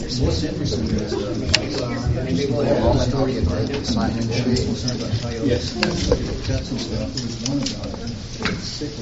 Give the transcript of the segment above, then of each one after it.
What's interesting is all story about the sign and shade. Yes. Pets and stuff. There was one about it. Sick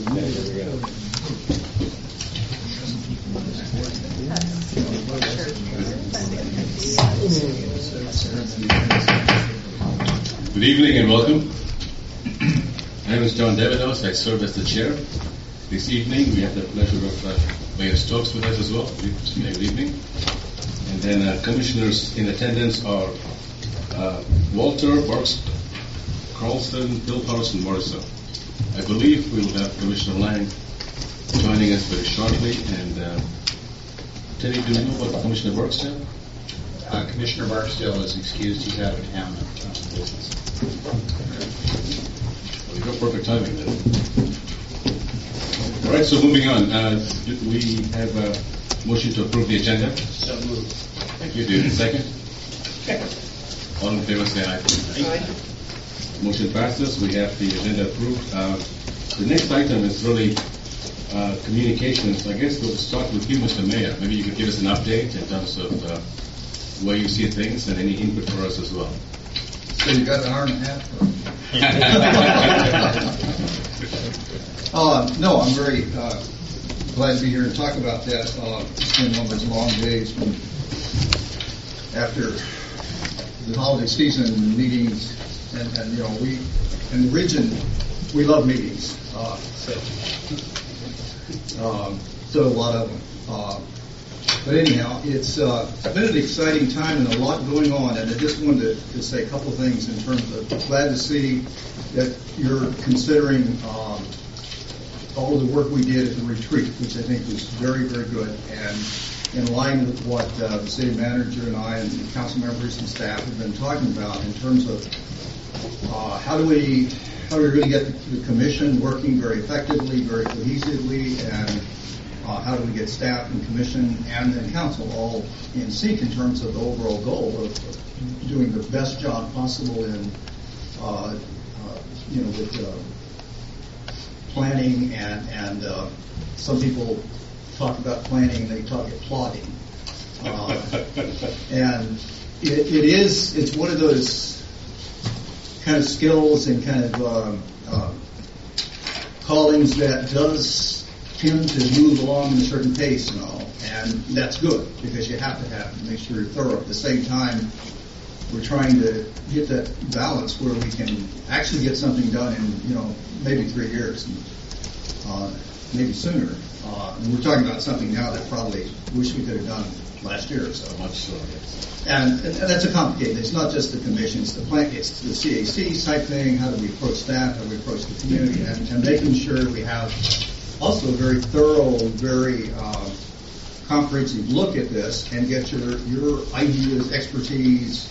Good evening and welcome. My name is John Devinos. I serve as the chair. This evening we have the pleasure of Mayor Stokes with us as well. Good evening. And then commissioners in attendance are Walter, Burks, Carlson, Pilhouse, and Morrison. I believe we will have Commissioner Lang joining us very shortly. And Teddy, do you know what Commissioner Burks said? Commissioner Barksdale is excused. He's out of town on business. Well, you got perfect timing then. All right, so moving on. We have a motion to approve the agenda. So moved. Thank you. Do you have a second? Second. All in favor say aye. Aye. Motion passes. We have the agenda approved. The next item is really communications. I guess we'll start with you, Mr. Mayor. Maybe you could give us an update in terms of where you see things and any input for us as well. So you got an hour and a half? No, I'm very glad to be here and talk about that. It's been one of those long days from after the holiday season meetings, and you know, we in the region we love meetings. So a lot of them. But anyhow, it's been an exciting time and a lot going on, and I just wanted to say a couple things in terms of glad to see that you're considering all the work we did at the retreat, which I think was very, very good, and in line with what the city manager and I and the council members and staff have been talking about in terms of how are we going to get the commission working very effectively, very cohesively, and how do we get staff and commission and then council all in sync in terms of the overall goal of doing the best job possible in, with planning and some people talk about planning, they talk about plotting. And it's one of those kind of skills and kind of callings that does tend to move along at a certain pace and all, and that's good because you have to make sure you're thorough. At the same time, we're trying to get that balance where we can actually get something done in maybe 3 years, and, maybe sooner. And we're talking about something now that probably wish we could have done last year or so. Much so, yes. And that's a complicated. It's not just the commission; it's the plant, it's the CAC type thing. How do we approach staff? How do we approach the community? And making sure we have also a very thorough, very comprehensive look at this and get your ideas, expertise,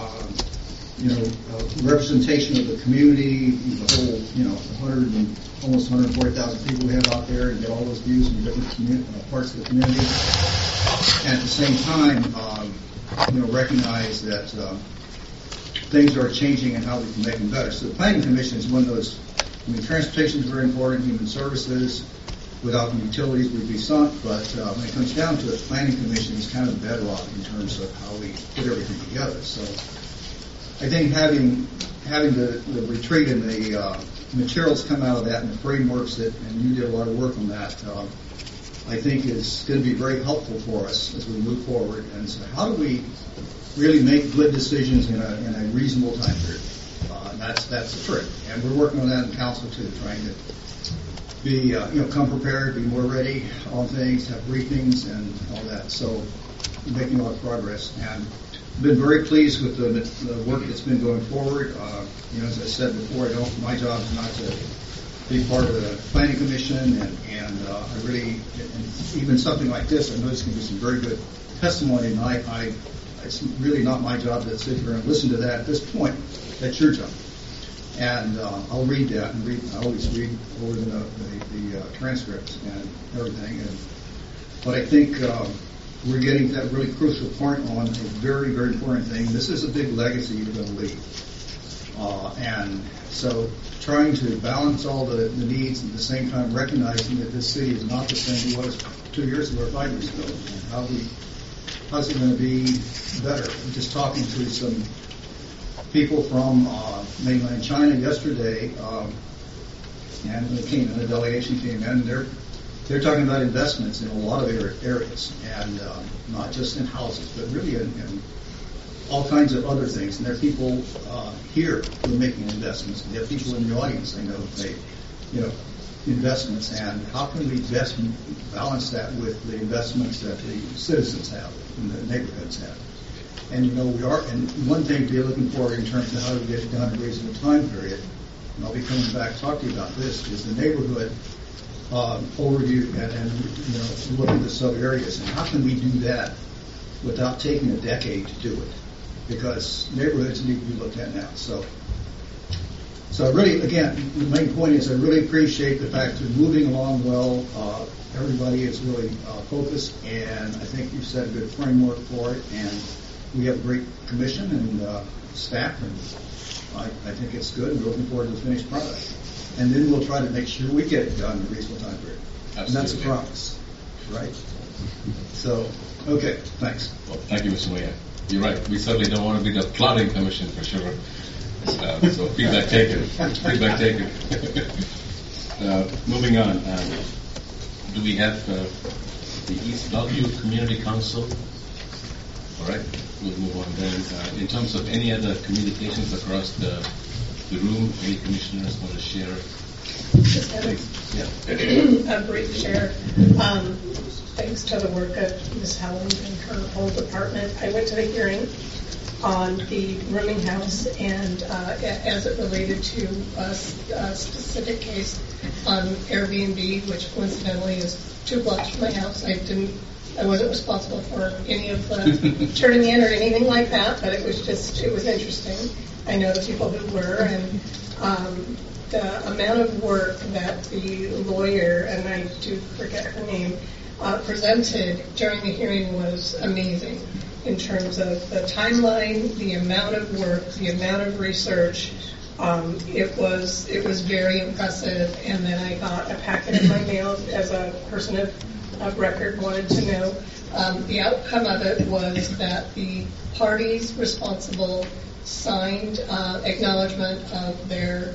representation of the community, the whole, almost 140,000 people we have out there, and get all those views from different parts of the community. And at the same time, recognize that things are changing and how we can make them better. So the Planning Commission is one of those. Transportation is very important, human services. Without the utilities, we'd be sunk. But when it comes down to it, Planning Commission is kind of the bedrock in terms of how we put everything together. So I think having the retreat and the materials come out of that and the frameworks and you did a lot of work on that, I think is going to be very helpful for us as we move forward. And so how do we really make good decisions in a reasonable time period? That's the trick. And we're working on that in council too, trying to be, come prepared, be more ready on things, have briefings and all that. So making a lot of progress. And been very pleased with the work that's been going forward. As I said before, my job is not to be part of the Planning Commission, and I really, and even something like this, I know there's going to be some very good testimony tonight. It's really not my job to sit here and listen to that at this point. That's your job. And I'll read that I always read over the transcripts and everything. But I think we're getting that really crucial point on a very, very important thing. This is a big legacy you're going to leave. And so trying to balance all the needs and at the same time recognizing that this city is not the same it was 2 years ago or 5 years ago. And how we how's it going to be better? I'm just talking to some people from mainland China yesterday, and they came in, a delegation came in, and they're talking about investments in a lot of areas, and not just in houses, but really in all kinds of other things. And there are people here who are making investments. And there are people in the audience I know who make, investments. And how can we best balance that with the investments that the citizens have and the neighborhoods have? And we are. And one thing to be looking for in terms of how to get it done in a reasonable time period, and I'll be coming back to talk to you about this, is the neighborhood overview and look at the sub areas. And how can we do that without taking a decade to do it? Because neighborhoods need to be looked at now. So I really, again, the main point is I really appreciate the fact that moving along well. Everybody is really focused, and I think you've set a good framework for it. And we have a great commission and staff, and I think it's good. And we're looking forward to the finished product. And then we'll try to make sure we get it done in a reasonable time period. Absolutely. And that's a promise, right? So, okay, thanks. Well, thank you, Mr. Mayor. You're right. We certainly don't want to be the plotting commission for sure. So feedback taken. Feedback taken. Moving on. Do we have the East Bellevue Community Council? All right. We'll move on then. In terms of any other communications across the room, any commissioners want to share? Just have a brief share. Thanks to the work of Ms. Helen and her whole department, I went to the hearing on the rooming house, and as it related to a specific case on Airbnb, which coincidentally is 2 blocks from my house. I wasn't responsible for any of the turning in or anything like that, but it was interesting. I know the people who were, and the amount of work that the lawyer, and I do forget her name, presented during the hearing was amazing in terms of the timeline, the amount of work, the amount of research. It was very impressive, and then I got a packet in my mail as a person of record wanted to know. The outcome of it was that the parties responsible signed acknowledgement of their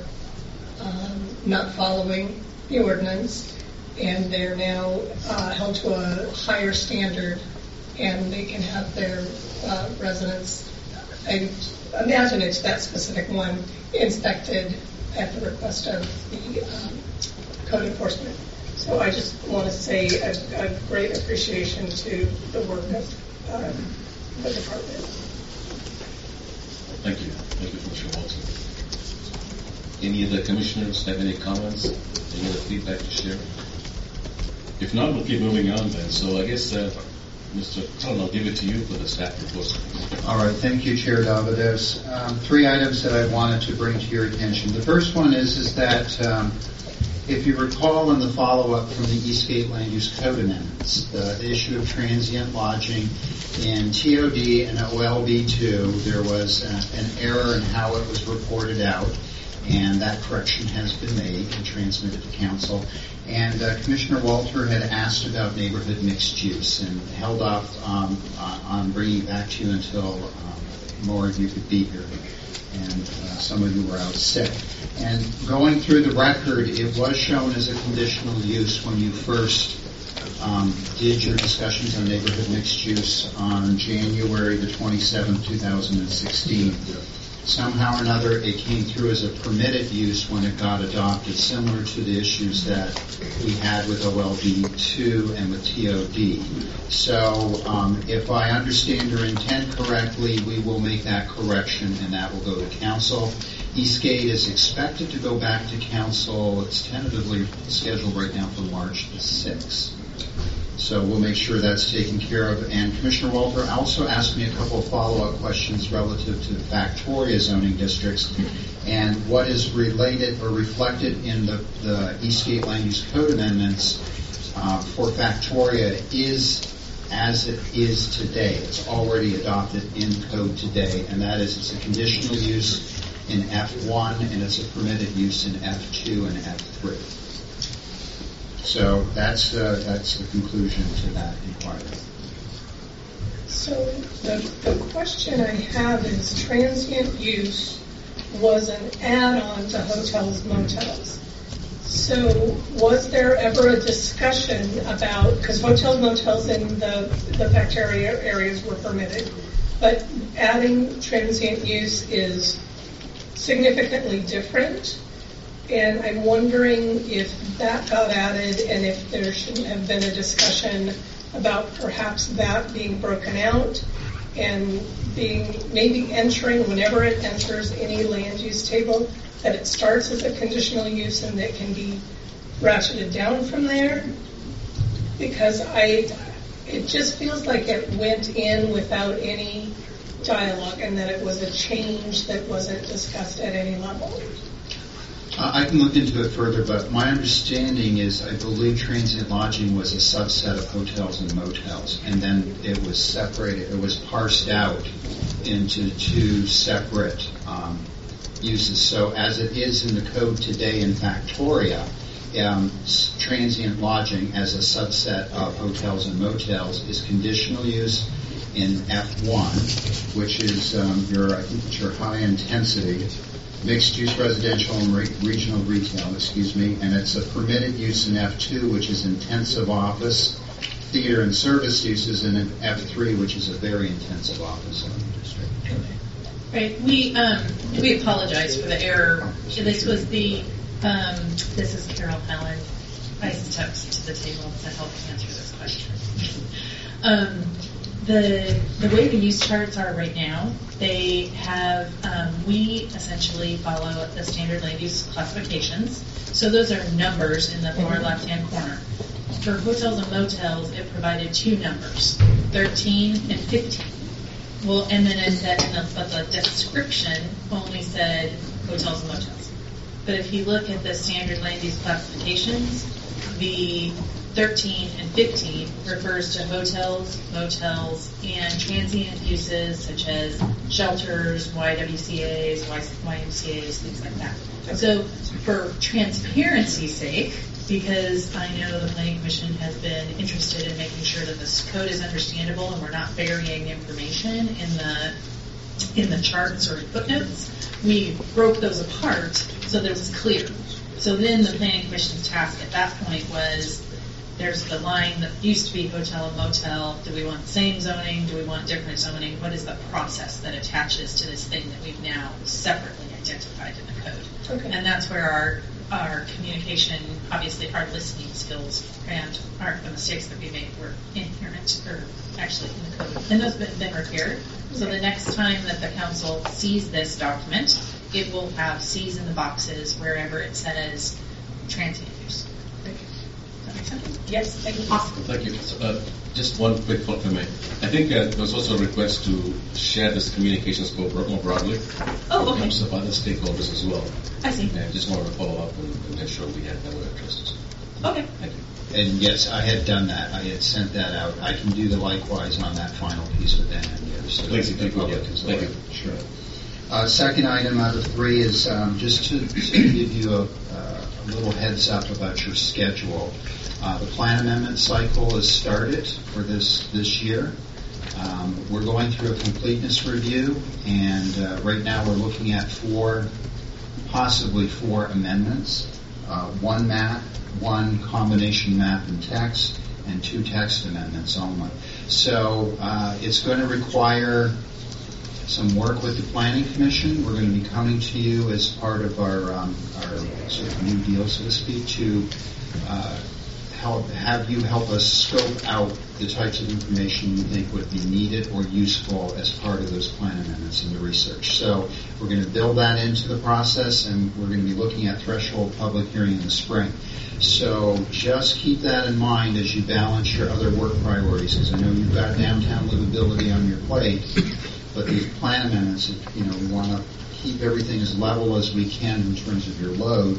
not following the ordinance, and they're now held to a higher standard, and they can have their residents, I imagine it's that specific one, inspected at the request of the code enforcement. So I just want to say a great appreciation to the work of the department. Thank you. Thank you, Commissioner Walter. Any of the commissioners have any comments? Any other feedback to share? If not, we'll keep moving on then. So I guess, Mr. Cullen, I'll give it to you for the staff report. All right. Thank you, Chair Davados. 3 items that I wanted to bring to your attention. The first one is that if you recall in the follow-up from the Eastgate Land Use Code amendments, the issue of transient lodging in TOD and OLB2, there was an error in how it was reported out, and that correction has been made and transmitted to Council. And Commissioner Walter had asked about neighborhood mixed use and held off on bringing it back to you until more of you could be here, and some of you were out sick. And going through the record, it was shown as a conditional use when you first did your discussions on neighborhood mixed use on January the 27th, 2016. Somehow or another, it came through as a permitted use when it got adopted, similar to the issues that we had with OLB2 and with TOD. So if I understand your intent correctly, we will make that correction, and that will go to Council. Eastgate is expected to go back to Council. It's tentatively scheduled right now for March the 6th. So we'll make sure that's taken care of. And Commissioner Walter also asked me a couple of follow-up questions relative to the Factoria zoning districts and what is related or reflected in the Eastgate Land Use Code amendments for Factoria is as it is today. It's already adopted in code today, and that is it's a conditional use in F1 and it's a permitted use in F2 and F3. So that's the conclusion to that inquiry. So the question I have is transient use was an add-on to hotels, motels. So was there ever a discussion about, because hotels, motels in the bacteria areas were permitted, but adding transient use is significantly different. And I'm wondering if that got added and if there shouldn't have been a discussion about perhaps that being broken out and being maybe entering, whenever it enters any land use table, that it starts as a conditional use and that can be ratcheted down from there. Because it just feels like it went in without any dialogue and that it was a change that wasn't discussed at any level. I can look into it further, but my understanding is I believe transient lodging was a subset of hotels and motels, and then it was separated, it was parsed out into two separate uses. So as it is in the code today in Factoria, transient lodging as a subset of hotels and motels is conditional use in F1, which is I think it's your high intensity mixed-use residential and regional retail, and it's a permitted use in F2, which is intensive office, theater and service uses, and in F3, which is a very intensive office zoning district. Right. We apologize for the error. This was this is Carol Allen, Isotopes to the table to help answer this question. The way the use charts are right now, they have, we essentially follow the standard land use classifications. So those are numbers in the lower left-hand corner. For hotels and motels, it provided two numbers, 13 and 15. Well, and then it said, but the description only said hotels and motels. But if you look at the standard land use classifications, the 13 and 15 refers to hotels, motels, and transient uses such as shelters, YWCAs, YMCAs, things like that. So for transparency's sake, because I know the Planning Commission has been interested in making sure that this code is understandable and we're not burying information in the charts or footnotes, we broke those apart so that it was clear. So then the Planning Commission's task at that point was, there's the line that used to be hotel and motel. Do we want the same zoning? Do we want different zoning? What is the process that attaches to this thing that we've now separately identified in the code? Okay. And that's where our communication, obviously our listening skills and the mistakes that we made were inherent, or actually in the code. And those have been repaired. So the next time that the council sees this document, it will have C's in the boxes wherever it says transient use. Yes, thank you. Awesome. Thank you. Just one quick thought for me. I think there was also a request to share this communication scope more broadly. Oh, okay. In terms of other stakeholders as well. I see. And I just wanted to follow up and make sure we had that were addressed. Okay. Thank you. And yes, I had done that. I had sent that out. I can do the likewise on that final piece with Dan and you. So Please, the if you public could, is thank aware. you. Sure. Second item out of three is just to give you a little heads up about your schedule. The plan amendment cycle has started for this year. We're going through a completeness review, and right now we're looking at possibly four amendments. One map, one combination map and text, and two text amendments only. So it's going to require some work with the Planning Commission. We're going to be coming to you as part of our sort of new deal, so to speak, to have you help us scope out the types of information you think would be needed or useful as part of those plan amendments and the research. So we're going to build that into the process, and we're going to be looking at threshold public hearing in the spring. So just keep that in mind as you balance your other work priorities, because I know you've got downtown livability on your plate, but these plan amendments, we want to keep everything as level as we can in terms of your load.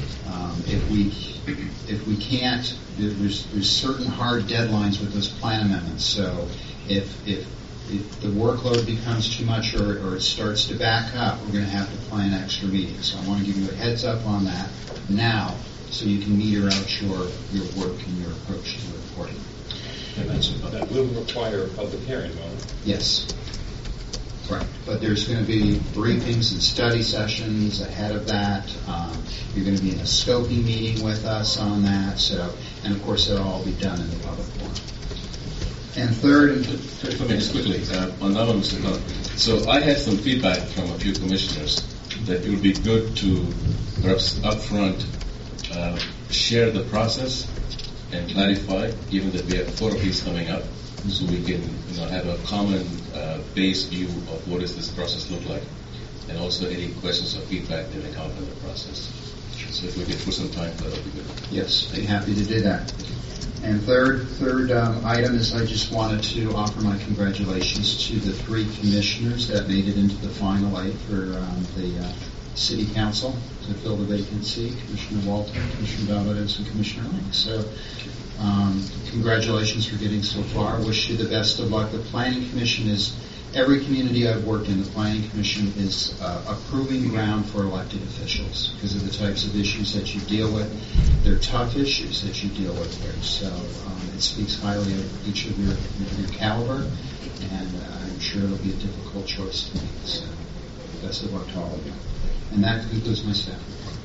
If we can't, there's certain hard deadlines with those plan amendments. So if the workload becomes too much or it starts to back up, we're going to have to plan extra meetings. So I want to give you a heads up on that now, so you can meter out your work and your approach to reporting. And that will require a public hearing, won't it? Yes. Right. But there's going to be briefings and study sessions ahead of that. You're going to be in a scoping meeting with us on that. And of course, it'll all be done in the public forum. And third, If I may just quickly, on that one, Mr. Clark. So I had some feedback from a few commissioners that it would be good to perhaps upfront share the process and clarify, given that we have 4 of these coming up, so we can have a common base view of what does this process look like, and also any questions or feedback that may come from the process. So if we could put some time for that, that would be good. yes, I'd be happy to do that. And third item is I just wanted to offer my congratulations to the 3 commissioners that made it into the final 8 for the City Council to fill the vacancy, Commissioner Walton, Commissioner Valdez, and Commissioner Lang. So congratulations for getting so far. Wish you the best of luck. The Planning Commission is, every community I've worked in, the Planning Commission is a proving ground for elected officials because of the types of issues that you deal with. They're tough issues that you deal with there. So it speaks highly of each of your caliber, and I'm sure it'll be a difficult choice to make. So best of luck to all of you. And that concludes my staff report.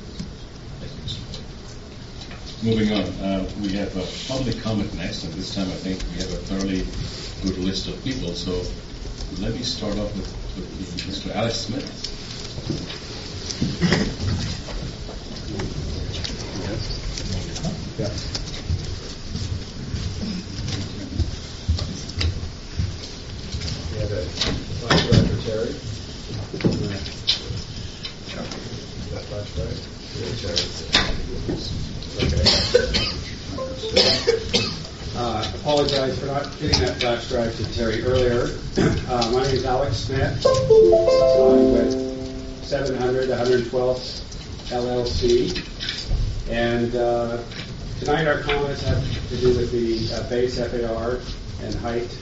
Moving on, we have a public comment next, and this time I think we have a fairly good list of people. So let me start off with Mr. Alex Smith. We have a flash drive for Terry. That flash drive? Okay. Apologize for not getting that flash drive to Terry earlier. My name is Alex Smith. I'm with 700 112th LLC. And tonight our comments have to do with the base FAR and height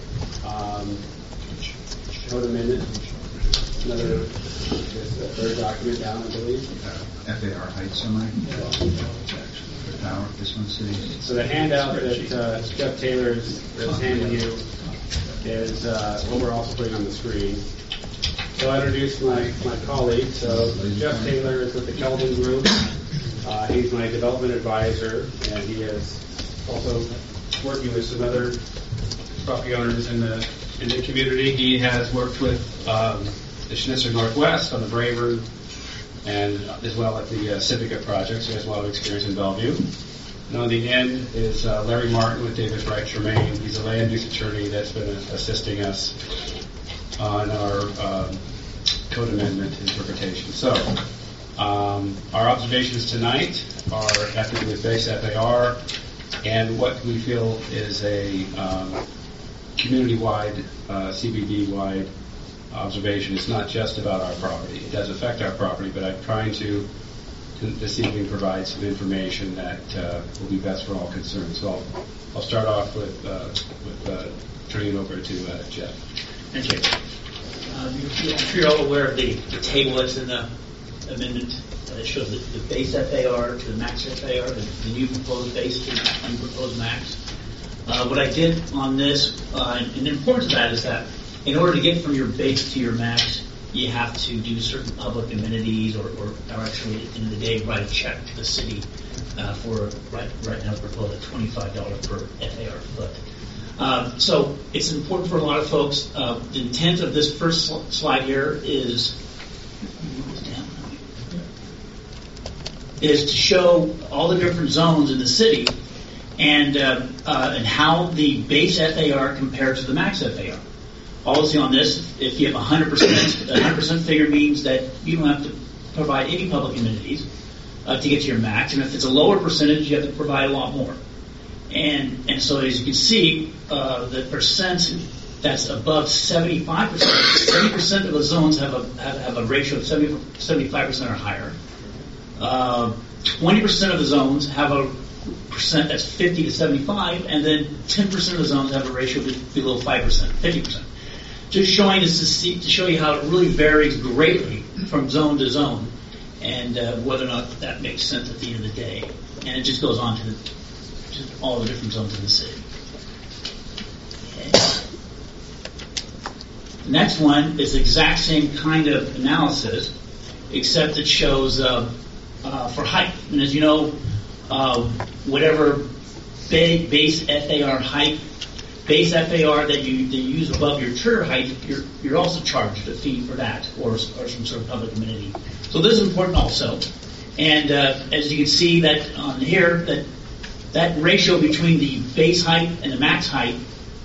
code amendment. Another is the third document down, I believe. FAR heights on my power. This one's city. So the handout that Jeff Taylor is handing you is what we're also putting on the screen. So I introduced my colleague. So Jeff Taylor is with the Kelvin Group. He's my development advisor, and he is also working with some other property owners in the community. He has worked with the Schnitzer Northwest on the Braver, and as well at the Civica project, so he has a lot of experience in Bellevue. And on the end is Larry Martin with Davis Wright Tremaine. He's a land use attorney that's been assisting us on our code amendment interpretation. So our observations tonight have to do with base FAR and what we feel is a community-wide, CBD-wide observation. It's not just about our property. It does affect our property, but I'm trying to this evening provide some information that will be best for all concerned. So I'll start off with turning it over to Jeff. Thank you. I'm sure you're all aware of the table that's in the amendment that shows the base FAR to the max FAR, the new proposed base to the new proposed max. What I did on this, and the importance of that is that in order to get from your base to your max, you have to do certain public amenities or actually, at the end of the day, write a check to the city for, right now, proposed at $25 per FAR foot. So it's important for a lot of folks. The intent of this first slide here is to show all the different zones in the city and how the base FAR compares to the max FAR. Policy on this, if you have 100% figure means that you don't have to provide any public amenities to get to your max, and if it's a lower percentage, you have to provide a lot more. And so as you can see, the percent that's above 75%, 70% of the zones have a ratio of 75% or higher. 20% of the zones have a percent that's 50 to 75, and then 10% of the zones have a ratio below 5%, 50%. Just showing this to show you how it really varies greatly from zone to zone, and whether or not that makes sense at the end of the day. And it just goes on to all the different zones in the city. The next one is the exact same kind of analysis, except it shows for height. And as you know, whatever base FAR height, base FAR that you use above your trigger height, you're also charged a fee for that, or some sort of public amenity. So this is important also. And as you can see that on here, that ratio between the base height and the max height,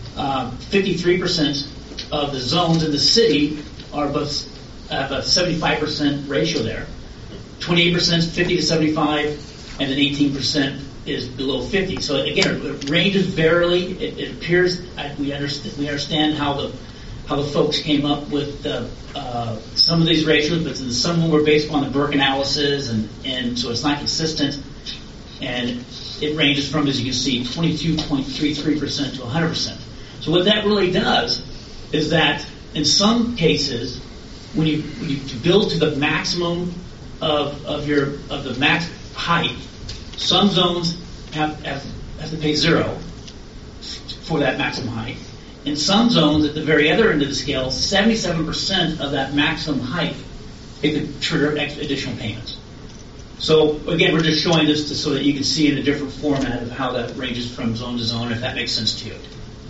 53% of the zones in the city are both have a 75% ratio there. 28% is 50 to 75, and then 18% is below 50. So again, it ranges variably. It appears we understand how the folks came up with some of these ratios, but some of them were based upon the Burke analysis, and so it's not consistent. And it ranges from, as you can see, 22.33% to 100%. So what that really does is that in some cases, when you build to the maximum of the max height, some zones have to pay zero for that maximum height. In some zones, at the very other end of the scale, 77% of that maximum height, it could trigger additional payments. So again, we're just showing this so that you can see in a different format of how that ranges from zone to zone, if that makes sense to you.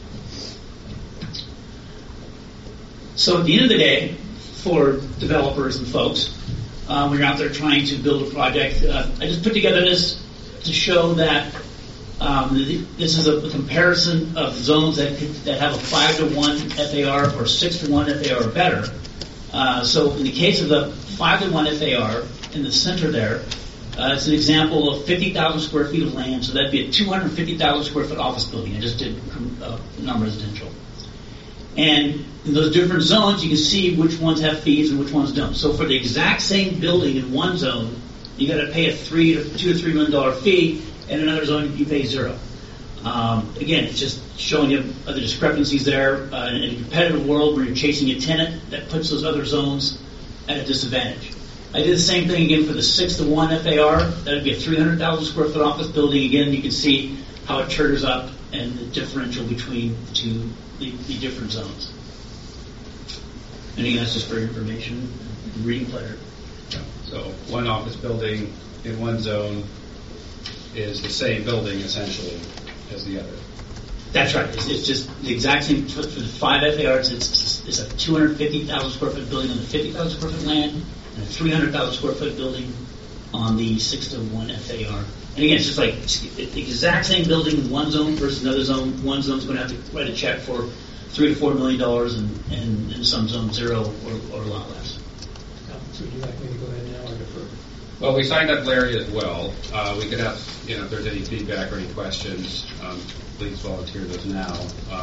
So at the end of the day, for developers and folks, when you're out there trying to build a project, I just put together this to show that this is a comparison of zones that have a 5-to-1 FAR or 6-to-1 FAR or better. So in the case of the 5-to-1 FAR in the center there, it's an example of 50,000 square feet of land, so that'd be a 250,000 square foot office building. I just did non-residential. And in those different zones, you can see which ones have fees and which ones don't. So for the exact same building in one zone, you got to pay a $2 to $3 million fee, and in another zone you pay zero. Again, it's just showing you the discrepancies there. In a competitive world where you're chasing a tenant, that puts those other zones at a disadvantage. I did the same thing again for the 6-to-1 FAR. That would be a 300,000 square foot office building. Again, you can see how it triggers up and the differential between the different zones. And again, that's just for information, reading pleasure. So one office building in one zone is the same building essentially as the other. That's right. It's just the exact same for the 5 FARs. It's a 250,000 square foot building on the 50,000 square foot land, and a 300,000 square foot building on the 6-to-1 FAR. And again, it's just like the exact same building in one zone versus another zone. One zone's going to have to write a check for $3 to $4 million, and in some zones zero or a lot less. So would you like me to go ahead now or defer? Well, we signed up Larry as well. We could have, if there's any feedback or any questions, please volunteer those now.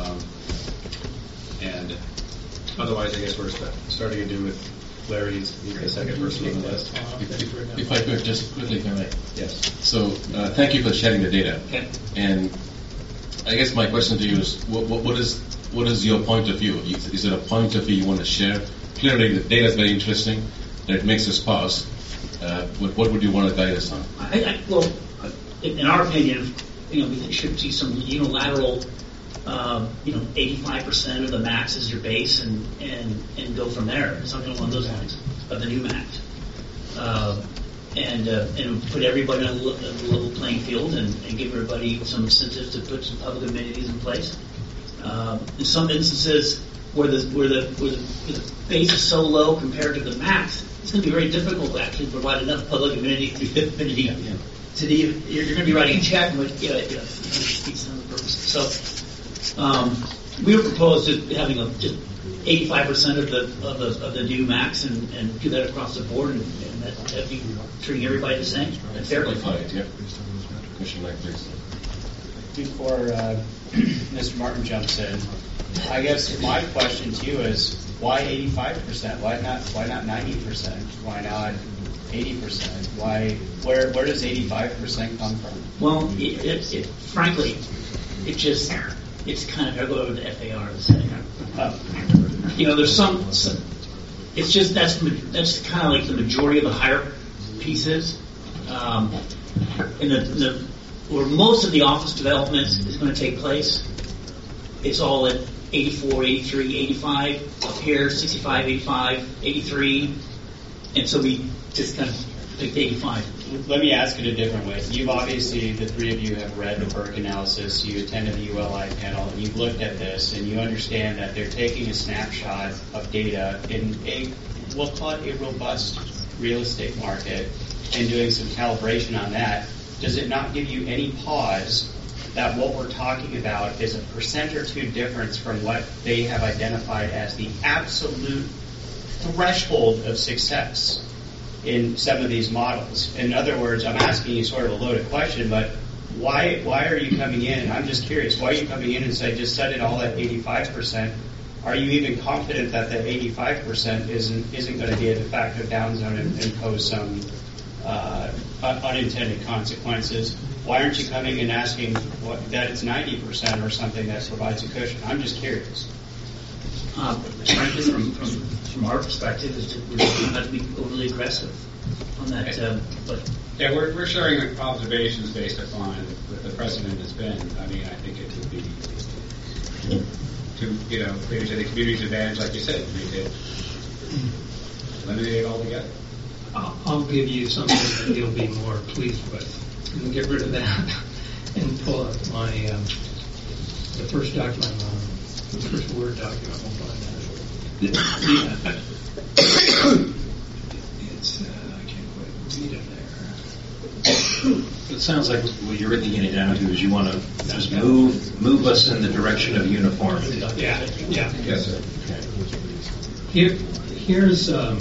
And otherwise, I guess we're starting to do with Larry's the second person on the list. If I could, just quickly, can I? Yes. So, thank you for sharing the data. Okay. And I guess my question to you is, what is your point of view? Is it a point of view you want to share? Clearly, the data is very interesting, and it makes us pause. What would you want to guide us on? Well, in our opinion, we should see some unilateral, 85% of the max is your base, and go from there. Something along those lines of the new max, and put everybody on a level playing field, and give everybody some incentives to put some public amenities in place. In some instances, where the base is so low compared to the max, it's going to be very difficult to actually provide enough public amenity to you're going to be writing a check, but defeats some of the purpose. So we would propose just having just 85% of the new max, and do that across the board, and that'd be treating everybody the same and fairly. Yeah. Commissioner Knight, please. Before Mr. Martin jumps in, I guess my question to you is, why 85%? Why not 90%? Why not 80%? Where does 85% come from? Well, frankly, it's kind of, I'll go over to FAR in a second. There's some it's just that's kind of like the majority of the higher pieces. Where most of the office development is going to take place, it's all at 84, 83, 85, up here 65, 85, 83, and so we just kind of picked 85. Let me ask it a different way. You've obviously, the three of you have read the Burke analysis, you attended the ULI panel, and you've looked at this, and you understand that they're taking a snapshot of data in a, we'll call it a robust real estate market, and doing some calibration on that. Does it not give you any pause that what we're talking about is a % or two difference from what they have identified as the absolute threshold of success in some of these models? In other words, I'm asking you sort of a loaded question, but why are you coming in? And I'm just curious, why are you coming in and say just set it all at 85%? Are you even confident that the 85% isn't going to be a de facto down zone and pose some unintended consequences? Why aren't you coming and asking that it's 90% or something that provides a cushion? I'm just curious. Frankly, from our perspective, is that we're not to be overly aggressive on that. But Yeah, we're sharing observations based upon what the precedent has been. I mean, I think it would be maybe to the community's advantage, like you said, we could eliminate it altogether. I'll give you something that you'll be more pleased with. And get rid of that and pull up my the first document, the first Word document. We'll find that. It's I can't quite read it there. It sounds like what you're really getting down to is you want to just move us in the direction of uniformity. Yeah. Yes, sir. Here's a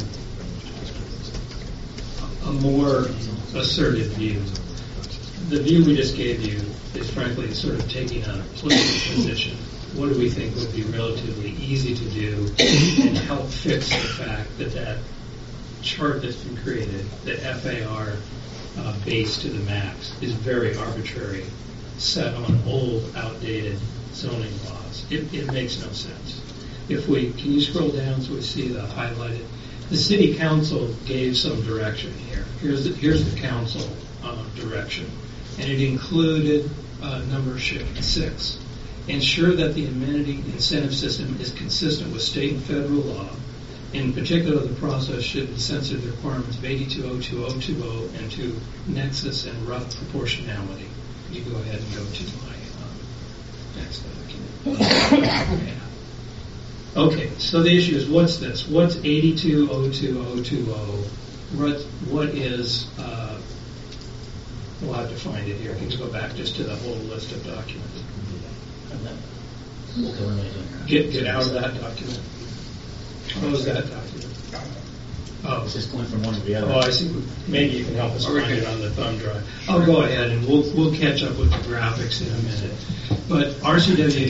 more assertive view. The view we just gave you is frankly sort of taking a political position. What do we think would be relatively easy to do and help fix the fact that chart that's been created, the FAR base to the max, is very arbitrary, set on old, outdated zoning laws. It makes no sense. Can you scroll down so we see the highlighted? The city council gave some direction here. Here's the council direction. And it included number shift 6. Ensure that the amenity incentive system is consistent with state and federal law. In particular, the process should be sensitive to the requirements of 8202.020 and to nexus and rough proportionality. You go ahead and go to my next document. Okay, so the issue is, what's this? What's 8202.020? What is... we'll have to find it here. Can you go back just to the whole list of documents? Get out of that document. What was that document? Oh, it's just going from one to the other. Oh, I see. Maybe you can help us find it on the thumb drive. I'll go ahead and we'll catch up with the graphics in a minute. But RCW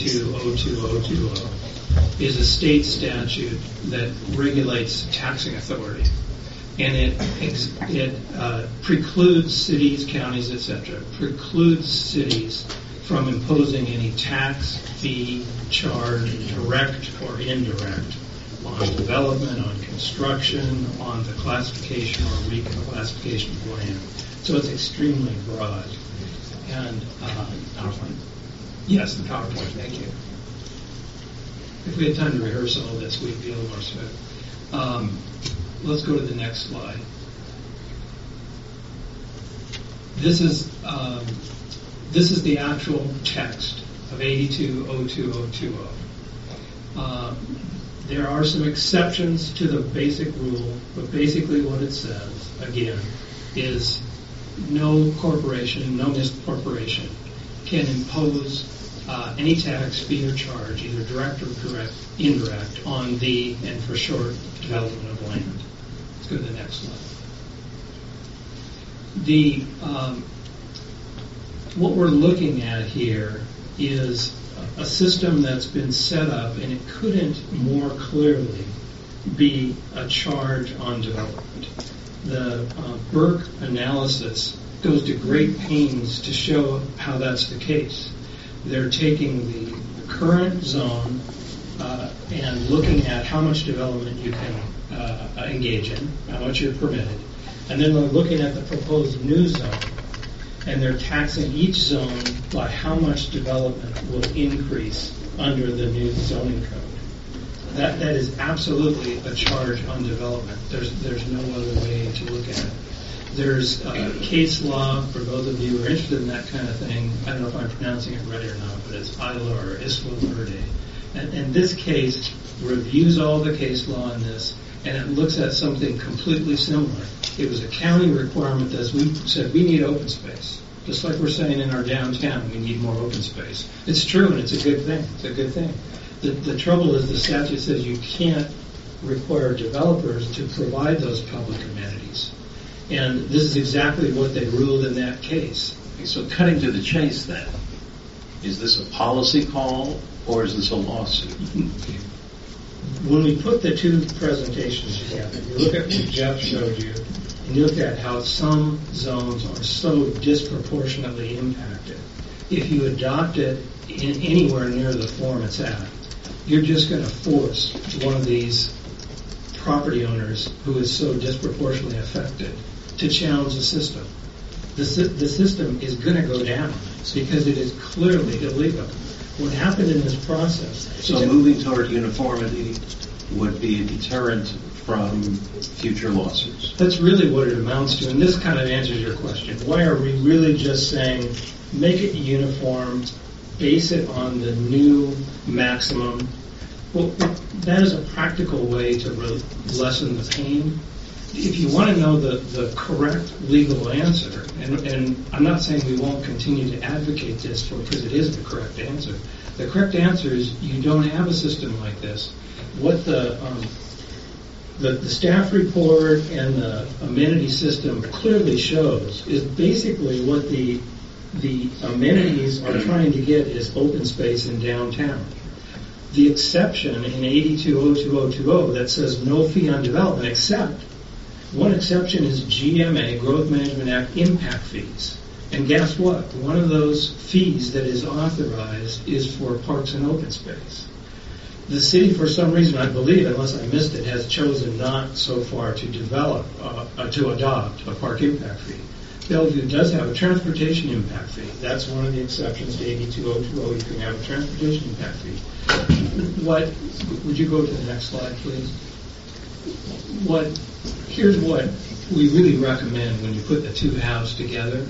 8202.020 is a state statute that regulates taxing authority. And it precludes cities, counties, etc., precludes cities from imposing any tax, fee, charge, direct or indirect, on development, on construction, on the classification or reclassification of land. So it's extremely broad. And PowerPoint. Yes, the PowerPoint. Thank you. If we had time to rehearse all this, we'd be a little more smooth. Let's go to the next slide. This is the actual text of 8202.020. There are some exceptions to the basic rule, but basically what it says, again, is no corporation, no municipal corporation can impose any tax, fee, or charge, either direct or indirect, on the, and for short, development of land. Let's go to the next slide. What we're looking at here is a system that's been set up, and it couldn't more clearly be a charge on development. The Burke analysis goes to great pains to show how that's the case. They're taking the current zone and looking at how much development you can engage in, how much you're permitted, and then they're looking at the proposed new zone, and they're taxing each zone by how much development will increase under the new zoning code. That is absolutely a charge on development. There's no other way to look at it. There's case law for those of you who are interested in that kind of thing. I don't know if I'm pronouncing it right or not, but it's ILA or Isla Verde. And this case reviews all the case law in this, and it looks at something completely similar. It was a county requirement that we said we need open space. Just like we're saying in our downtown, we need more open space. It's true, and it's a good thing. It's a good thing. The trouble is the statute says you can't require developers to provide those public amenities. And this is exactly what they ruled in that case. So cutting to the chase then, is this a policy call or is this a lawsuit? When we put the two presentations together, you look at what Jeff showed you, and you look at how some zones are so disproportionately impacted. If you adopt it in anywhere near the form it's at, you're just going to force one of these property owners who is so disproportionately affected to challenge the system. The system is going to go down because it is clearly illegal. What happened in this process... So moving toward uniformity would be a deterrent from future lawsuits. That's really what it amounts to, and this kind of answers your question. Why are we really just saying, make it uniform, base it on the new maximum? Well, that is a practical way to lessen the pain. If you want to know the correct legal answer, and I'm not saying we won't continue to advocate this because it is the correct answer. The correct answer is you don't have a system like this. What the staff report and the amenity system clearly shows is basically what the amenities are trying to get is open space in downtown. The exception in 82.02020 that says no fee on development, except one exception is GMA, Growth Management Act, impact fees. And guess what? One of those fees that is authorized is for parks and open space. The city, for some reason, I believe, unless I missed it, has chosen not so far to develop, to adopt a park impact fee. Bellevue does have a transportation impact fee. That's one of the exceptions to 82.020. You can have a transportation impact fee. Would you go to the next slide, please? Here's what we really recommend when you put the two halves together.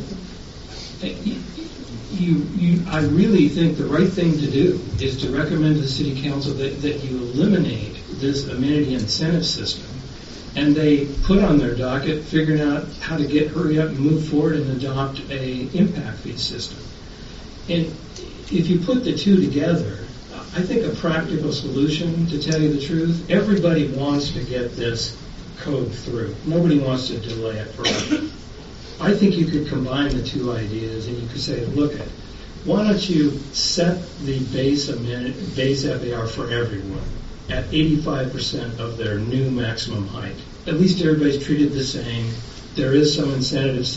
I really think the right thing to do is to recommend to the City Council that you eliminate this amenity incentive system, and they put on their docket figuring out how to hurry up and move forward and adopt a impact fee system. And if you put the two together, I think a practical solution, to tell you the truth, everybody wants to get this code through. Nobody wants to delay it forever. I think you could combine the two ideas and you could say, look, why don't you set the base FAR for everyone at 85% of their new maximum height. At least everybody's treated the same. There is some incentive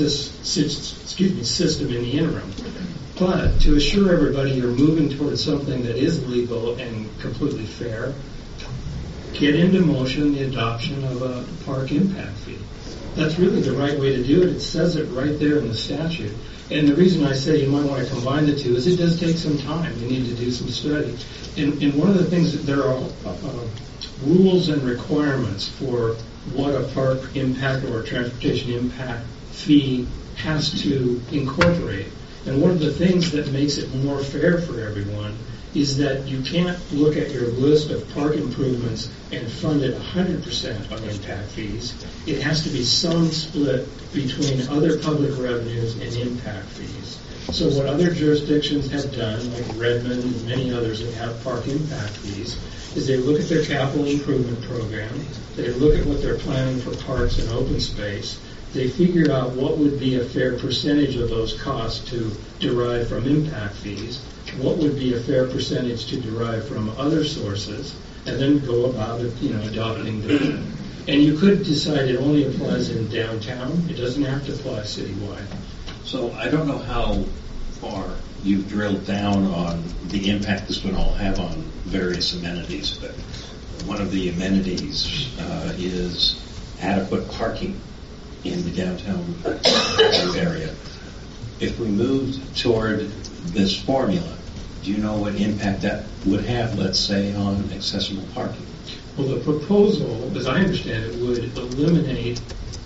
system in the interim. But to assure everybody you're moving towards something that is legal and completely fair, get into motion the adoption of a park impact fee. That's really the right way to do it. It says it right there in the statute. And the reason I say you might want to combine the two is it does take some time. You need to do some study. And one of the things that there are rules and requirements for what a park impact or a transportation impact fee has to incorporate. And one of the things that makes it more fair for everyone is that you can't look at your list of park improvements and fund it 100% on impact fees. It has to be some split between other public revenues and impact fees. So what other jurisdictions have done, like Redmond and many others that have park impact fees, is they look at their capital improvement program, they look at what they're planning for parks and open space, they figure out what would be a fair percentage of those costs to derive from impact fees, what would be a fair percentage to derive from other sources, and then go about it, adopting them. And you could decide it only applies in downtown. It doesn't have to apply citywide. So I don't know how far you've drilled down on the impact this would all have on various amenities, but one of the amenities is adequate parking in the downtown area. If we moved toward this formula, Do you know what impact that would have, let's say, on accessible parking? Well, the proposal, as I understand it, would eliminate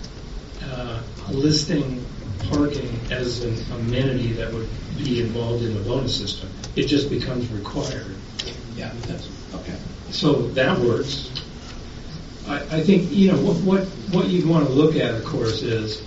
listing parking as an amenity that would be involved in the bonus system. It just becomes required. Yeah, that's okay. So that works. I think, what you'd want to look at, of course, is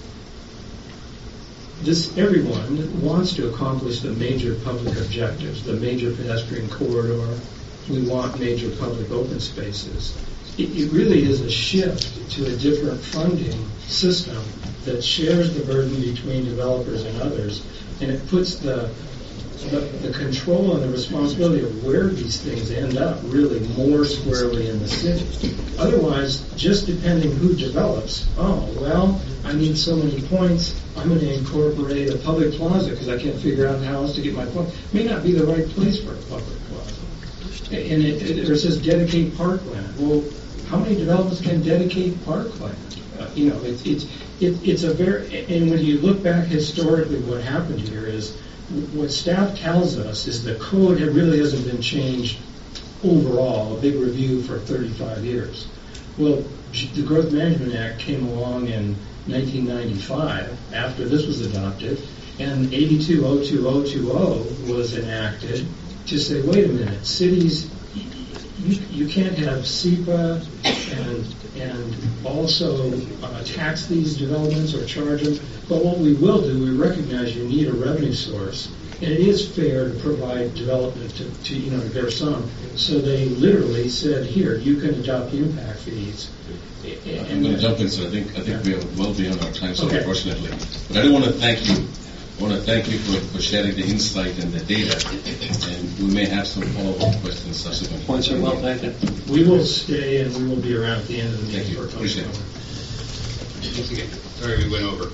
everyone wants to accomplish the major public objectives, the major pedestrian corridor. We want major public open spaces. It really is a shift to a different funding system that shares the burden between developers and others, and it puts the control and the responsibility of where these things end up really more squarely in the city. Otherwise, just depending who develops, I need so many points, I'm going to incorporate a public plaza because I can't figure out how else to get my points. May not be the right place for a public plaza. And it says dedicate parkland. Well, how many developments can dedicate parkland? It's a very, and when you look back historically, what happened here is, what staff tells us is the code really hasn't been changed overall, a big review for 35 years. Well, the Growth Management Act came along in 1995 after this was adopted, and 820220 was enacted to say, wait a minute, cities, you can't have SEPA and also tax these developments or charge them. But what we will do, we recognize you need a revenue source, and it is fair to provide development to bear some. So they literally said, here, you can adopt the impact fees. I'm going to jump in, so I think we are well beyond our time, so okay. Unfortunately. But I do want to thank you. I want to thank you for sharing the insight and the data, and we may have some follow-up questions subsequently. Points are well taken. We will stay and we will be around at the end of the meeting. Thank you. Appreciate it. Once again, sorry we went over.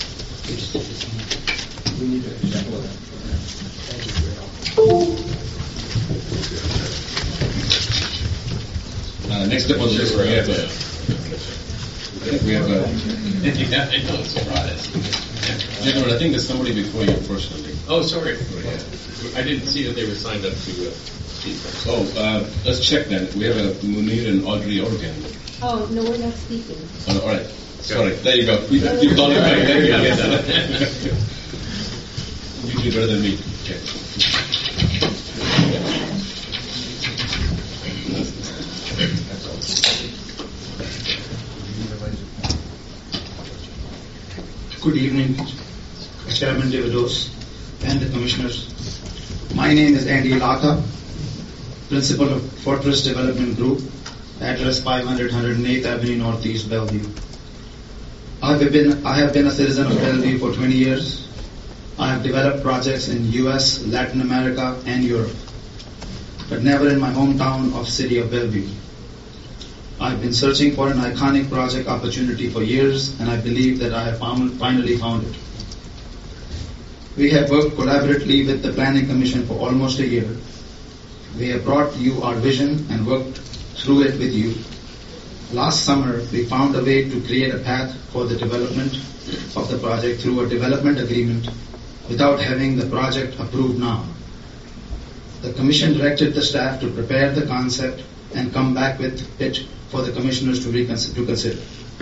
We need to thank you for your help. Next up on the list, we have yeah, I know, it's a surprise. Gentlemen, I think there's somebody before you, unfortunately. Oh, sorry. I didn't see that they were signed up to speak. Let's check then. We have Munir and Audrey Organ. Oh, no, we're not speaking. Oh, all right. Sorry. There you go. You've done it right. There you go. You do better than me. Okay. Good evening, Chairman Davidos and the Commissioners. My name is Andy Lata, Principal of Fortress Development Group, address 500 108th Avenue Northeast, Bellevue. I have been a citizen of Bellevue for 20 years. I have developed projects in US, Latin America, and Europe, but never in my hometown of city of Bellevue. I have been searching for an iconic project opportunity for years, and I believe that I have finally found it. We have worked collaboratively with the Planning Commission for almost a year. We have brought you our vision and worked through it with you. Last summer, we found a way to create a path for the development of the project through a development agreement without having the project approved now. The Commission directed the staff to prepare the concept and come back with it for the Commissioners to consider.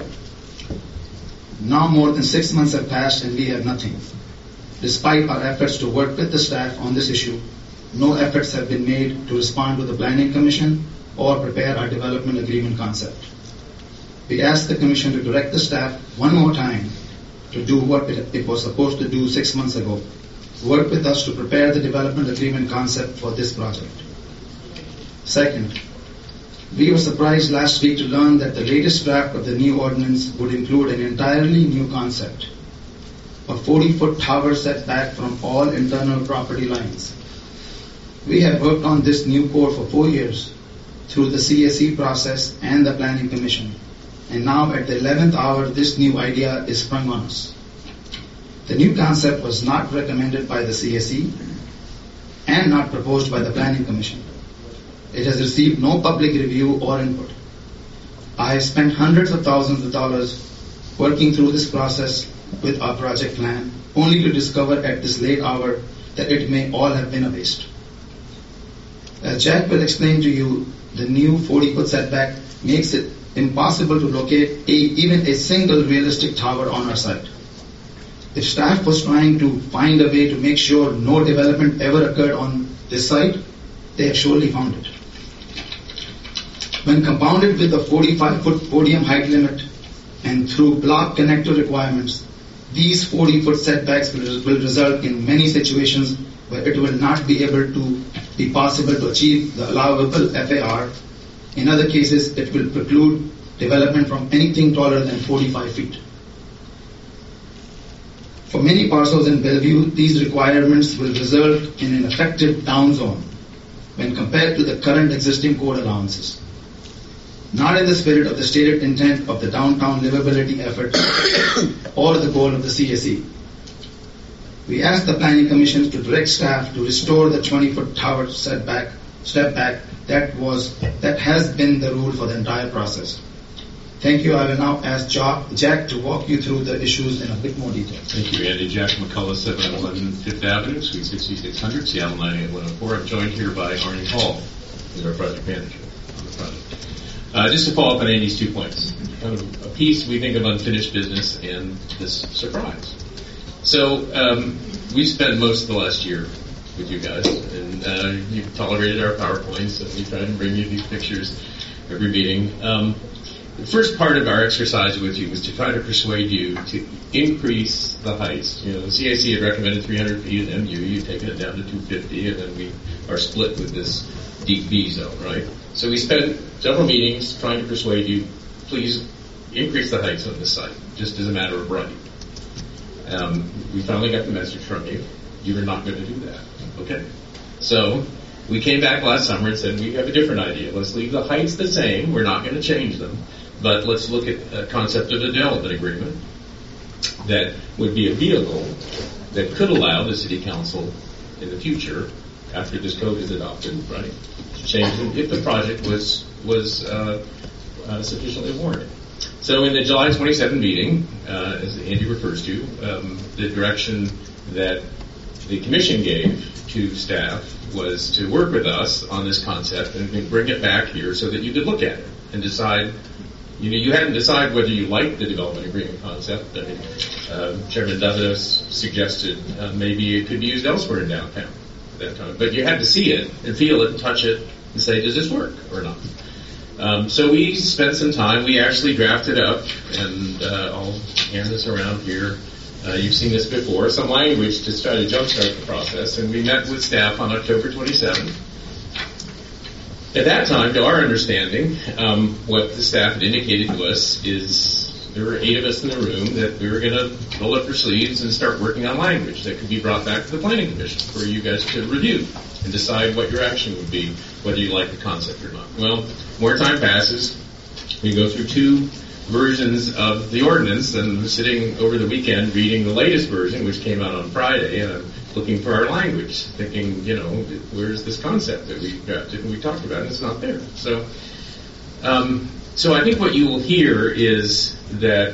Now more than 6 months have passed and we have nothing. Despite our efforts to work with the staff on this issue, no efforts have been made to respond to the Planning Commission or prepare our development agreement concept. We ask the Commission to direct the staff one more time to do what it was supposed to do 6 months ago. Work with us to prepare the development agreement concept for this project. Second, we were surprised last week to learn that the latest draft of the new ordinance would include an entirely new concept, a 40-foot tower setback from all internal property lines. We have worked on this new code for 4 years through the CSE process and the Planning Commission, and now at the 11th hour this new idea is sprung on us. The new concept was not recommended by the CSE and not proposed by the Planning Commission. It has received no public review or input. I have spent hundreds of thousands of dollars working through this process with our project plan, only to discover at this late hour that it may all have been a waste. As Jack will explain to you, the new 40-foot setback makes it impossible to locate even a single realistic tower on our site. If staff was trying to find a way to make sure no development ever occurred on this site, they have surely found it. When compounded with the 45-foot podium height limit and through block connector requirements, these 40-foot setbacks will result in many situations where it will not be able to be possible to achieve the allowable FAR. In other cases, it will preclude development from anything taller than 45 feet. For many parcels in Bellevue, these requirements will result in an effective down zone when compared to the current existing code allowances. Not in the spirit of the stated intent of the downtown livability effort or the goal of the CSE. We asked the Planning Commission to direct staff to restore the 20-foot tower step back that has been the rule for the entire process. Thank you. I will now ask Jack to walk you through the issues in a bit more detail. Thank you, Andy. Jack McCullough, 711 Fifth Avenue, Suite 6600, Seattle 98104. I'm joined here by Arnie Hall, who's our project manager on the project. Just to follow up on Andy's 2 points. Kind of a piece we think of unfinished business and this surprise. So we spent most of the last year with you guys, and you've tolerated our PowerPoints, and we tried to bring you these pictures every meeting. The first part of our exercise with you was to try to persuade you to increase the heights. You know, the CIC had recommended 300 feet at MU. You've taken it down to 250, and then we are split with this deep B zone, right? So we spent several meetings trying to persuade you, please increase the heights on this site, just as a matter of right. We finally got the message from you. You were not going to do that. Okay. So we came back last summer and said, we have a different idea. Let's leave the heights the same. We're not going to change them. But let's look at a concept of a development agreement that would be a vehicle that could allow the city council in the future, after this code is adopted, right, to change them if the project was sufficiently warranted. So in the July 27 meeting, as Andy refers to, the direction that the commission gave to staff was to work with us on this concept and bring it back here so that you could look at it and decide. You hadn't decided whether you liked the development agreement concept. I mean, Chairman Davidos suggested maybe it could be used elsewhere in downtown at that time. But you had to see it and feel it and touch it and say, does this work or not? So we spent some time. We actually drafted up, and I'll hand this around here. You've seen this before, some language to try to jumpstart the process. And we met with staff on October 27th. At that time, to our understanding, what the staff had indicated to us is there were 8 of us in the room that we were going to roll up our sleeves and start working on language that could be brought back to the Planning Commission for you guys to review and decide what your action would be, whether you like the concept or not. Well, more time passes. We go through 2 versions of the ordinance, and we're sitting over the weekend reading the latest version, which came out on Friday, and I'm looking for our language, thinking, where's this concept that we drafted and we talked about, and it's not there. So I think what you will hear is that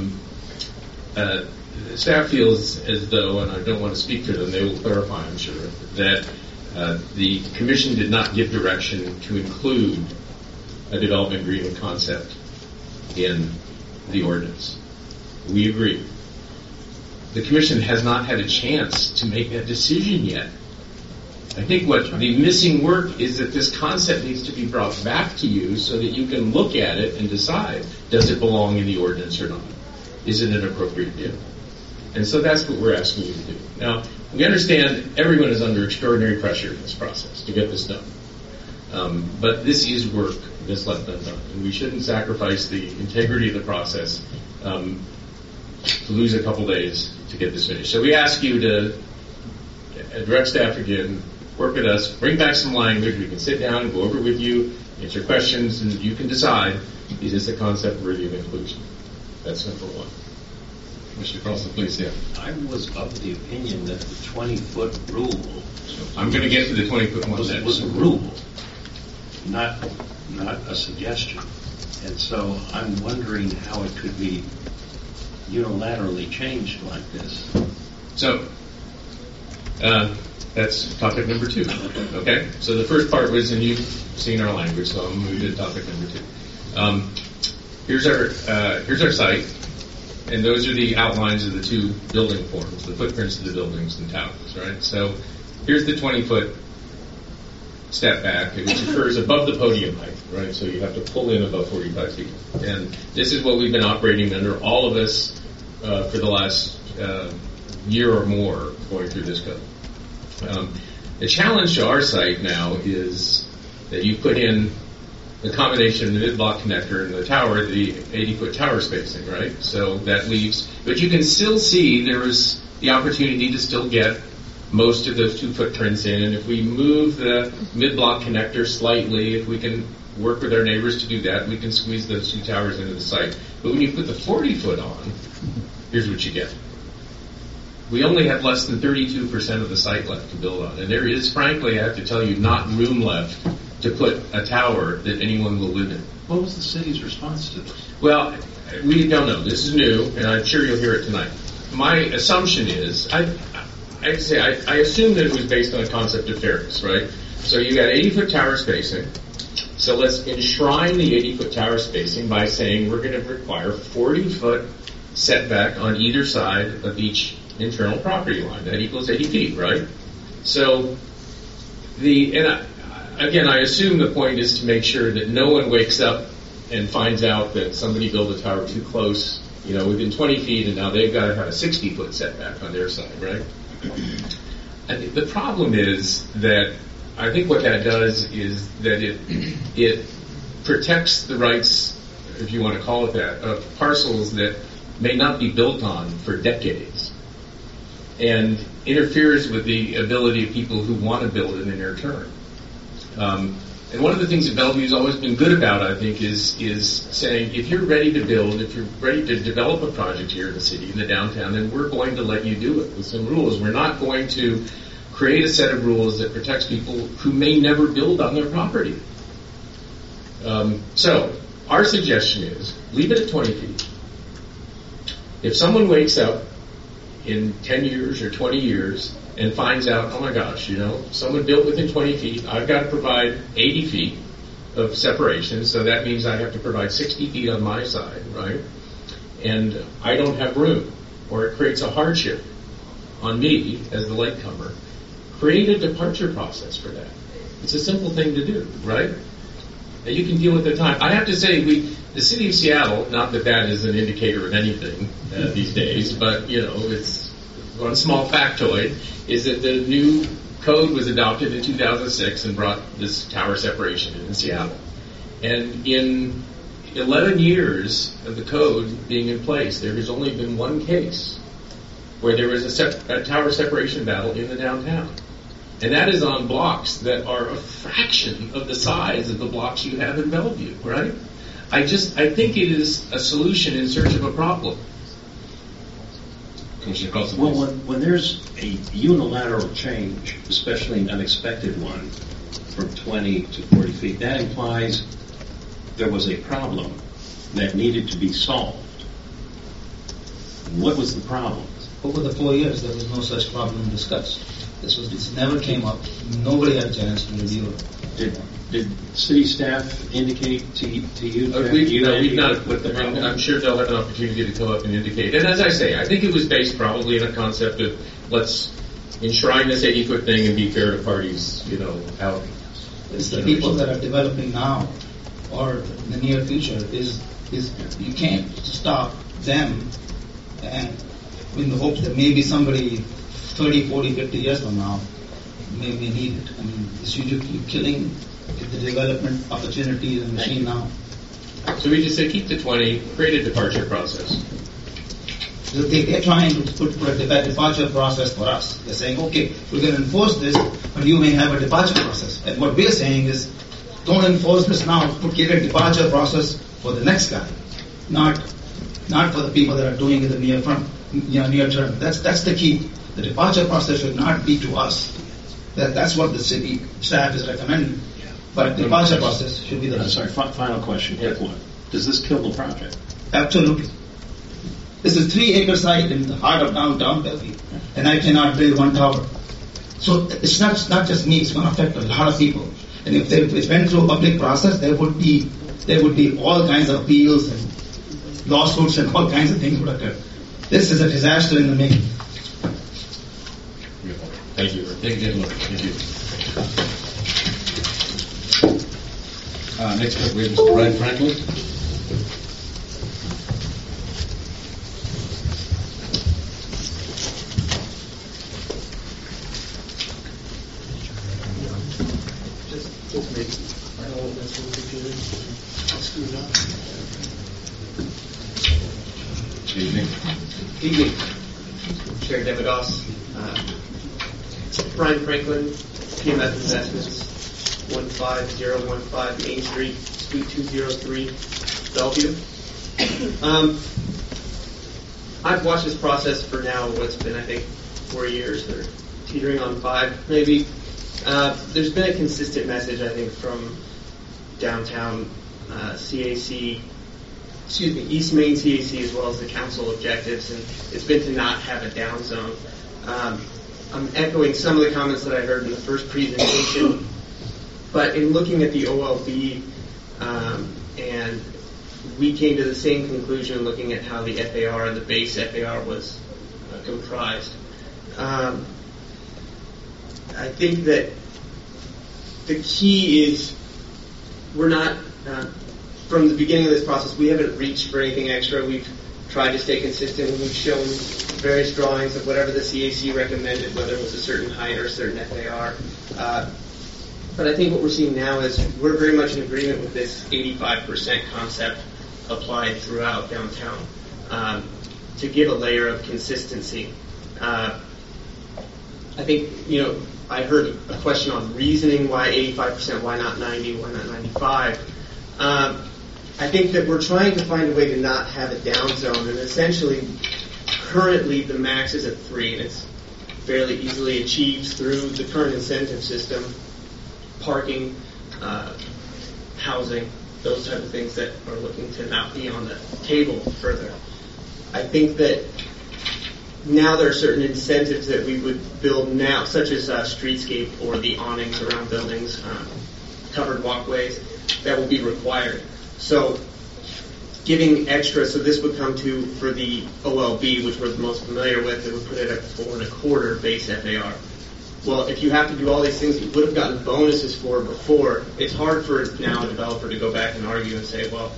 staff feels as though, and I don't want to speak for them, they will clarify, I'm sure, that the commission did not give direction to include a development agreement concept in the ordinance. We agree. The commission has not had a chance to make that decision yet. I think what the missing work is that this concept needs to be brought back to you so that you can look at it and decide, does it belong in the ordinance or not? Is it an appropriate vehicle? And so that's what we're asking you to do. Now, we understand everyone is under extraordinary pressure in this process to get this done. But this is work that's left undone. And we shouldn't sacrifice the integrity of the process to lose a couple days to get this finished. So we ask you to direct staff again, work with us, bring back some language. We can sit down and go over with you, answer questions, and you can decide, is this a concept worthy of inclusion? That's number 1. Mr. Carlson, please, yeah. I was of the opinion that the 20-foot rule... I'm going to get to the 20-foot one next. Was a rule, not a suggestion. And so I'm wondering how it could be unilaterally changed like this. So, That's topic number 2. Okay? So the first part was, and you've seen our language, so I'm moving to topic number 2. Here's our site, and those are the outlines of the 2 building forms, the footprints of the buildings and towers, right? So here's the 20-foot step back, which occurs above the podium height, right? So you have to pull in above 45 feet. And this is what we've been operating under, all of us, for the last year or more going through this code. The challenge to our site now is that you put in the combination of the mid-block connector and the tower, the 80-foot tower spacing, right? So that leaves, but you can still see there is the opportunity to still get most of those 2 footprints in, and if we move the mid-block connector slightly, if we can work with our neighbors to do that, we can squeeze those 2 towers into the site. But when you put the 40-foot on, here's what you get. We only have less than 32% of the site left to build on, and there is, frankly, I have to tell you, not room left to put a tower that anyone will live in. What was the city's response to this? Well, we don't know. This is new, and I'm sure you'll hear it tonight. My assumption is, I assume that it was based on a concept of fairness, right? So you got 80-foot tower spacing. So let's enshrine the 80-foot tower spacing by saying we're going to require 40-foot setback on either side of each internal property line. That equals 80 feet, right? So I assume the point is to make sure that no one wakes up and finds out that somebody built a tower too close, within 20 feet, and now they've got to have a 60-foot setback on their side, right? The problem is that I think what that does is that it protects the rights, if you want to call it that, of parcels that may not be built on for decades, and interferes with the ability of people who want to build in their turn. And one of the things that Bellevue's always been good about, I think, is saying, if you're ready to build, if you're ready to develop a project here in the city, in the downtown, then we're going to let you do it with some rules. We're not going to create a set of rules that protects people who may never build on their property. So our suggestion is, leave it at 20 feet. If someone wakes up in 10 years or 20 years and finds out, oh my gosh, someone built within 20 feet, I've got to provide 80 feet of separation, so that means I have to provide 60 feet on my side, right? And I don't have room, or it creates a hardship on me as the latecomer. Create a departure process for that. It's a simple thing to do, right? And you can deal with the time. I have to say, the city of Seattle, not that that is an indicator of anything these days, but, it's one small factoid, is that the new code was adopted in 2006 and brought this tower separation in Seattle. And in 11 years of the code being in place, there has only been one case where there was a tower separation battle in the downtown. And that is on blocks that are a fraction of the size of the blocks you have in Bellevue, right? I think it is a solution in search of a problem. Well, when there's a unilateral change, especially an unexpected one, from 20 to 40 feet, that implies there was a problem that needed to be solved. What was the problem? Over the 4 years, there was no such problem discussed. This never came up. Nobody had a chance to review it. Did city staff indicate to you? We've not put them in. I'm sure they'll have an opportunity to come up and indicate. And as I say, I think it was based probably on a concept of let's enshrine this 80-foot thing and be fair to parties, out. It's the people that are developing now or in the near future is you can't stop them and in the hopes that maybe somebody 30, 40, 50 years from now may need it. I mean, you're killing the development opportunity in the machine now. So we just say keep the 20, create a departure process. So they're trying to put a departure process for us. They're saying, okay, we're going to enforce this, but you may have a departure process. And what we're saying is, don't enforce this now, create a departure process for the next guy, not for the people that are doing it in the near term. That's the key. The departure process should not be to us. That's what the city staff is recommending. But the departure process should be the... Final question. Yes. Does this kill the project? Absolutely. This is 3-acre site in the heart of downtown Bellevue, and I cannot build one tower. So it's not just me, it's going to affect a lot of people. And if it went through a public process, there would be all kinds of appeals and lawsuits and all kinds of things would occur. This is a disaster in the making. Thank you. Thank you. Thank you. Next up, we have Mr. Brian Franklin. Evening. Evening. Chair Devados. Brian Franklin, PMF Investments, 15015 Main Street, Suite 203, Bellevue. I've watched this process for now what's been, I think, 4 years, or teetering on 5 maybe. There's been a consistent message, I think, from downtown CAC, East Main CAC, as well as the council objectives, and it's been to not have a down zone. I'm echoing some of the comments that I heard in the first presentation, but in looking at the OLB, and we came to the same conclusion looking at how the FAR, the base FAR, was comprised. I think that the key is we're not, from the beginning of this process, we haven't reached for anything extra. We've tried to stay consistent, and we've shown various drawings of whatever the CAC recommended, whether it was a certain height or a certain FAR. But I think what we're seeing now is we're very much in agreement with this 85% concept applied throughout downtown to give a layer of consistency. I think, I heard a question on reasoning, why 85%, why not 90, why not 95? I think that we're trying to find a way to not have a down zone, and essentially, currently the max is at 3, and it's fairly easily achieved through the current incentive system, parking, housing, those type of things that are looking to not be on the table further. I think that now there are certain incentives that we would build now, such as streetscape or the awnings around buildings, covered walkways, that will be required. So giving extra, so this would come to, for the OLB, which we're the most familiar with, it would put it at 4.25 base FAR. Well, if you have to do all these things you would have gotten bonuses for before, it's hard for now a developer to go back and argue and say, well,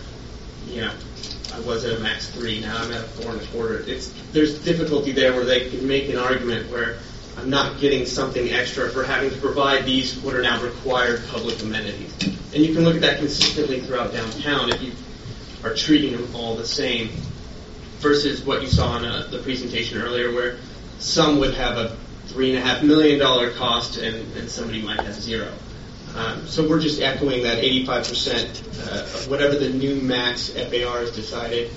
I was at a max 3, now I'm at a 4.25. There's difficulty there where they can make an argument where I'm not getting something extra for having to provide these what are now required public amenities. And you can look at that consistently throughout downtown if you are treating them all the same versus what you saw in the presentation earlier where some would have a $3.5 million cost and somebody might have 0. So we're just echoing that 85% of whatever the new max FAR is decided.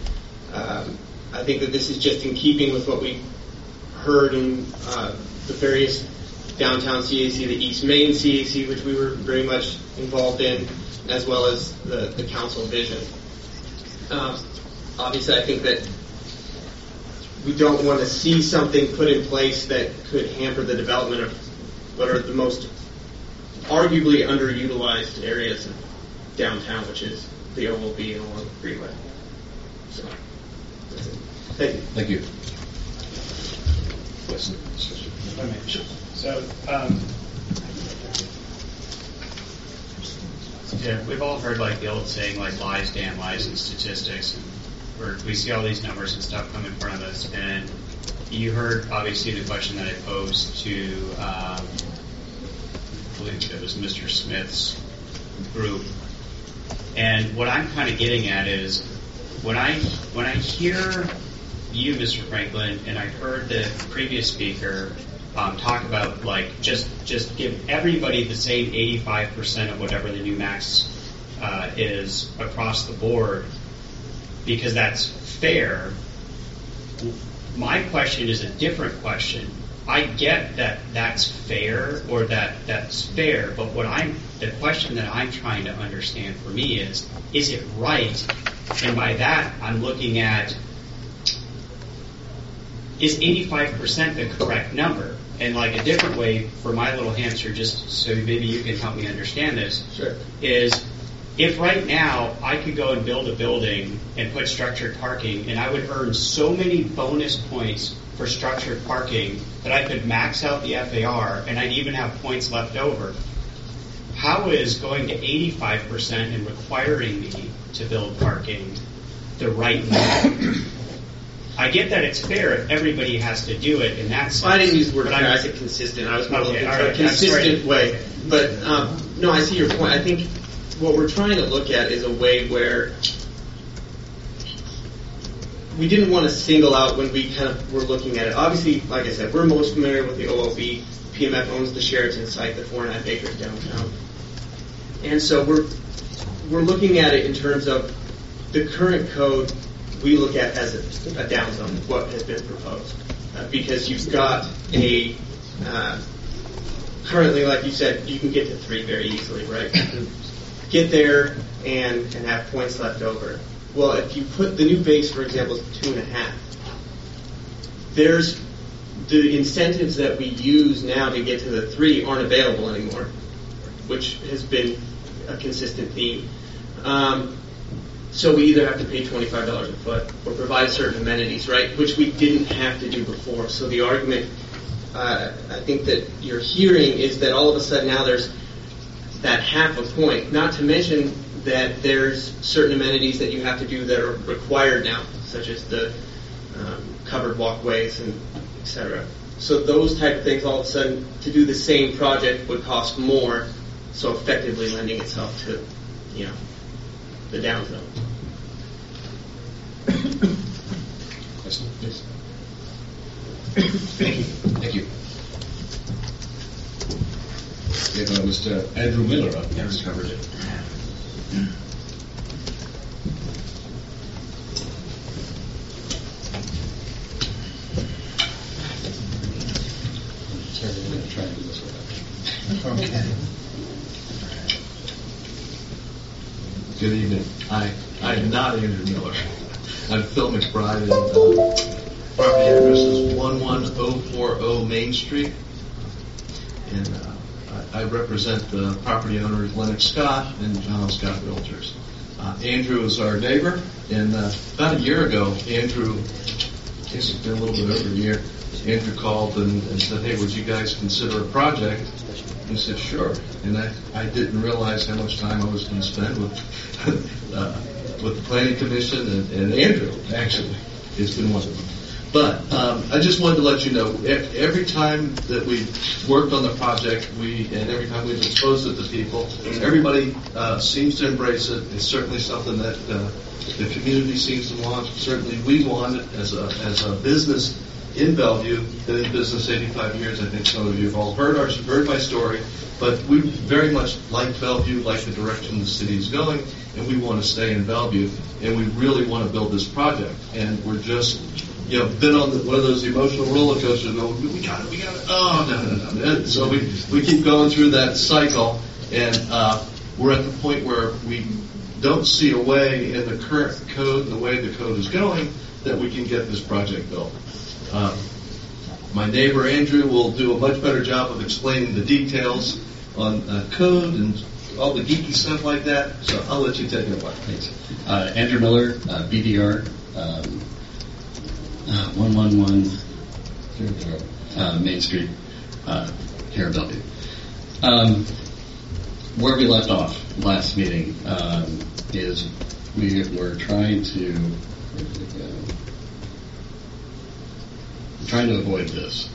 I think that this is just in keeping with what we heard in the various downtown CAC, the East Main CAC, which we were very much involved in, as well as the council vision. Obviously, I think that we don't want to see something put in place that could hamper the development of what are the most arguably underutilized areas of downtown, which is the OLB and along the freeway. So, that's it. Thank you. Thank you. So, we've all heard the old saying, lies, damn lies, and statistics. And we see all these numbers and stuff come in front of us. And you heard, obviously, the question that I posed to, I believe it was Mr. Smith's group. And what I'm kind of getting at is, when I hear you, Mr. Franklin, and I heard the previous speaker talk about just give everybody the same 85% of whatever the new max is across the board because that's fair. My question is a different question. I get that that's fair or that's fair, but the question that I'm trying to understand for me is it right? And by that, I'm looking at, is 85% the correct number? And like a different way for my little hamster, just so maybe you can help me understand this, Sure. is if right now I could go and build a building and put structured parking, and I would earn so many bonus points for structured parking that I could max out the FAR and I'd even have points left over. How is going to 85% and requiring me to build parking the right move? I get that it's fair if everybody has to do it in that sense. I didn't use the word but fair. I'm- I said consistent. I was more looking all for a right, consistent that's way. But no, I see your point. I think what we're trying to look at is a way where we didn't want to single out when we kind of were looking at it. Obviously, like I said, we're most familiar with the OLB. PMF owns the Sheraton site, the 4.5 acres downtown. And so we're looking at it in terms of the current code we look at as a down zone, what has been proposed. Because you've got a, currently, like you said, you can get to 3 very easily, right? You can get there and have points left over. Well, if you put the new base, for example, is 2.5, there's the incentives that we use now to get to the 3 aren't available anymore, which has been a consistent theme. So we either have to pay $25 a foot or provide certain amenities, right, which we didn't have to do before. So the argument I think that you're hearing is that all of a sudden now there's that half a point, not to mention that there's certain amenities that you have to do that are required now, such as the covered walkways and et cetera. So those type of things, all of a sudden, to do the same project would cost more, so effectively lending itself to, the down zone. Question, please. Thank you. We have Mr. Andrew Miller up next. Covered it. Try and do this one. Okay. Good evening. I am not Andrew Miller. I'm Phil McBride, and property address is 11040 Main Street. And I represent the property owners Lennox Scott and John Scott Realtors. Andrew is our neighbor, and about a year ago, Andrew, I guess it's been a little bit over a year, Andrew called and said, hey, would you guys consider a project? He said, sure. And I didn't realize how much time I was going to spend with the Planning Commission and Andrew, actually. It's been wonderful. But I just wanted to let you know, every time that we've worked on the project, and every time we've exposed it to people, everybody seems to embrace it. It's certainly something that the community seems to want. Certainly we want it as a business in Bellevue. Been in business 85 years. I think some of you have all heard my story. But we very much like Bellevue, like the direction the city is going, and we want to stay in Bellevue, and we really want to build this project. And we're just, been on one of those emotional roller coasters. We got it. Oh, no. So we keep going through that cycle, and we're at the point where we don't see a way in the current code, the way the code is going, that we can get this project built. My neighbor Andrew will do a much better job of explaining the details on code and all the geeky stuff like that. So I'll let you take it away. Thanks. Andrew Miller, BDR, 11100 Main Street, here in Bellevue. Where we left off last meeting is we were trying to avoid this,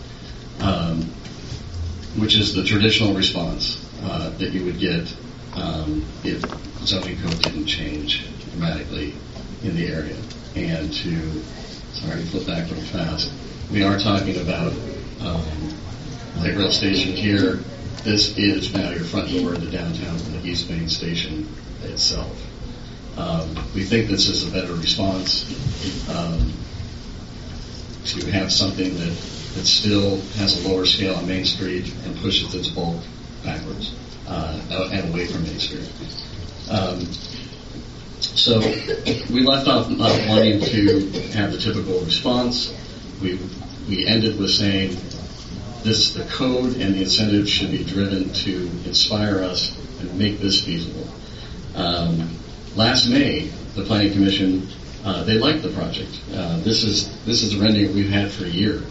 which is the traditional response that you would get if zoning code didn't change dramatically in the area. And flip back real fast, we are talking about light rail station here. This is now your front door into downtown from the East Main Station itself. We think this is a better response to have something that still has a lower scale on Main Street and pushes its bulk backwards and away from Main Street. So we left off not wanting to have the typical response. We ended with saying the code and the incentives should be driven to inspire us and make this feasible. Last May, the Planning Commission, they liked the project. This is the rendering we've had for a year.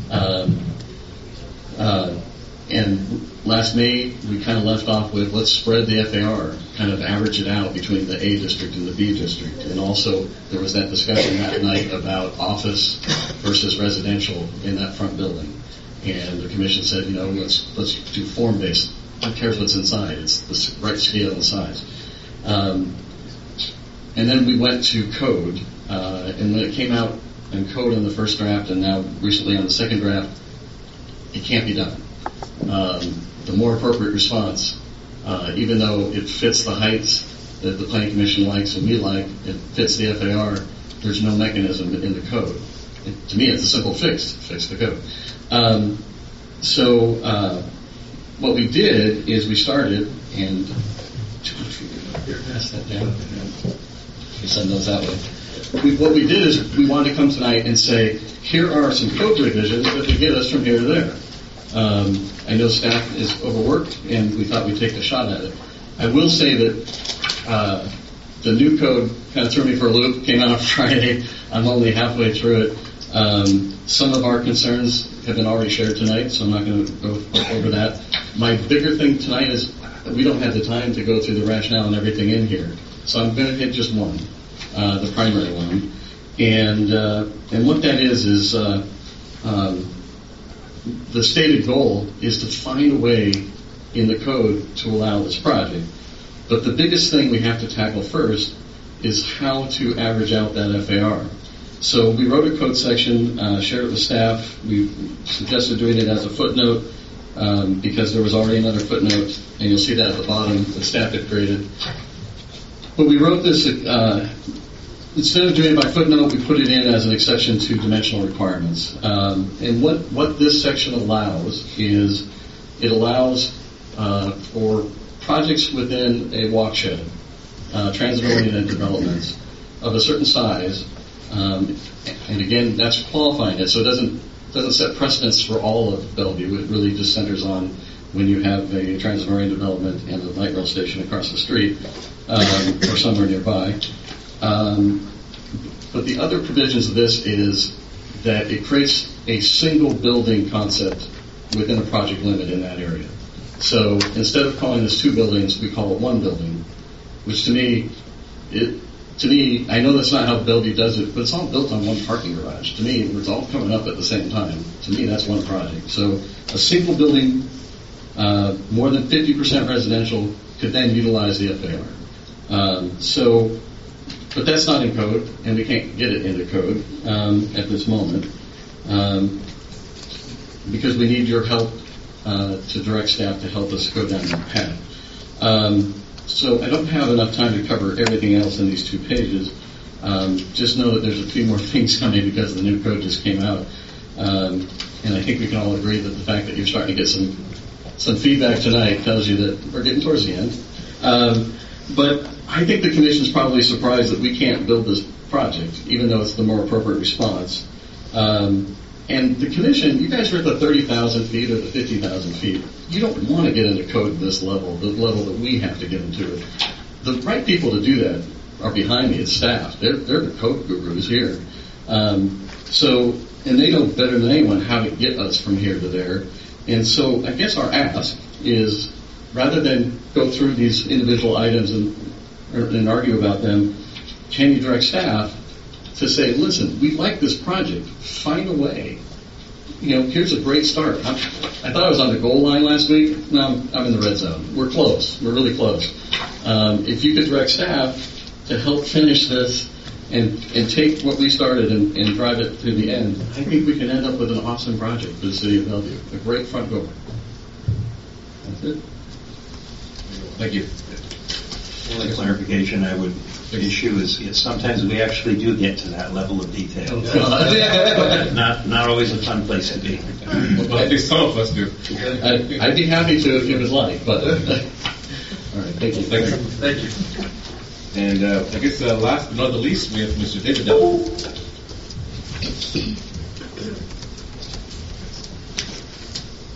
And last May, we kind of left off with, let's spread the FAR, kind of average it out between the A district and the B district. And also, there was that discussion that night about office versus residential in that front building. And the commission said, let's do form-based. Who cares what's inside? It's the right scale and size. And then we went to code. And when it came out in code on the first draft and now recently on the second draft, it can't be done. The more appropriate response, even though it fits the heights that the Planning Commission likes and we like, it fits the FAR, there's no mechanism in the code. To me, it's a simple fix the code. So what we did is we started, and here, pass that down. We send those that way. What we did is we wanted to come tonight and say, here are some code revisions that would get us from here to there. I know staff is overworked, and we thought we'd take a shot at it. I will say that the new code kind of threw me for a loop, came out on Friday. I'm only halfway through it. Some of our concerns have been already shared tonight, so I'm not going to go over that. My bigger thing tonight is we don't have the time to go through the rationale and everything in here. So I'm going to hit just one, the primary one. And what that is the stated goal is to find a way in the code to allow this project. But the biggest thing we have to tackle first is how to average out that FAR. So we wrote a code section, shared it with staff. We suggested doing it as a footnote because there was already another footnote, and you'll see that at the bottom that staff had created. But we wrote this, instead of doing it by footnote, we put it in as an exception to dimensional requirements. And what this section allows is it allows for projects within a walkshed, transit-oriented developments of a certain size. And again, that's qualifying it, so it doesn't set precedents for all of Bellevue. It really just centers on when you have a transit-oriented development and a light rail station across the street or somewhere nearby. But the other provisions of this is that it creates a single building concept within a project limit in that area. So instead of calling this two buildings, we call it one building, which to me, I know that's not how Bellevue does it, but it's all built on one parking garage. To me, it's all coming up at the same time. To me, that's one project. So a single building, more than 50% residential, could then utilize the FAR. But that's not in code, and we can't get it into code at this moment because we need your help to direct staff to help us go down that path. So I don't have enough time to cover everything else in these 2 pages. Just know that there's a few more things coming because the new code just came out. And I think we can all agree that the fact that you're starting to get some feedback tonight tells you that we're getting towards the end. But I think the Commission's probably surprised that we can't build this project, even though it's the more appropriate response. And the Commission, you guys are at the 30,000 feet or the 50,000 feet. You don't want to get into code at this level, the level that we have to get into it. The right people to do that are behind me, it's staff. They're the code gurus here. And they know better than anyone how to get us from here to there. And so I guess our ask is, rather than go through these individual items and argue about them, can you direct staff to say, listen, we like this project, find a way. Here's a great start. I thought I was on the goal line last week. No, I'm in the red zone. We're close. We're really close. If you could direct staff to help finish this and take what we started and drive it to the end, I think we can end up with an awesome project for the city of Bellevue. A great front door. That's it. Thank you. One clarification I would issue is sometimes we actually do get to that level of detail. But not always a fun place to be. Well, I think some of us do. I'd be happy to if you would like, but all right, thank you. Thank you. And I guess last but not the least, we have Mr. David Devil.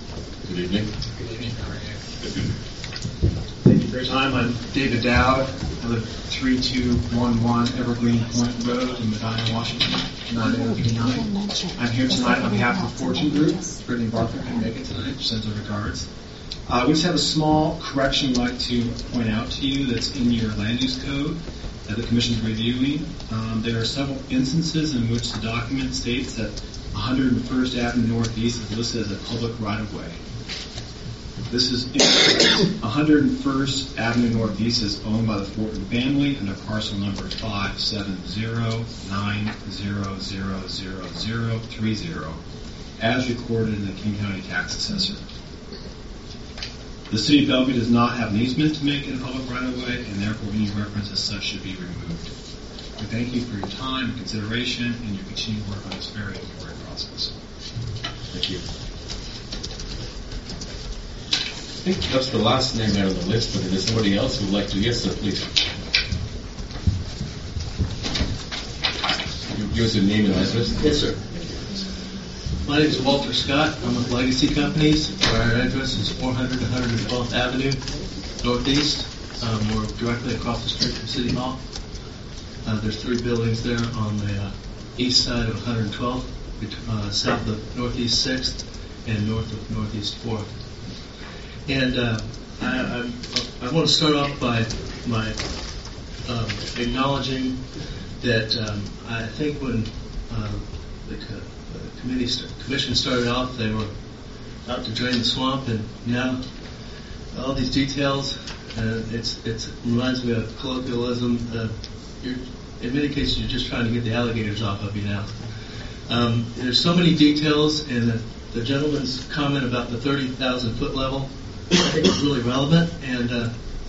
Good evening. Good evening. How are you? Thank you for your time. I'm David Dowd. I live 3211 Evergreen Point Road in Medina, Washington, 98039. I'm here tonight on behalf of the Fortune Group. Brittany Barker couldn't make it tonight. She sends her regards. We just have a small correction we'd like to point out to you that's in your land use code that the Commission's reviewing. There are several instances in which the document states that 101st Avenue Northeast is listed as a public right-of-way. This is 101st Avenue Northeast is owned by the Fortin family under parcel number 57090000030 as recorded in the King County Tax Assessor. The City of Bellevue does not have an easement to make it a public right-of-way, and therefore any reference as such should be removed. We thank you for your time and consideration and your continued work on this very important process. Thank you. I think that's the last name out on the list, but if there's somebody else who would like to, yes, sir, please. Give us your name and address. Yes, sir. My name is Walter Scott. I'm with Legacy Companies. Our address is 400 112th Avenue, Northeast. We're directly across the street from City Hall. There's 3 buildings there on the east side of 112th, south of Northeast 6th, and north of Northeast 4th. And I want to start off by acknowledging that I think when the commission started off, they were out to drain the swamp, and now all these details, it reminds me of colloquialism. In many cases, you're just trying to get the alligators off of you now. There's so many details, and the gentleman's comment about the 30,000 foot level, I think is really relevant. And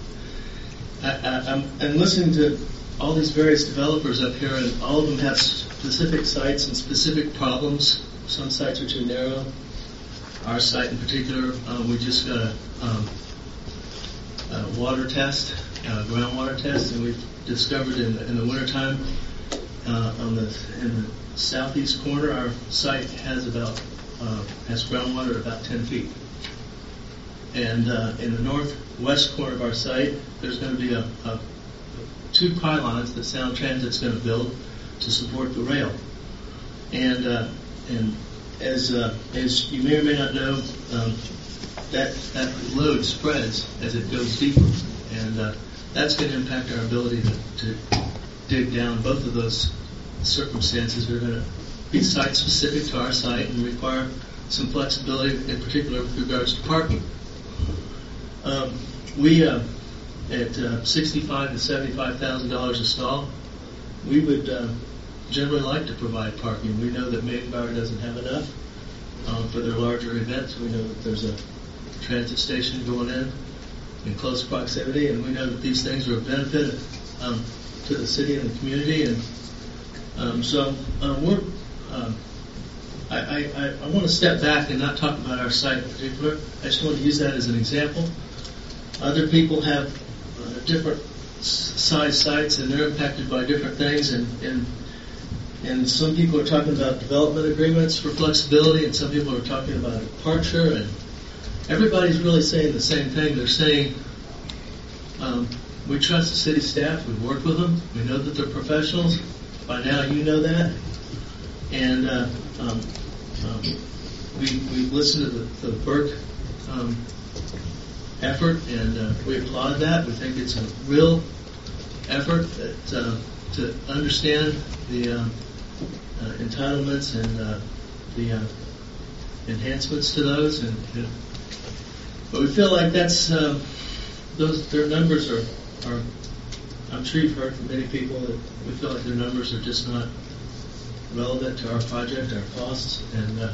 I'm listening to all these various developers up here, and all of them have specific sites and specific problems. Some sites are too narrow. Our site in particular, we just got a water test, groundwater test, and we've discovered in the wintertime in the southeast corner, our site has groundwater at about 10 feet. And in the northwest corner of our site, there's going to be 2 pylons that Sound Transit's going to build to support the rail. And as you may or may not know, that load spreads as it goes deeper, and that's going to impact our ability to dig down. Both of those circumstances are going to be site-specific to our site and require some flexibility, in particular with regards to parking. We at $65,000 to $75,000 a stall, we would generally like to provide parking. We know that Maidenbower doesn't have enough for their larger events. We know that there's a transit station going in close proximity, and we know that these things are a benefit to the city and the community. And I want to step back and not talk about our site in particular. I just want to use that as an example. Other people have different size sites, and they're impacted by different things. And some people are talking about development agreements for flexibility, and some people are talking about departure. And everybody's really saying the same thing. They're saying we trust the city staff. We've worked with them. We know that they're professionals. By now, you know that. And we've listened to the Burke effort, and we applaud that. We think it's a real effort to understand the entitlements and the enhancements to those. But we feel like that's their numbers are. I'm sure you've heard from many people that we feel like their numbers are just not relevant to our project, our costs, and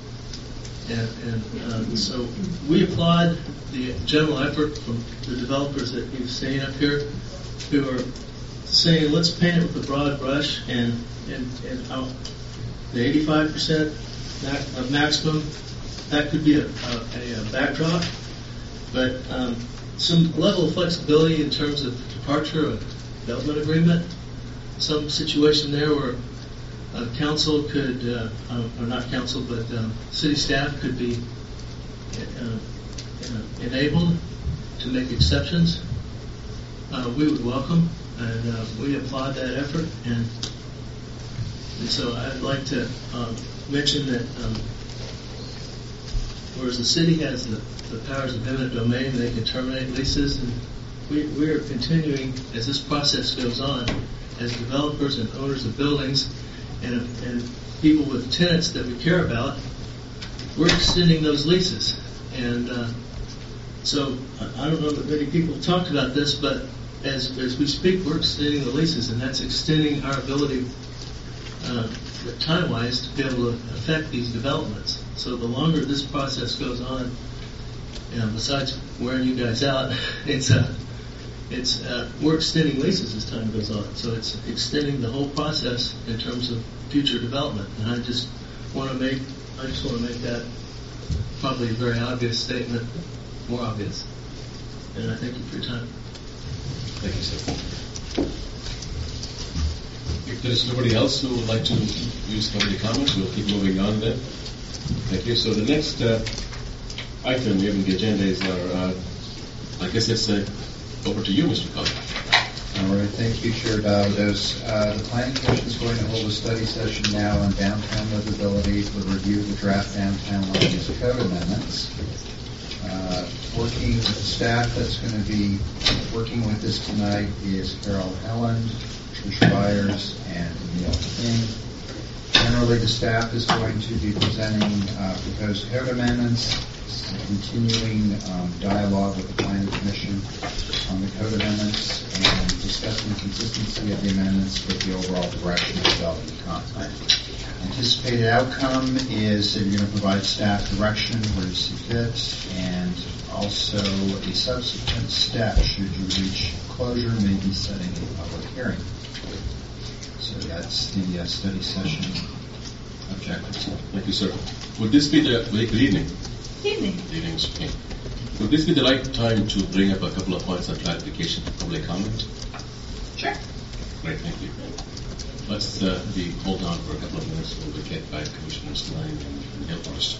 so we applaud the general effort from the developers that you've seen up here, who are saying let's paint it with a broad brush, and the 85% of maximum, that could be a backdrop, but some level of flexibility in terms of departure of development agreement, some situation there where council could, or not council, but city staff could be enabled to make exceptions, we would welcome, and we applaud that effort. And so I'd like to mention that whereas the city has the powers of eminent domain, they can terminate leases, and we are continuing as this process goes on, as developers and owners of buildings and people with tenants that we care about, we're extending those leases. And so I don't know that many people talk about this, but as we speak, we're extending the leases, and that's extending our ability time-wise to be able to affect these developments. So the longer this process goes on, besides wearing you guys out, we're extending leases as time goes on. So it's extending the whole process in terms of future development. And I just want to make that probably a very obvious statement more obvious. And I thank you for your time. Thank you, sir. If there's nobody else who would like to use public comments, we'll keep moving on then. Thank you. So the next item we have on the agenda is our, I guess it's over to you, Mr. Cullen. All right, thank you, Chair Davados. The Planning Commission is going to hold a study session now on downtown livability to review the draft downtown land use code amendments. Working with the staff that's going to be working with this tonight is Carol Helland, Trish Byers, and Neil King. Generally, the staff is going to be presenting proposed code amendments, continuing dialogue with the Planning Commission on the code amendments, and discussing the consistency of the amendments with the overall direction of development content. Anticipated outcome is that you're going to provide staff direction where you see fit, and also a subsequent step should you reach closure may be setting a public hearing. So that's the study session objectives. Thank you, sir. Would this be the good evening? Evening. Evening, Mr. King. Would this be the right time to bring up a couple of points of clarification for public comment? Sure. Great, thank you. Let's be hold on for a couple of minutes while we get back Commissioners Lang and Hillhurst.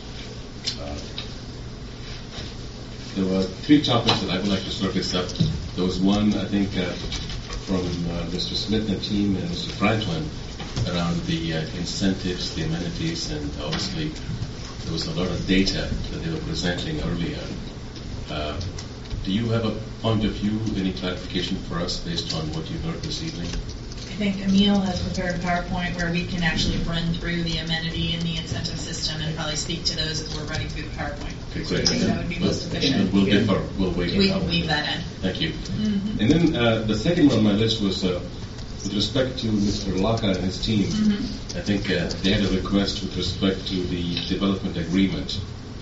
There were three topics that I would like to surface up. There was one, I think, from Mr. Smith and team and Mr. Franklin around the incentives, the amenities, and obviously there was a lot of data that they were presenting earlier. Do you have a point of view, any clarification for us based on what you heard this evening? I think Emil has prepared a PowerPoint where we can actually run through the amenity and the incentive system and probably speak to those as we're running through the PowerPoint. Okay, great. So I think that would be most efficient. We'll wait. We can weave that in. Thank you. Mm-hmm. And then the second one on my list was with respect to Mr. Laka and his team. Mm-hmm. I think they had a request with respect to the development agreement.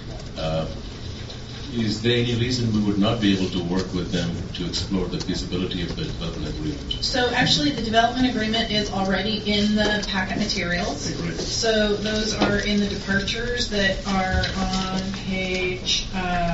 Is there any reason we would not be able to work with them to explore the feasibility of the development agreement? So actually the development agreement is already in the packet materials. Okay, so those are in the departures that are on page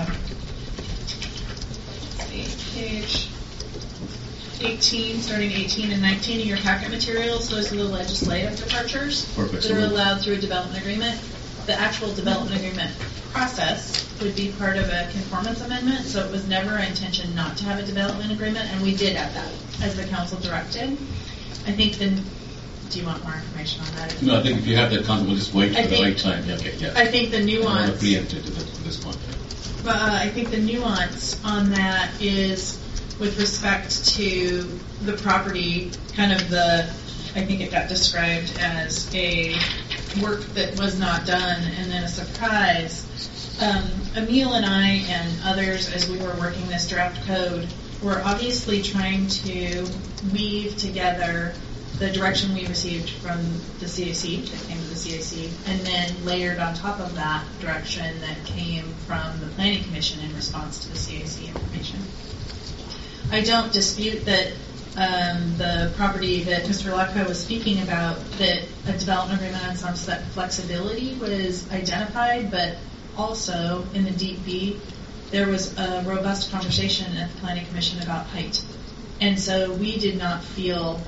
18, starting 18 and 19 in your packet materials. Those are the legislative departures that are allowed through a development agreement. The actual development agreement process would be part of a conformance amendment, so it was never our intention not to have a development agreement, and we did have that as the council directed. I think do you want more information on that? No, I think if you have that content, we'll just wait for the right time. Okay, yeah. I think the nuance. I want to preempt it at this point. I think the nuance on that is with respect to the property, kind of I think it got described as a work that was not done and then a surprise. Emil and I and others, as we were working this draft code, were obviously trying to weave together the direction we received from the CAC, that came to the CAC, and then layered on top of that direction that came from the Planning Commission in response to the CAC information. I don't dispute that the property that Mr. Laka was speaking about, that a development agreement on some flexibility was identified, but also in the Deep B, there was a robust conversation at the Planning Commission about height. And so we did not feel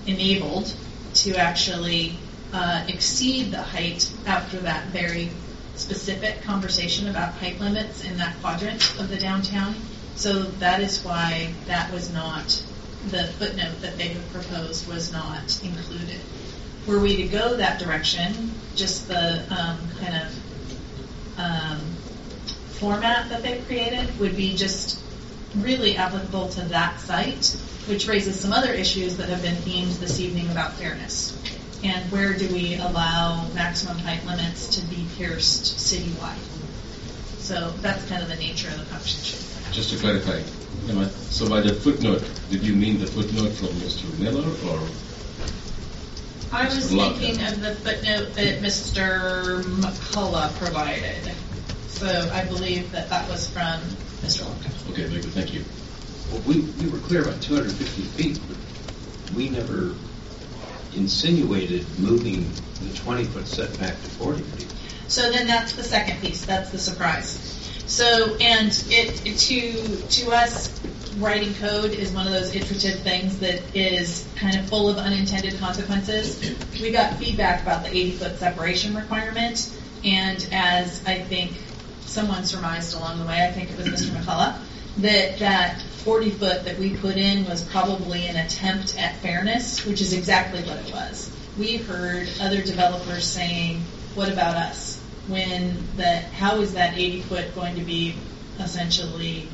enabled to actually exceed the height after that very specific conversation about height limits in that quadrant of the downtown. So that is why that was not, the footnote that they have proposed was not included. Were we to go that direction, just the format that they've created would be just really applicable to that site, which raises some other issues that have been themed this evening about fairness. And where do we allow maximum height limits to be pierced citywide? So that's kind of the nature of the conversation. Just to clarify, so by the footnote, did you mean the footnote from Mr. Miller or? I was thinking of the footnote that Mr. McCullough provided. So I believe that that was from Mr. Lonka. Okay, very good. Thank you. Well, we were clear about 250 feet, but we never insinuated moving the 20-foot setback to 40 feet. So then that's the second piece. That's the surprise. So, and to us, writing code is one of those iterative things that is kind of full of unintended consequences. We got feedback about the 80-foot separation requirement, and as I think someone surmised along the way, I think it was Mr. McCullough, that 40-foot that we put in was probably an attempt at fairness, which is exactly what it was. We heard other developers saying, what about us? How is that 80-foot going to be essentially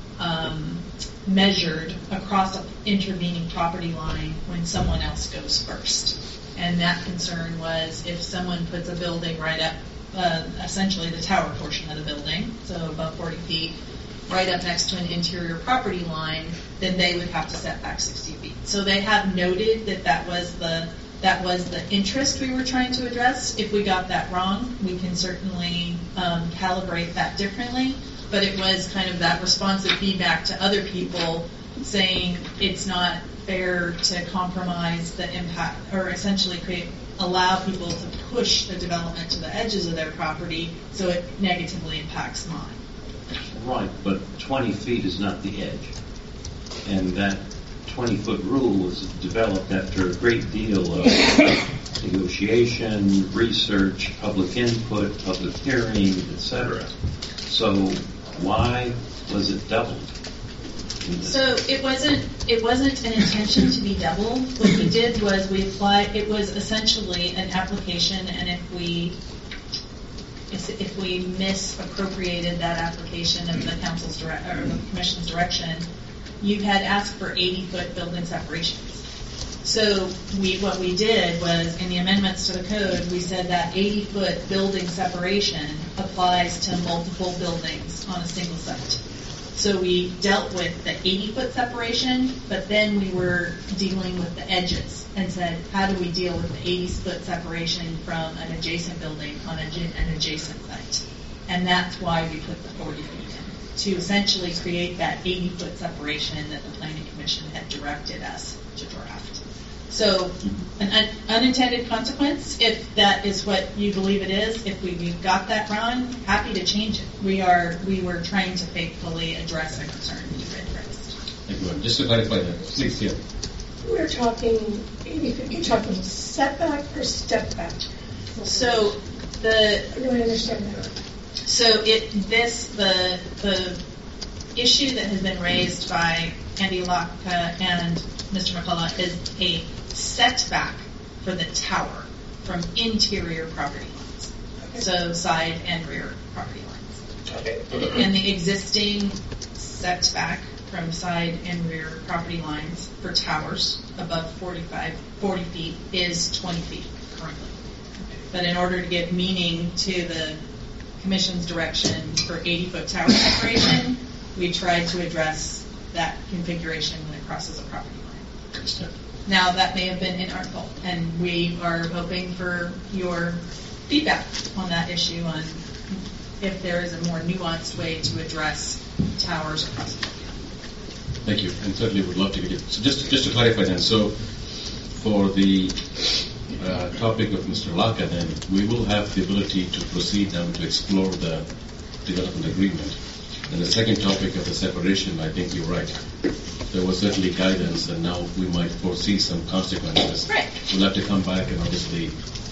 measured across an intervening property line when someone else goes first? And that concern was if someone puts a building right up, essentially the tower portion of the building, so above 40 feet, right up next to an interior property line, then they would have to set back 60 feet. So they have noted that was the interest we were trying to address. If we got that wrong, we can certainly calibrate that differently. But it was kind of that responsive feedback to other people saying it's not fair to compromise the impact, or essentially allow people to push the development to the edges of their property so it negatively impacts mine. Right, but 20 feet is not the edge. And that 20-foot rule was developed after a great deal of negotiation, research, public input, public hearing, etc. So why was it doubled? So it wasn't an intention to be doubled. What we did was it was essentially an application, and if we misappropriated that application of the council's or the commission's direction, you had asked for 80-foot building separations. So what we did was, in the amendments to the code, we said that 80-foot building separation applies to multiple buildings on a single site. So we dealt with the 80-foot separation, but then we were dealing with the edges and said, how do we deal with the 80-foot separation from an adjacent building on an adjacent site? And that's why we put the 40 feet in, to essentially create that 80-foot separation that the Planning Commission had directed us to draft. So an unintended consequence, if that is what you believe it is, if we got that wrong, happy to change it. We were trying to faithfully address a concern you had raised. Thank you. Just to clarify that, please, yeah. We're talking 80 feet. You're talking setback or step back? So I really understand that. So the issue that has been raised by Andy Laka and Mr. McCullough is a setback for the tower from interior property lines. Okay. So side and rear property lines. Okay. And the existing setback from side and rear property lines for towers above 40 feet is 20 feet currently. But in order to give meaning to the Commission's direction for 80-foot tower separation, we tried to address that configuration when it crosses a property line. Understood. Now, that may have been inartful, and we are hoping for your feedback on that issue, on if there is a more nuanced way to address towers across the country. Thank you, and certainly would love to get it. So just to clarify then, so for the topic of Mr. Laka, then we will have the ability to proceed now to explore the development agreement. And the second topic of the separation, I think you're right. There was certainly guidance, and now we might foresee some consequences. Right. We'll have to come back and obviously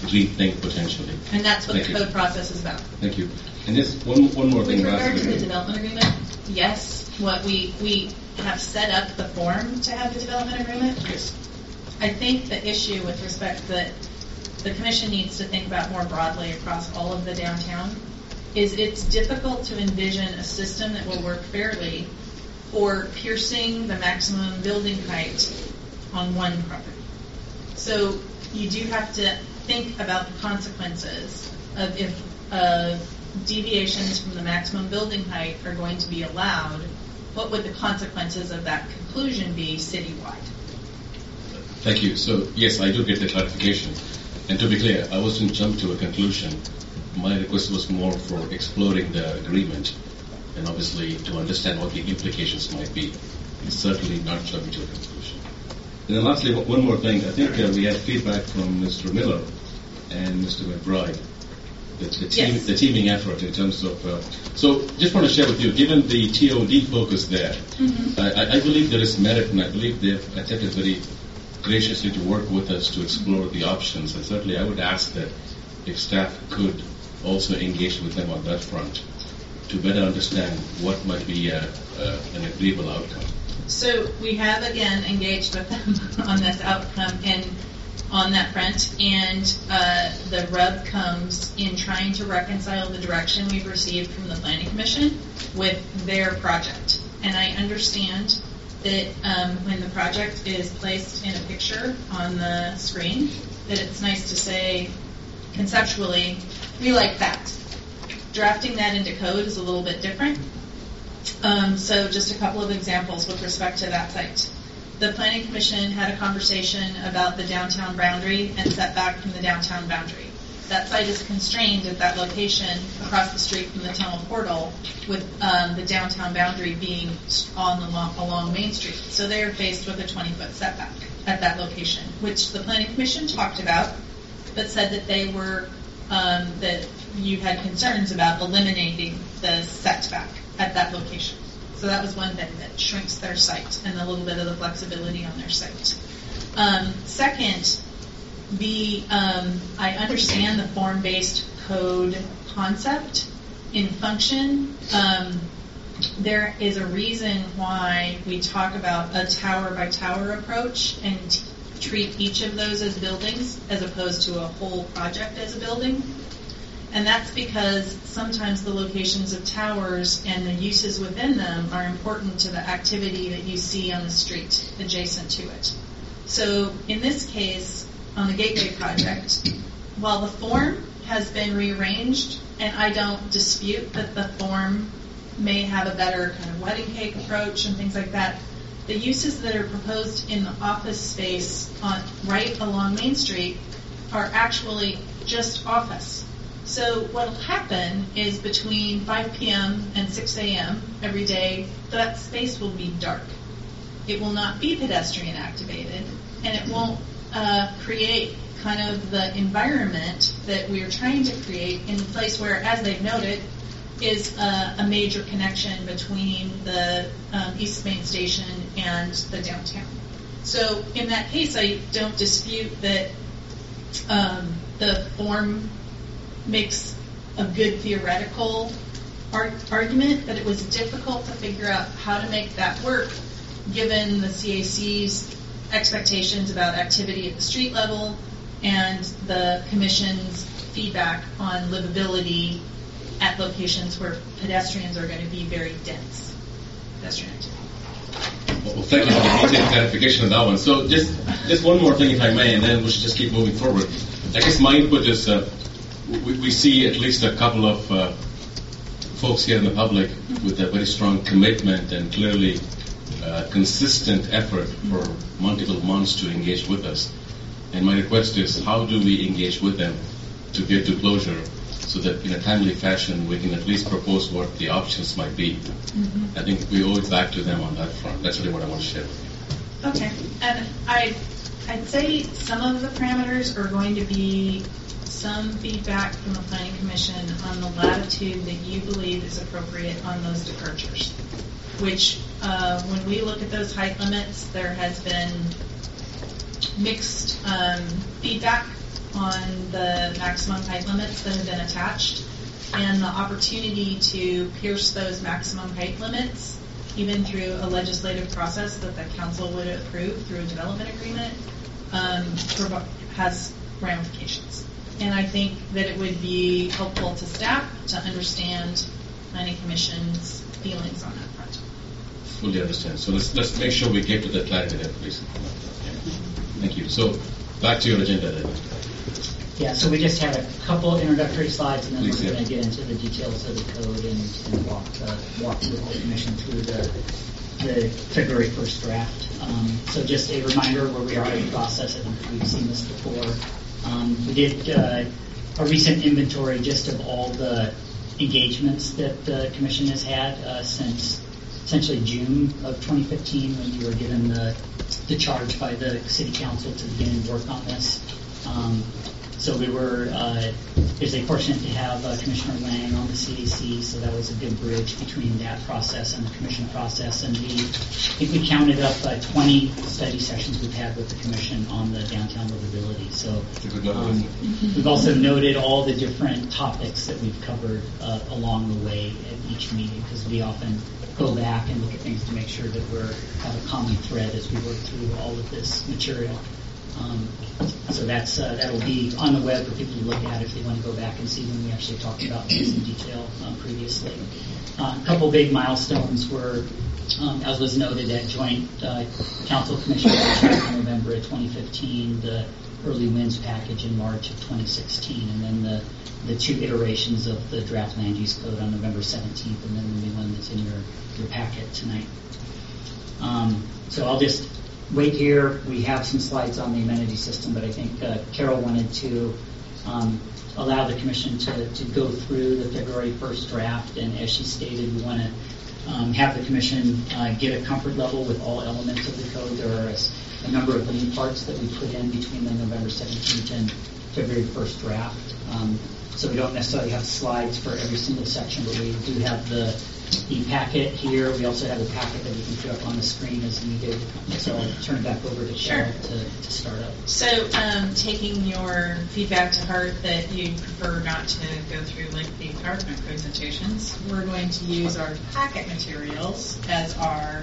rethink potentially. And that's what Thank the you. code process is about. Thank you. And just one more thing. With regard to lastly. the development agreement, yes, what we have set up the form to have the development agreement. Yes. I think the issue with respect that the commission needs to think about more broadly across all of the downtown is it's difficult to envision a system that will work fairly for piercing the maximum building height on one property. So you do have to think about the consequences of if deviations from the maximum building height are going to be allowed, what would the consequences of that conclusion be citywide? Thank you. So, yes, I do get the clarification. And to be clear, I wasn't jump to a conclusion. My request was more for exploring the agreement and obviously to understand what the implications might be. It's certainly not jumping to a conclusion. And then lastly, one more thing. I think we had feedback from Mr. Miller and Mr. McBride. Yes. The teaming effort in terms of... so just want to share with you, given the TOD focus there, I believe there is merit, and I believe they've attempted very graciously to work with us to explore the options. And certainly I would ask that if staff could also engage with them on that front to better understand what might be an agreeable outcome. So we have, again, engaged with them on this outcome and on that front, and the rub comes in trying to reconcile the direction we've received from the Planning Commission with their project. And I understand that when the project is placed in a picture on the screen, that it's nice to say conceptually, we like that. Drafting that into code is a little bit different. So just a couple of examples with respect to that site. The Planning Commission had a conversation about the downtown boundary and setback from the downtown boundary. That site is constrained at that location across the street from the tunnel portal with the downtown boundary being along Main Street. So they are faced with a 20-foot setback at that location, which the Planning Commission talked about, but said that they were, that you had concerns about eliminating the setback at that location. So that was one thing that shrinks their site and a little bit of the flexibility on their site. Second, I understand the form-based code concept in function. There is a reason why we talk about a tower-by-tower approach and treat each of those as buildings as opposed to a whole project as a building. And that's because sometimes the locations of towers and the uses within them are important to the activity that you see on the street adjacent to it. So in this case, on the Gateway project, while the form has been rearranged, and I don't dispute that the form may have a better kind of wedding cake approach and things like that, the uses that are proposed in the office space right along Main Street are actually just office. So what will happen is between 5 p.m. and 6 a.m. every day, that space will be dark. It will not be pedestrian activated, and it won't create kind of the environment that we are trying to create in a place where, as they've noted, is a major connection between the East Main Station and the downtown. So in that case, I don't dispute that the form makes a good theoretical argument, but it was difficult to figure out how to make that work given the CAC's expectations about activity at the street level and the Commission's feedback on livability at locations where pedestrians are going to be very dense pedestrian activity. Well, thank you for the detailed clarification on that one. So just one more thing, if I may, and then we should just keep moving forward. I guess my input is we see at least a couple of folks here in the public with a very strong commitment and clearly consistent effort for multiple months to engage with us. And my request is, how do we engage with them to get to closure so that in a timely fashion we can at least propose what the options might be? I think we owe it back to them on that front. That's really what I want to share with you. Okay. And I'd say some of the parameters are going to be some feedback from the Planning Commission on the latitude that you believe is appropriate on those departures, which when we look at those height limits, there has been mixed feedback on the maximum height limits that have been attached, and the opportunity to pierce those maximum height limits, even through a legislative process that the council would approve through a development agreement, has ramifications. And I think that it would be helpful to staff to understand Planning Commission's feelings on that front. Fully understand. So let's make sure we get to the clarity there, please. Thank you. So back to your agenda then. Yeah, so we just had a couple introductory slides, and then Please, we're going to get into the details of the code and walk the whole commission through the February 1st draft. So just a reminder where we are in the process. I think we've seen this before. We did a recent inventory just of all the engagements that the commission has had since essentially June of 2015, when you were given the charge by the city council to begin work on this. So we were is fortunate to have Commissioner Lang on the CAC, so that was a good bridge between that process and the commission process. And I think we counted up 20 study sessions we've had with the commission on the downtown livability. So we've also noted all the different topics that we've covered along the way at each meeting, because we often go back and look at things to make sure that we have a common thread as we work through all of this material. So that'll be on the web for people to look at if they want to go back and see when we actually talked about this in detail previously. A couple big milestones were, as was noted, at joint council commission in November of 2015, the early winds package in March of 2016, and then the two iterations of the draft land use code on November 17th, and then the new one that's in your packet tonight. So I'll just wait here. We have some slides on the amenity system, but I think Carol wanted to allow the commission to go through the February 1st draft, and as she stated, we want to have the commission get a comfort level with all elements of the code. There are a number of new parts that we put in between the November 17th and February 1st draft. So we don't necessarily have slides for every single section, but we do have the packet here. We also have a packet that we can put up on the screen as needed. So I'll turn it back over to Cheryl to start up. So taking your feedback to heart that you prefer not to go through lengthy PowerPoint presentations, we're going to use our packet materials as our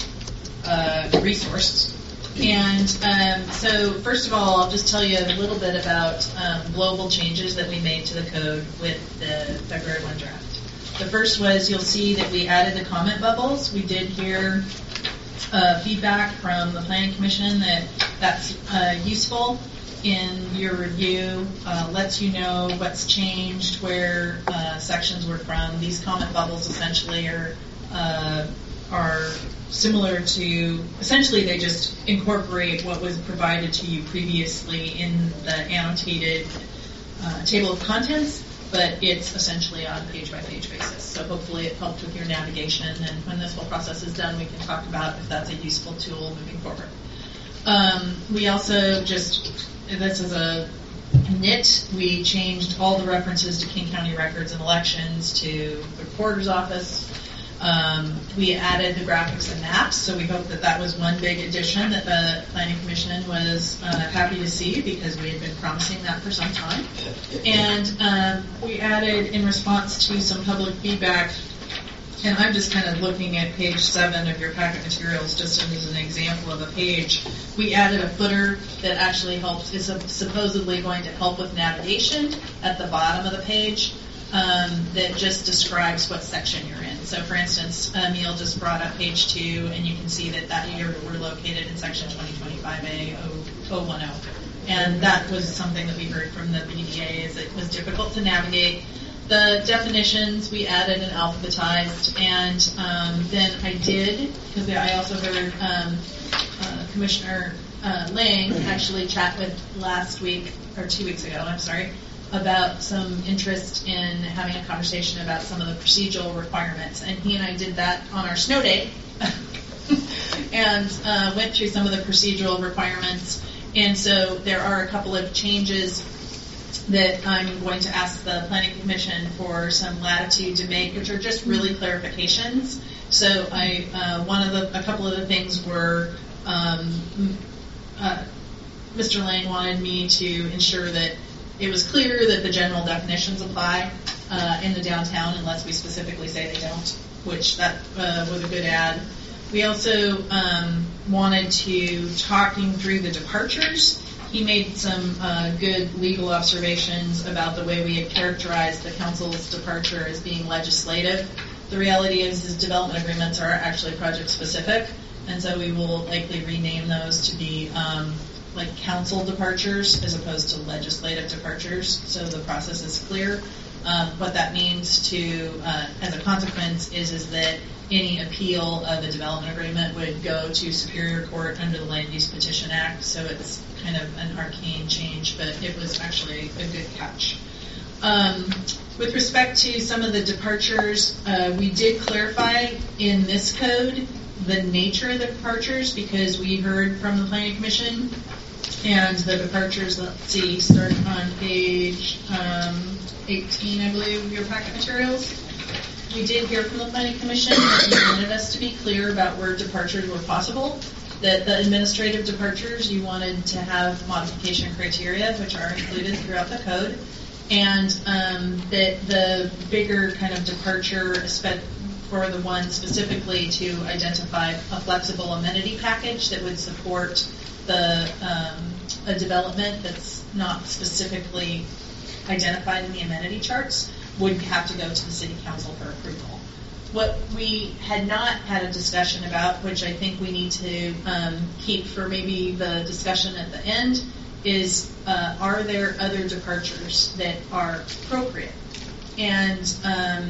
resource. And so first of all, I'll just tell you a little bit about global changes that we made to the code with the February 1 draft. The first was, you'll see that we added the comment bubbles. We did hear feedback from the Planning Commission that's useful in your review, lets you know what's changed, where sections were from. These comment bubbles essentially are similar to, essentially they just incorporate what was provided to you previously in the annotated table of contents, but it's essentially on a page-by-page basis. So hopefully it helped with your navigation, and when this whole process is done, we can talk about if that's a useful tool moving forward. We also just, this is a nit, we changed all the references to King County records and elections to the recorder's office. We added the graphics and maps, so we hope that was one big addition that the Planning Commission was happy to see, because we had been promising that for some time. And we added, in response to some public feedback, and I'm just kind of looking at page 7 of your packet materials just as an example of a page, we added a footer that actually is supposedly going to help with navigation at the bottom of the page. That just describes what section you're in. So, for instance, Emil just brought up page 2, and you can see that year we're located in section 2025A 010. And that was something that we heard from the BDA, is it was difficult to navigate. The definitions we added and alphabetized, and then I did, because I also heard Commissioner Lang actually chat with last week, or 2 weeks ago, I'm sorry, about some interest in having a conversation about some of the procedural requirements. And he and I did that on our snow day and went through some of the procedural requirements. And so there are a couple of changes that I'm going to ask the Planning Commission for some latitude to make, which are just really clarifications. So a couple of the things were Mr. Lang wanted me to ensure that it was clear that the general definitions apply in the downtown unless we specifically say they don't, which that was a good add. We also wanted to, talking through the departures, he made some good legal observations about the way we had characterized the council's departure as being legislative. The reality is development agreements are actually project specific, and so we will likely rename those to be like council departures as opposed to legislative departures, so the process is clear. What that means to, as a consequence, is that any appeal of a development agreement would go to Superior Court under the Land Use Petition Act, so it's kind of an arcane change, but it was actually a good catch. With respect to some of the departures, we did clarify in this code the nature of the departures because we heard from the Planning Commission, and the departures, let's see, start on page 18, I believe, of your packet materials. We did hear from the Planning Commission that you wanted us to be clear about where departures were possible, that the administrative departures you wanted to have modification criteria, which are included throughout the code, and that the bigger kind of departure for the one specifically to identify a flexible amenity package that would support the a development that's not specifically identified in the amenity charts would have to go to the City Council for approval. What we had not had a discussion about, which I think we need to keep for maybe the discussion at the end, is are there other departures that are appropriate? And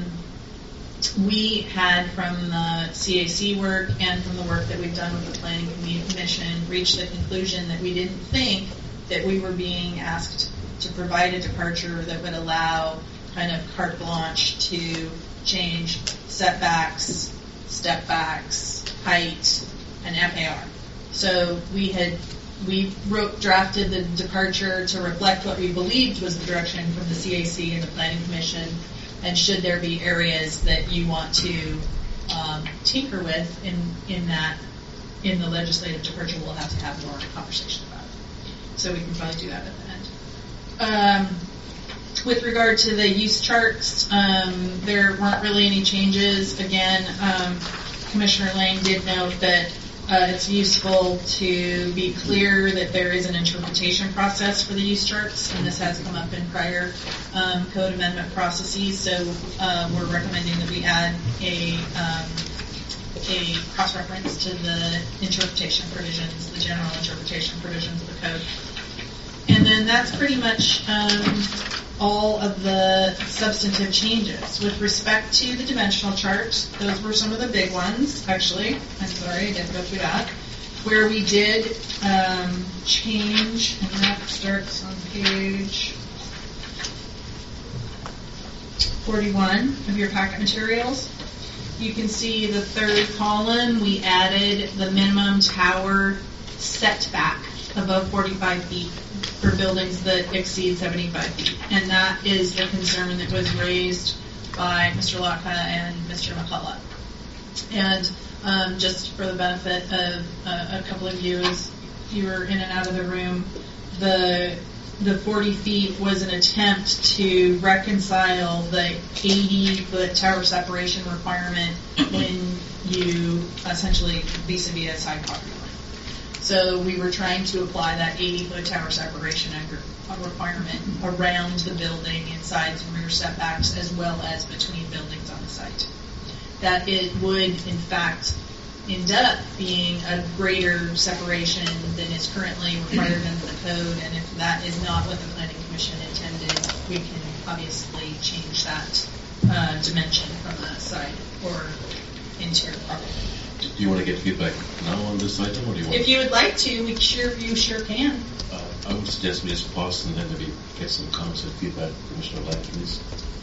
we had, from the CAC work and from the work that we've done with the Planning Commission, reached the conclusion that we didn't think that we were being asked to provide a departure that would allow kind of carte blanche to change setbacks, step backs, height, and FAR. So we drafted the departure to reflect what we believed was the direction from the CAC and the Planning Commission, and should there be areas that you want to tinker with in the legislative departure, we'll have to have more conversation about it. So we can probably do that at the end. With regard to the use charts, there weren't really any changes. Again, Commissioner Lang did note that it's useful to be clear that there is an interpretation process for the use charts, and this has come up in prior code amendment processes. So we're recommending that we add a cross-reference to the interpretation provisions, the general interpretation provisions of the code. And then that's pretty much all of the substantive changes. With respect to the dimensional charts, those were some of the big ones, actually. I'm sorry, I didn't go through that. Where we did change, and that starts on page 41 of your packet materials. You can see the third column, we added the minimum tower setback above 45 feet for buildings that exceed 75 feet. And that is the concern that was raised by Mr. Laka and Mr. McCullough. And just for the benefit of a couple of you as you were in and out of the room, the 40 feet was an attempt to reconcile the 80-foot tower separation requirement when you essentially vis-a-vis a side property line. So we were trying to apply that 80-foot tower separation requirement around the building in sides and rear setbacks as well as between buildings on the site. That it would, in fact, end up being a greater separation than is currently required under the code, and if that is not what the Planning Commission intended, we can obviously change that dimension from the side or interior property. Do you want to get feedback now on this item, or do you want? If you would like to, you sure can. I would suggest we just pause and then maybe get some comments and feedback from Commissioner Lang, please.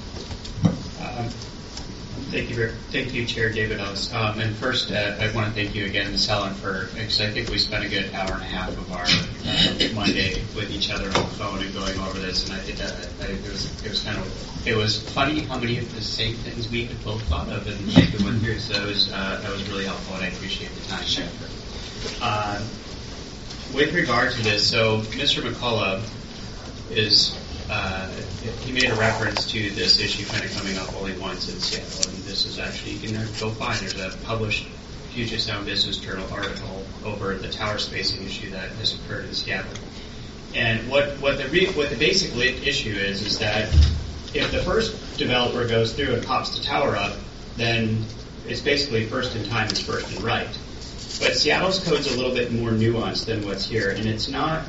Thank you, Chair David Oss. And first, I want to thank you again, Ms. Helen, because I think we spent a good hour and a half of our Monday with each other on the phone and going over this, and I think it was funny how many of the same things we had both thought of and we went through. So that was really helpful, and I appreciate the time. with regard to this, so Mr. McCullough is, he made a reference to this issue kind of coming up only once in Seattle, and this is actually, you can go find, there's a published Puget Sound Business Journal article over the tower spacing issue that has occurred in Seattle. And what the basic issue is that if the first developer goes through and pops the tower up, then it's basically first in time is first in right. But Seattle's code's a little bit more nuanced than what's here, and it's not.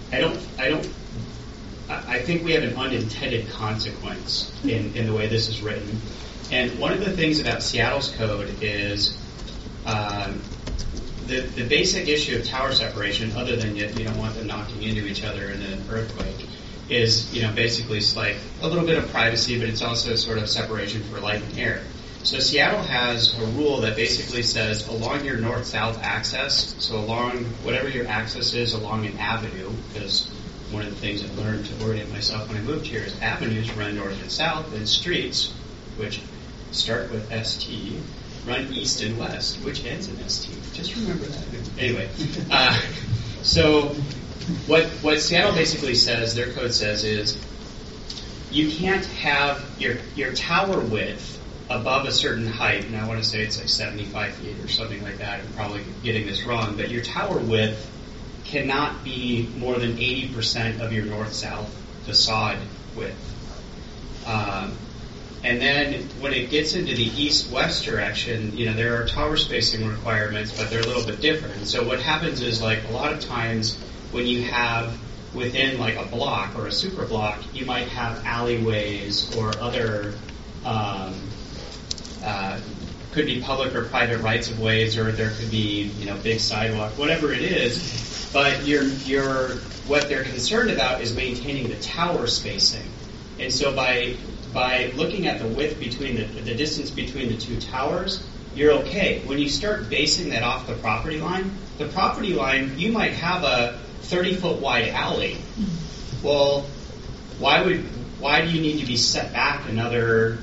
I think we have an unintended consequence in the way this is written. And one of the things about Seattle's code is the basic issue of tower separation, other than you don't want them knocking into each other in an earthquake, is basically it's like a little bit of privacy, but it's also sort of separation for light and air. So Seattle has a rule that basically says along your north-south access, so along whatever your access is along an avenue, because one of the things I learned to orient myself when I moved here is avenues run north and south, and streets, which start with ST, run east and west, which ends in ST. Just remember that. Anyway, so what Seattle basically says, their code says, is you can't have your tower width above a certain height, and I want to say it's like 75 feet or something like that. I'm probably getting this wrong, but your tower width cannot be more than 80% of your north-south facade width. And then when it gets into the east-west direction, there are tower spacing requirements, but they're a little bit different. And so what happens is, like, a lot of times when you have within like a block or a super block, you might have alleyways or other could be public or private rights of ways, or there could be big sidewalk, whatever it is. But what they're concerned about is maintaining the tower spacing. And so by looking at the width between the distance between the two towers, you're okay. When you start basing that off the property line, you might have a 30-foot wide alley. Well, why do you need to be set back another?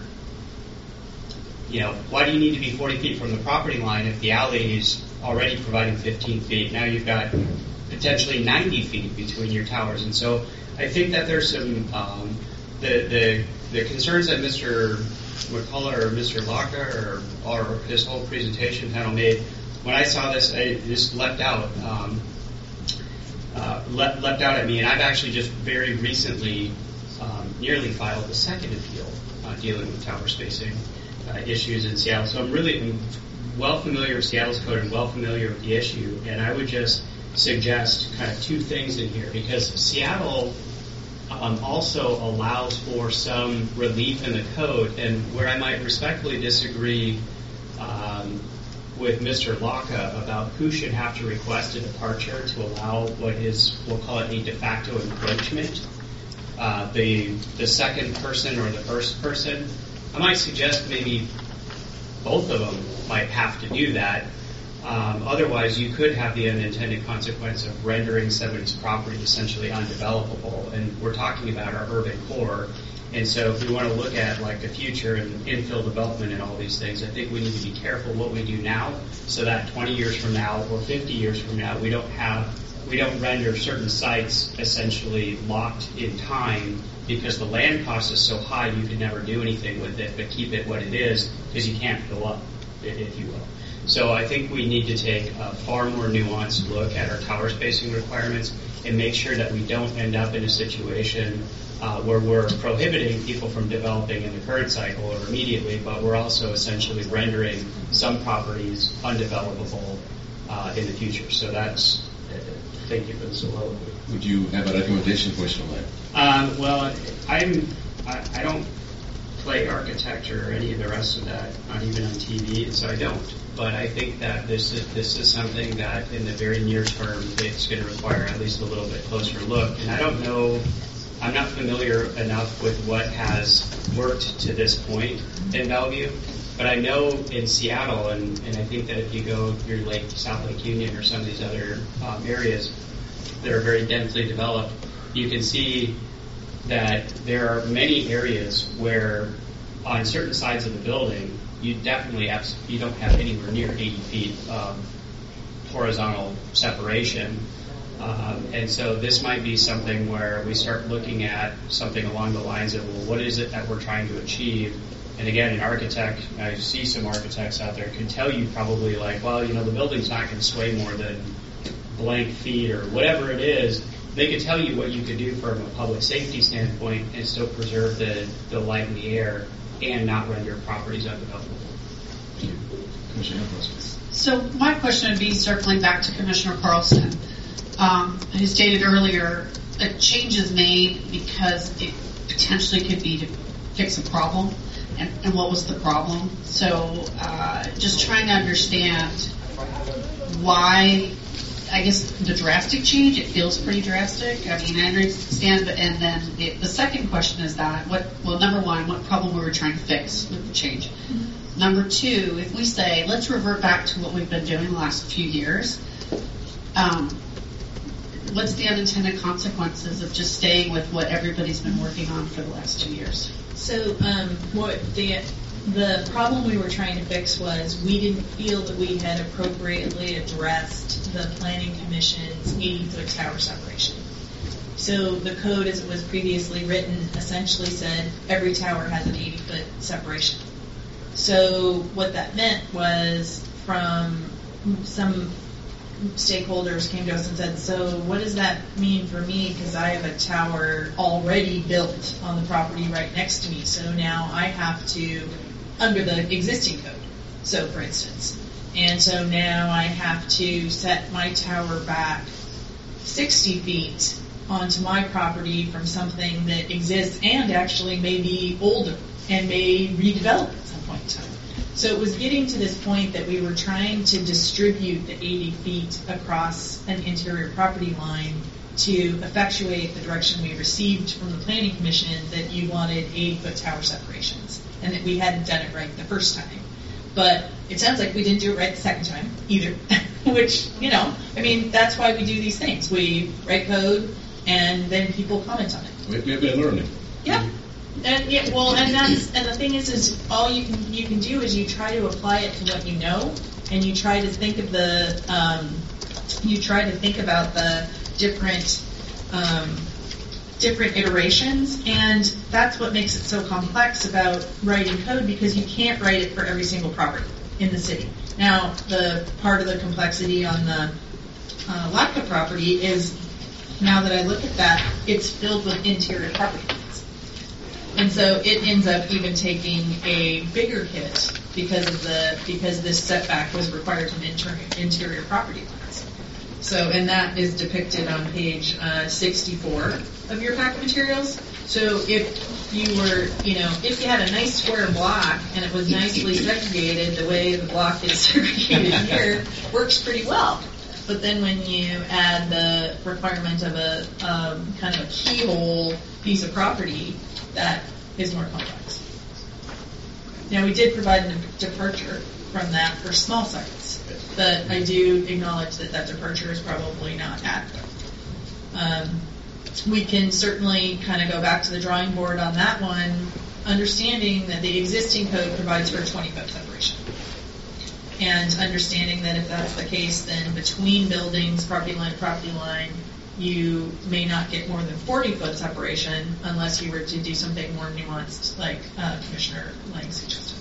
Why do you need to be 40 feet from the property line if the alley is already providing 15 feet? Now you've got potentially 90 feet between your towers. And so I think that there's some, the concerns that Mr. McCullough or Mr. Locker or his whole presentation panel made, when I saw this, it just leapt out at me. And I've actually just very recently nearly filed a second appeal dealing with tower spacing issues in Seattle. So I'm well familiar with Seattle's code and well familiar with the issue. And I would just suggest kind of two things in here, because Seattle also allows for some relief in the code, and where I might respectfully disagree with Mr. Laka about who should have to request a departure to allow what is, we'll call it a de facto encroachment, the second person or the first person. I might suggest maybe both of them might have to do that. Otherwise, you could have the unintended consequence of rendering somebody's property essentially undevelopable. And we're talking about our urban core. And so if we want to look at like the future and infill development and all these things, I think we need to be careful what we do now so that 20 years from now or 50 years from now, we don't render certain sites essentially locked in time because the land cost is so high you can never do anything with it, but keep it what it is because you can't fill up, if you will. So I think we need to take a far more nuanced look at our tower spacing requirements and make sure that we don't end up in a situation where we're prohibiting people from developing in the current cycle or immediately, but we're also essentially rendering some properties undevelopable in the future. So that's, thank you for the soliloquy. Would you have a recommendation for us on that? Well, I don't play architecture or any of the rest of that, not even on TV, so I don't. But I think that this is something that in the very near term it's going to require at least a little bit closer look. And I don't know, I'm not familiar enough with what has worked to this point in Bellevue, but I know in Seattle, and I think that if you go through South Lake Union or some of these other areas that are very densely developed, you can see that there are many areas where on certain sides of the building, you don't have anywhere near 80 feet of horizontal separation. And so this might be something where we start looking at something along the lines of, well, what is it that we're trying to achieve? And again, an architect, I see some architects out there, can tell you probably like, well, you know, the building's not going to sway more than blank feet or whatever it is. They could tell you what you could do from a public safety standpoint and still preserve the light and the air and not render properties undevelopable. So my question would be circling back to Commissioner Carlson. He stated earlier that change is made because it potentially could be to fix a problem. And what was the problem? So just trying to understand why, I guess, the drastic change, it feels pretty drastic. I mean, I understand, and then the second question is that, number one, what problem we were trying to fix with the change? Mm-hmm. Number two, if we say, let's revert back to what we've been doing the last few years, what's the unintended consequences of just staying with what everybody's been working on for the last 2 years? So what the problem we were trying to fix was we didn't feel that we had appropriately addressed the Planning Commission's 80-foot tower separation. So the code as it was previously written essentially said every tower has an 80-foot separation. So what that meant was from some stakeholders came to us and said, so what does that mean for me? Because I have a tower already built on the property right next to me. So now I have to, under the existing code, so for instance, and so now I have to set my tower back 60 feet onto my property from something that exists and actually may be older and may redevelop at some point in time. So it was getting to this point that we were trying to distribute the 80 feet across an interior property line to effectuate the direction we received from the Planning Commission that you wanted 80-foot tower separations and that we hadn't done it right the first time. But it sounds like we didn't do it right the second time either, which, you know, I mean, that's why we do these things. We write code and then people comment on it. We've been learning. Yeah. And yeah, well, and the thing is all you can do is you try to apply it to what you know, and you try to think of about the different iterations, and that's what makes it so complex about writing code, because you can't write it for every single property in the city. Now, the part of the complexity on the Latka property is, now that I look at that, it's filled with interior property lines. And so it ends up even taking a bigger hit because this setback was required from interior property lines. So, and that is depicted on page 64 of your packet materials. So if you were, if you had a nice square block and it was nicely segregated, the way the block is segregated here works pretty well. But then when you add the requirement of a kind of a keyhole piece of property, that is more complex. Now, we did provide a departure from that for small sites, but I do acknowledge that departure is probably not adequate. We can certainly kind of go back to the drawing board on that one, understanding that the existing code provides for a 20-foot separation. And understanding that if that's the case, then between buildings, property line, you may not get more than 40-foot separation unless you were to do something more nuanced, like Commissioner Lang suggested.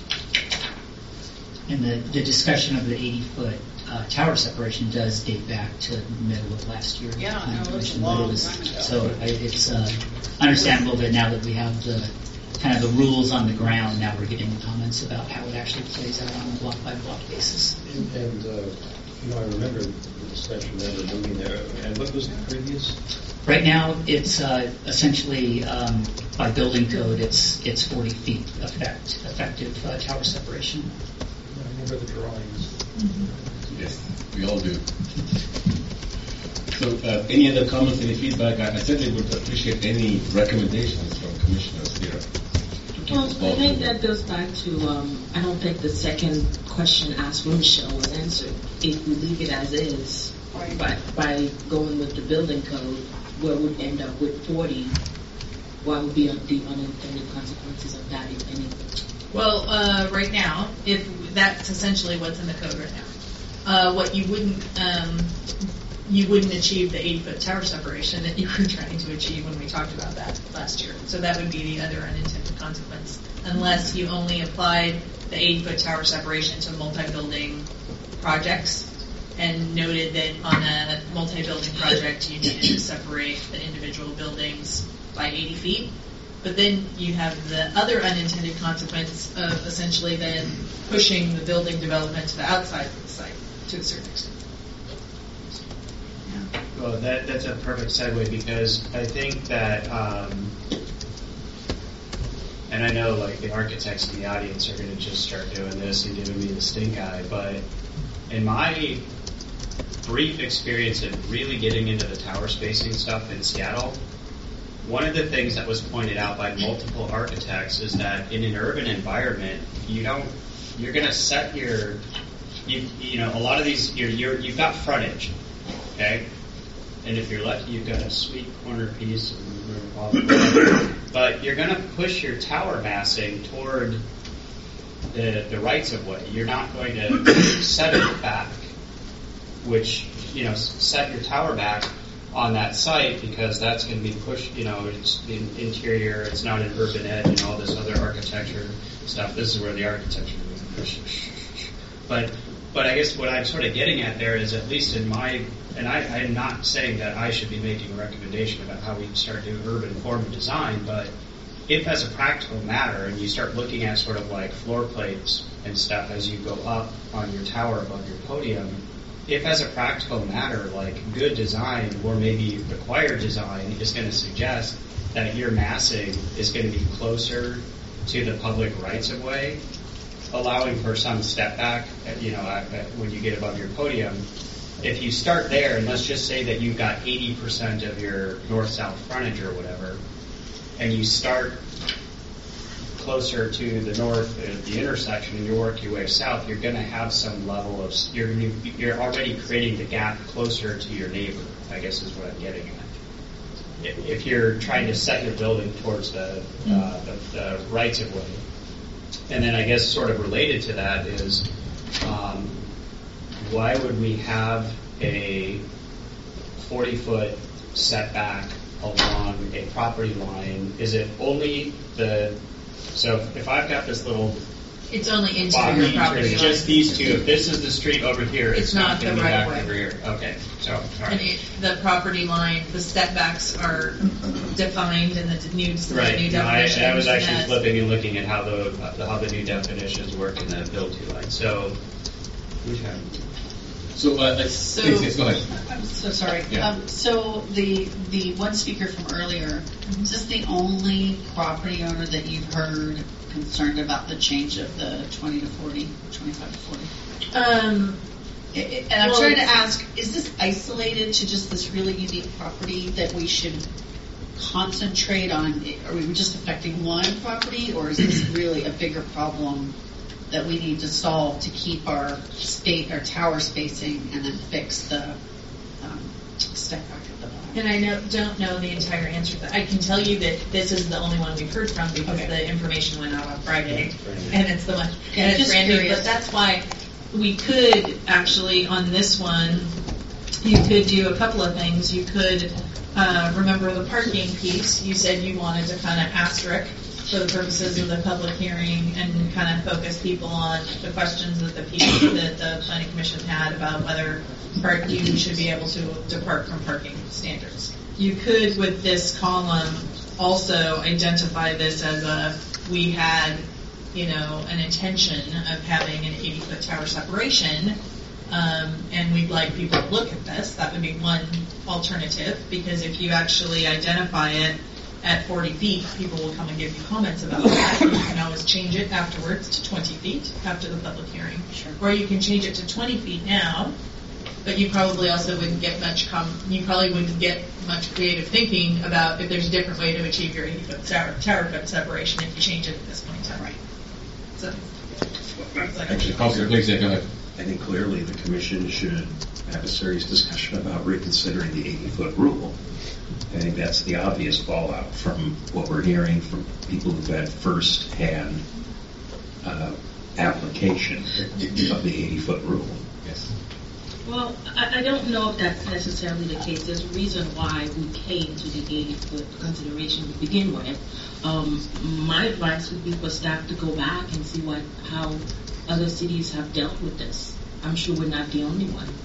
And the discussion of the 80-foot tower separation does date back to the middle of last year. Yeah, it's a long time ago. So it's understandable that now that we have the kind of the rules on the ground, now we're getting comments about how it actually plays out on a block-by-block basis. And I remember the discussion that we're moving there. And what was the previous? Right now, it's essentially by building code, it's 40 feet effective tower separation. I remember the drawings. Mm-hmm. Yes, we all do. So, any other comments, any feedback? I certainly would appreciate any recommendations from commissioners here. Well, I think that goes back to, I don't think the second question asked when Michelle was answered. If we leave it as is, by going with the building code, where we'd end up with 40, what would be the unintended consequences of that, if any? Well, right now, if that's essentially what's in the code right now. What you wouldn't, you wouldn't achieve the 80-foot tower separation that you were trying to achieve when we talked about that last year. So that would be the other unintended consequence, unless you only applied the 80-foot tower separation to multi-building projects and noted that on a multi-building project you needed to separate the individual buildings by 80 feet. But then you have the other unintended consequence of essentially then pushing the building development to the outside of the site to a certain extent. Well, that's a perfect segue, because I think that, and I know like the architects in the audience are going to just start doing this and giving me the stink eye, but in my brief experience of really getting into the tower spacing stuff in Seattle, one of the things that was pointed out by multiple architects is that in an urban environment, you're going to set a lot of these, you've got frontage, okay? And if you're lucky, you've got a sweet corner piece, but you're going to push your tower massing toward the rights of way. You're not going to set it back, which, set your tower back on that site, because that's going to be pushed, it's the interior, it's not an urban edge and all this other architecture stuff. This is where the architecture is pushed. But I guess what I'm sort of getting at there is, at least in my, and I'm not saying that I should be making a recommendation about how we start doing urban form design, but if as a practical matter, and you start looking at sort of like floor plates and stuff as you go up on your tower above your podium, if as a practical matter, like good design or maybe required design is going to suggest that your massing is going to be closer to the public rights of way, allowing for some step back, when you get above your podium. If you start there, and let's just say that you've got 80% of your north-south frontage or whatever, and you start closer to the north, the intersection, and you work your way south, you're going to have some level of, you're already creating the gap closer to your neighbor, I guess is what I'm getting at. If you're trying to set your building towards the rights of way. And then I guess sort of related to that is, why would we have a 40-foot setback along a property line? Is it only so if I've got this little... It's only interior property line. Just these two. If this is the street over here, it's not going to be back over here. Okay. So, all right. And the property line, the setbacks are defined in the new definitions. I was actually flipping and looking at how the new definitions work in the build to line. So, okay. So, go ahead. I'm so sorry. Yeah. So the one speaker from earlier, is this the only property owner that you've heard concerned about the change of the 20 to 40, 25 to 40? And I'm trying to ask, is this isolated to just this really unique property that we should concentrate on? Are we just affecting one property, or is this really a bigger problem that we need to solve to keep our tower spacing and then fix the step back at the bottom? And I don't know the entire answer to that. I can tell you that this is the only one we've heard from, because the information went out on Friday, and it's the one. Yeah, and it's brand new. But that's why we could actually, on this one, you could do a couple of things. You could remember the parking piece. You said you wanted to kind of asterisk for the purposes of the public hearing and kind of focus people on the questions that the planning commission had about whether you should be able to depart from parking standards. You could, with this column, also identify this as we had, an intention of having an 80-foot tower separation, and we'd like people to look at this. That would be one alternative, because if you actually identify it at 40 feet, people will come and give you comments about that. You can always change it afterwards to 20 feet after the public hearing. Sure. Or you can change it to 20 feet now, but you probably also wouldn't get much creative thinking about if there's a different way to achieve your 80-foot tower foot separation if you change it at this point in time. Right. So, actually, Councilor, please, go ahead. I think clearly the commission should have a serious discussion about reconsidering the 80-foot rule. I think that's the obvious fallout from what we're hearing from people who've had first-hand application of the 80-foot rule. Yes. Well, I don't know if that's necessarily the case. There's a reason why we came to the 80-foot consideration to begin with. My advice would be for staff to go back and see how other cities have dealt with this. I'm sure we're not the only one.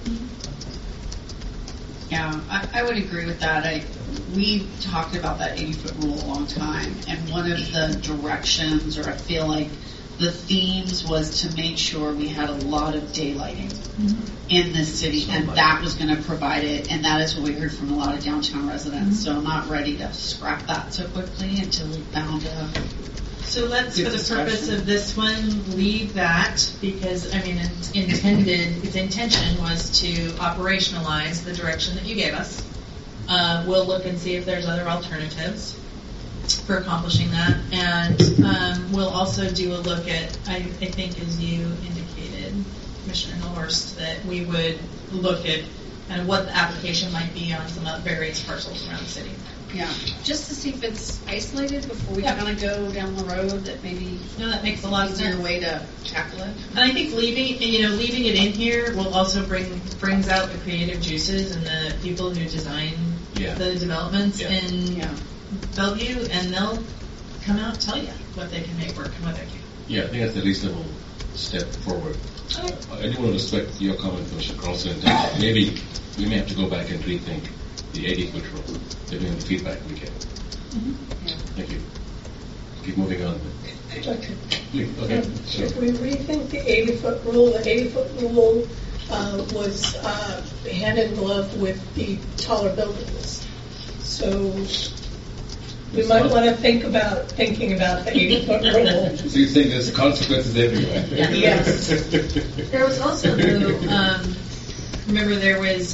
Yeah, I would agree with that. We talked about that 80-foot rule a long time, and one of the directions, or I feel like the themes, was to make sure we had a lot of daylighting in this city, and that was going to provide it, and that is what we heard from a lot of downtown residents. So I'm not ready to scrap that so quickly until we found a So let's, for the purpose of this one, leave that, because, I mean, its intention was to operationalize the direction that you gave us. We'll look and see if there's other alternatives for accomplishing that, and we'll also do a look at, I think as you indicated, Commissioner Norst, that we would look at kind of what the application might be on some various parcels around the city. Yeah, just to see if it's isolated before we kind of go down the road that maybe. No, that makes a lot of sense. Easier way to tackle it. And I think leaving it in here will also brings out the creative juices and the people who design the developments in Bellevue, and they'll come out and tell you what they can make work and what they can't. Yeah, I think that's a reasonable step forward. I do want to respect your comment, Commissioner Carlson. Maybe we may have to go back and rethink the 80-foot rule, depending on the feedback we get. Thank you. Keep moving on. I'd like to. Please, okay. Sure. If we rethink the 80-foot rule, the 80-foot rule was hand in glove with the taller buildings. So we might want to thinking about the 80-foot rule. So you think there's consequences everywhere? Yes. There was also remember there was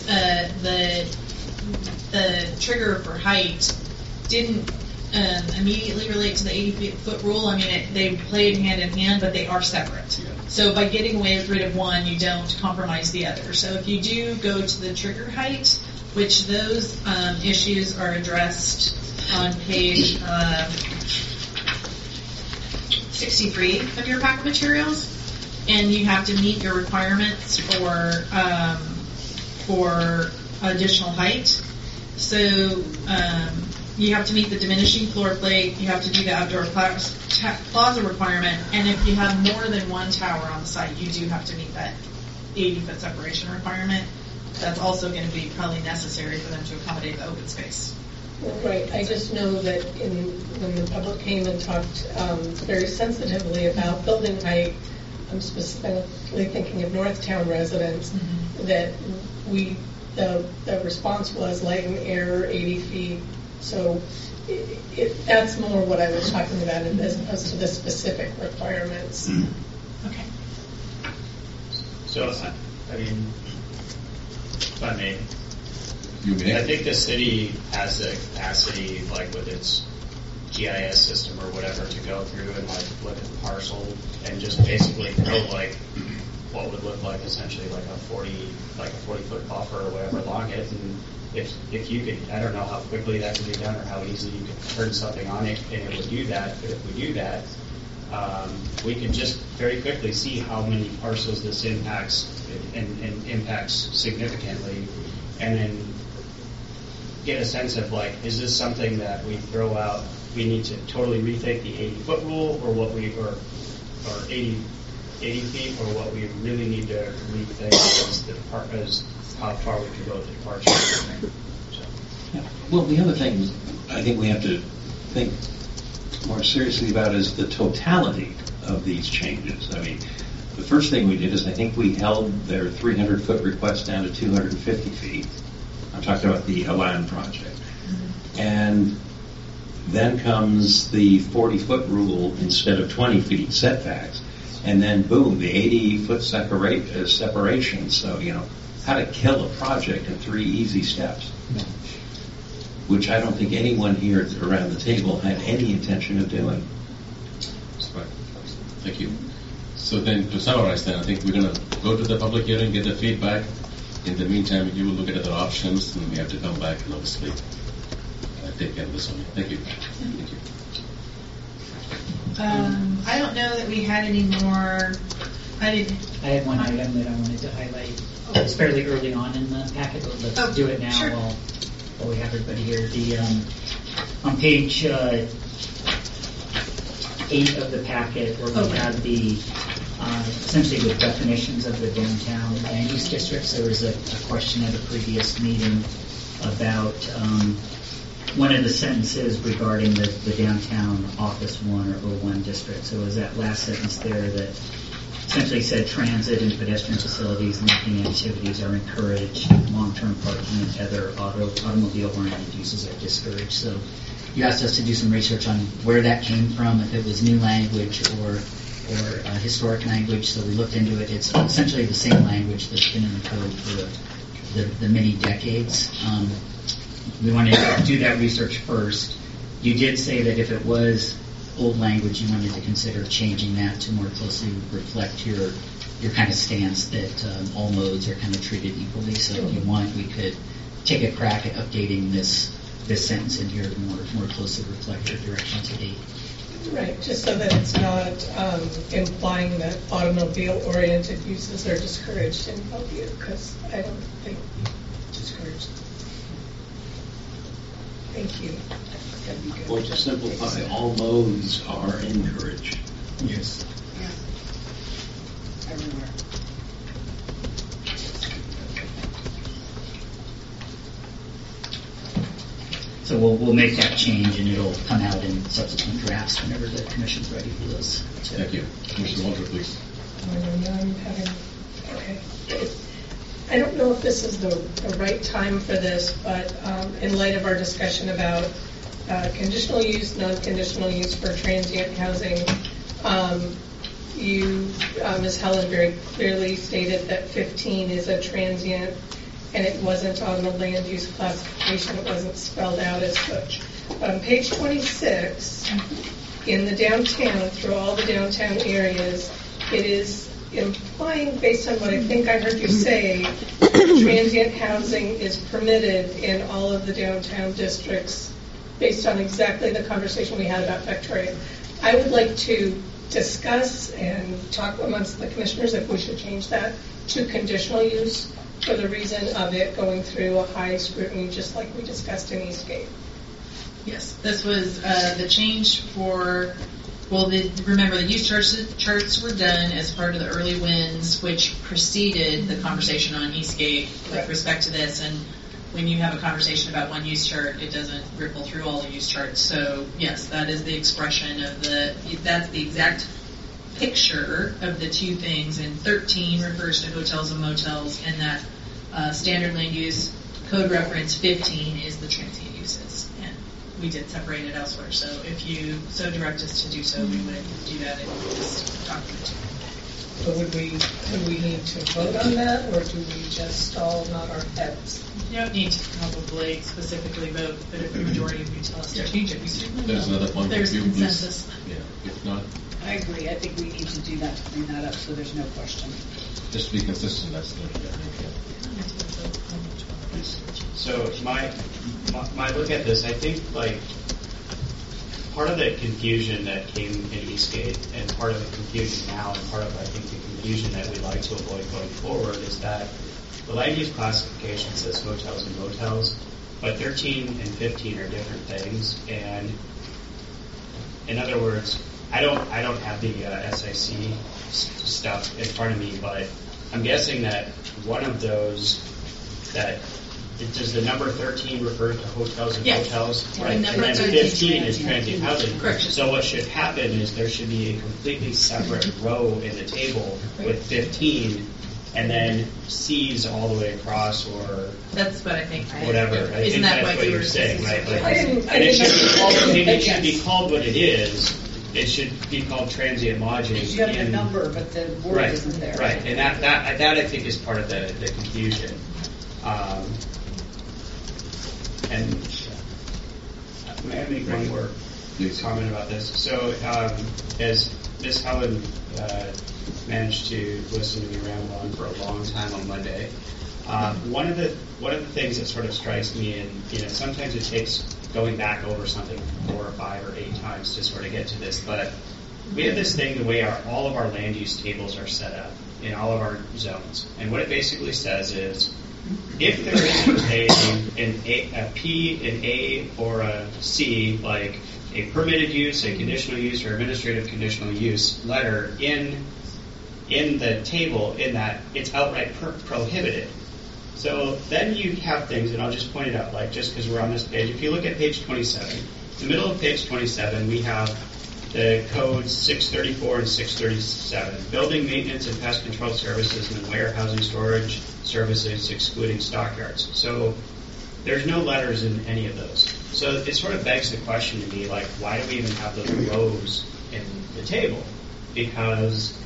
the trigger for height didn't immediately relate to the 80-foot rule. I mean, they played hand in hand, but they are separate. Yeah. So by getting rid of one, you don't compromise the other. So if you do go to the trigger height, which those issues are addressed on page 63 of your packet materials, and you have to meet your requirements for additional height. So you have to meet the diminishing floor plate, you have to do the outdoor plaza requirement, and if you have more than one tower on the site, you do have to meet that 80-foot separation requirement. That's also going to be probably necessary for them to accommodate the open space. Right. I just know that when the public came and talked very sensitively about building height, I'm specifically thinking of Northtown residents, that the response was light and air, 80 feet. So that's more what I was talking about as opposed to the specific requirements. Okay. So, I mean, if I may, I think the city has the capacity, like with its GIS system or whatever, to go through and like look at the parcel and just basically throw like what would look like essentially like a 40-foot buffer or whatever along it. And if you could, I don't know how quickly that can be done or how easily you could turn something on it and it would do that. But if we do that, we can just very quickly see how many parcels this impacts and impacts significantly, and then get a sense of like, is this something that we throw out? We need to totally rethink the 80-foot rule, or what we or 80 feet, or what we really need to rethink is how far we can go with the departure. So. Yeah. Well, the other thing I think we have to think more seriously about is the totality of these changes. I mean, the first thing we did is I think we held their 300-foot request down to 250 feet. I'm talking about the Alan project. And then comes the 40-foot rule instead of 20 feet setbacks. And then, boom, the 80-foot separation. So, how to kill a project in 3 easy steps, which I don't think anyone here around the table had any intention of doing. Right. Thank you. So then, to summarize then, I think we're going to go to the public hearing, get the feedback. In the meantime, you will look at other options, and we have to come back and obviously take care of this one. Thank you. Thank you. I don't know that we had any more. I had one item that I wanted to highlight. It's fairly early on in the packet, but let's do it now sure. while we have everybody here. On page 8 of the packet, where we have the essentially the definitions of the downtown land use districts, there was a question at a previous meeting about one of the sentences regarding the downtown Office 1 or O1 district. So it was that last sentence there that essentially said transit and pedestrian facilities and walking activities are encouraged, long-term parking and other automobile-oriented uses are discouraged. So you asked us to do some research on where that came from, if it was new language or historic language. So we looked into it. It's essentially the same language that's been in the code for the many decades. We wanted to do that research first. You did say that if it was old language, you wanted to consider changing that to more closely reflect your kind of stance that all modes are kind of treated equally. So if you want, we could take a crack at updating this sentence in here to more closely reflect your direction to date. Right, just so that it's not implying that automobile-oriented uses are discouraged in Bellevue, because I don't think discouraged. Thank you. Or to simplify, all modes are encouraged. Yes. Yeah. Everywhere. So we'll make that change, and it'll come out in subsequent drafts whenever the commission's ready for those. Thank you. Commissioner Walter, please. Okay. I don't know if this is the right time for this, but in light of our discussion about conditional use, non-conditional use for transient housing, you, Ms. Helen, very clearly stated that 15 is a transient, and it wasn't on the land use classification. It wasn't spelled out as such. But on page 26, in the downtown, through all the downtown areas, it is implying, based on what I think I heard you say, transient housing is permitted in all of the downtown districts based on exactly the conversation we had about Victoria. I would like to discuss and talk amongst the commissioners if we should change that to conditional use for the reason of it going through a high scrutiny, just like we discussed in Eastgate. Yes, this was the change for, remember the use charts were done as part of the early wins, which preceded the conversation on Eastgate with respect to this. And when you have a conversation about one use chart, it doesn't ripple through all the use charts. So yes, that is the expression of that's the exact picture of the two things. And 13 refers to hotels and motels, and that standard land use code reference 15 is the transient uses. And we did separate it elsewhere. So if you so direct us to do so, we would do that in this document. So would we need to vote on that, or do we just all nod our heads? You don't need to probably specifically vote, but if the majority of you tell us to change it, we certainly will. There's another point There's of view, consensus. please. Yeah, if not, I agree. I think we need to do that to bring that up so there's no question. just to be consistent, that's the So my look at this, I think like part of the confusion that came in Eastgate and part of the confusion now and part of I think the confusion that we'd like to avoid going forward is that the land use classification says hotels and motels, but 13 and 15 are different things. And in other words, I don't have the SIC stuff in front of me, but I'm guessing that one of those does the number 13 refer to hotels and motels? Yeah. Right. And then 15 is transient housing. Correct. So what should happen is there should be a completely separate row in the table with 15, and then C's all the way across, or that's what I think. Whatever. I Isn't think that that's what you were saying, right? Like, it should be called what it is. It should be called transient lodging. You have the number, but the word isn't there. Right, and that I think is part of the confusion. And may I make one more comment about this? So, as Ms. Helen managed to listen to me ramble on for a long time on Monday, one of the things that sort of strikes me, and sometimes it takes going back over something 4 or 5 or 8 times to sort of get to this, but we have this thing the way all of our land use tables are set up. in all of our zones. And what it basically says is, if there isn't a P, an A, or a C, like a permitted use, a conditional use, or administrative conditional use letter in the table, in that it's outright prohibited. So then you have things, and I'll just point it out, like just because we're on this page. If you look at page 27, in the middle of page 27, we have the codes 634 and 637, building maintenance and pest control services and warehousing storage services excluding stockyards. So there's no letters in any of those. So it sort of begs the question to me, like, why do we even have those rows in the table? Because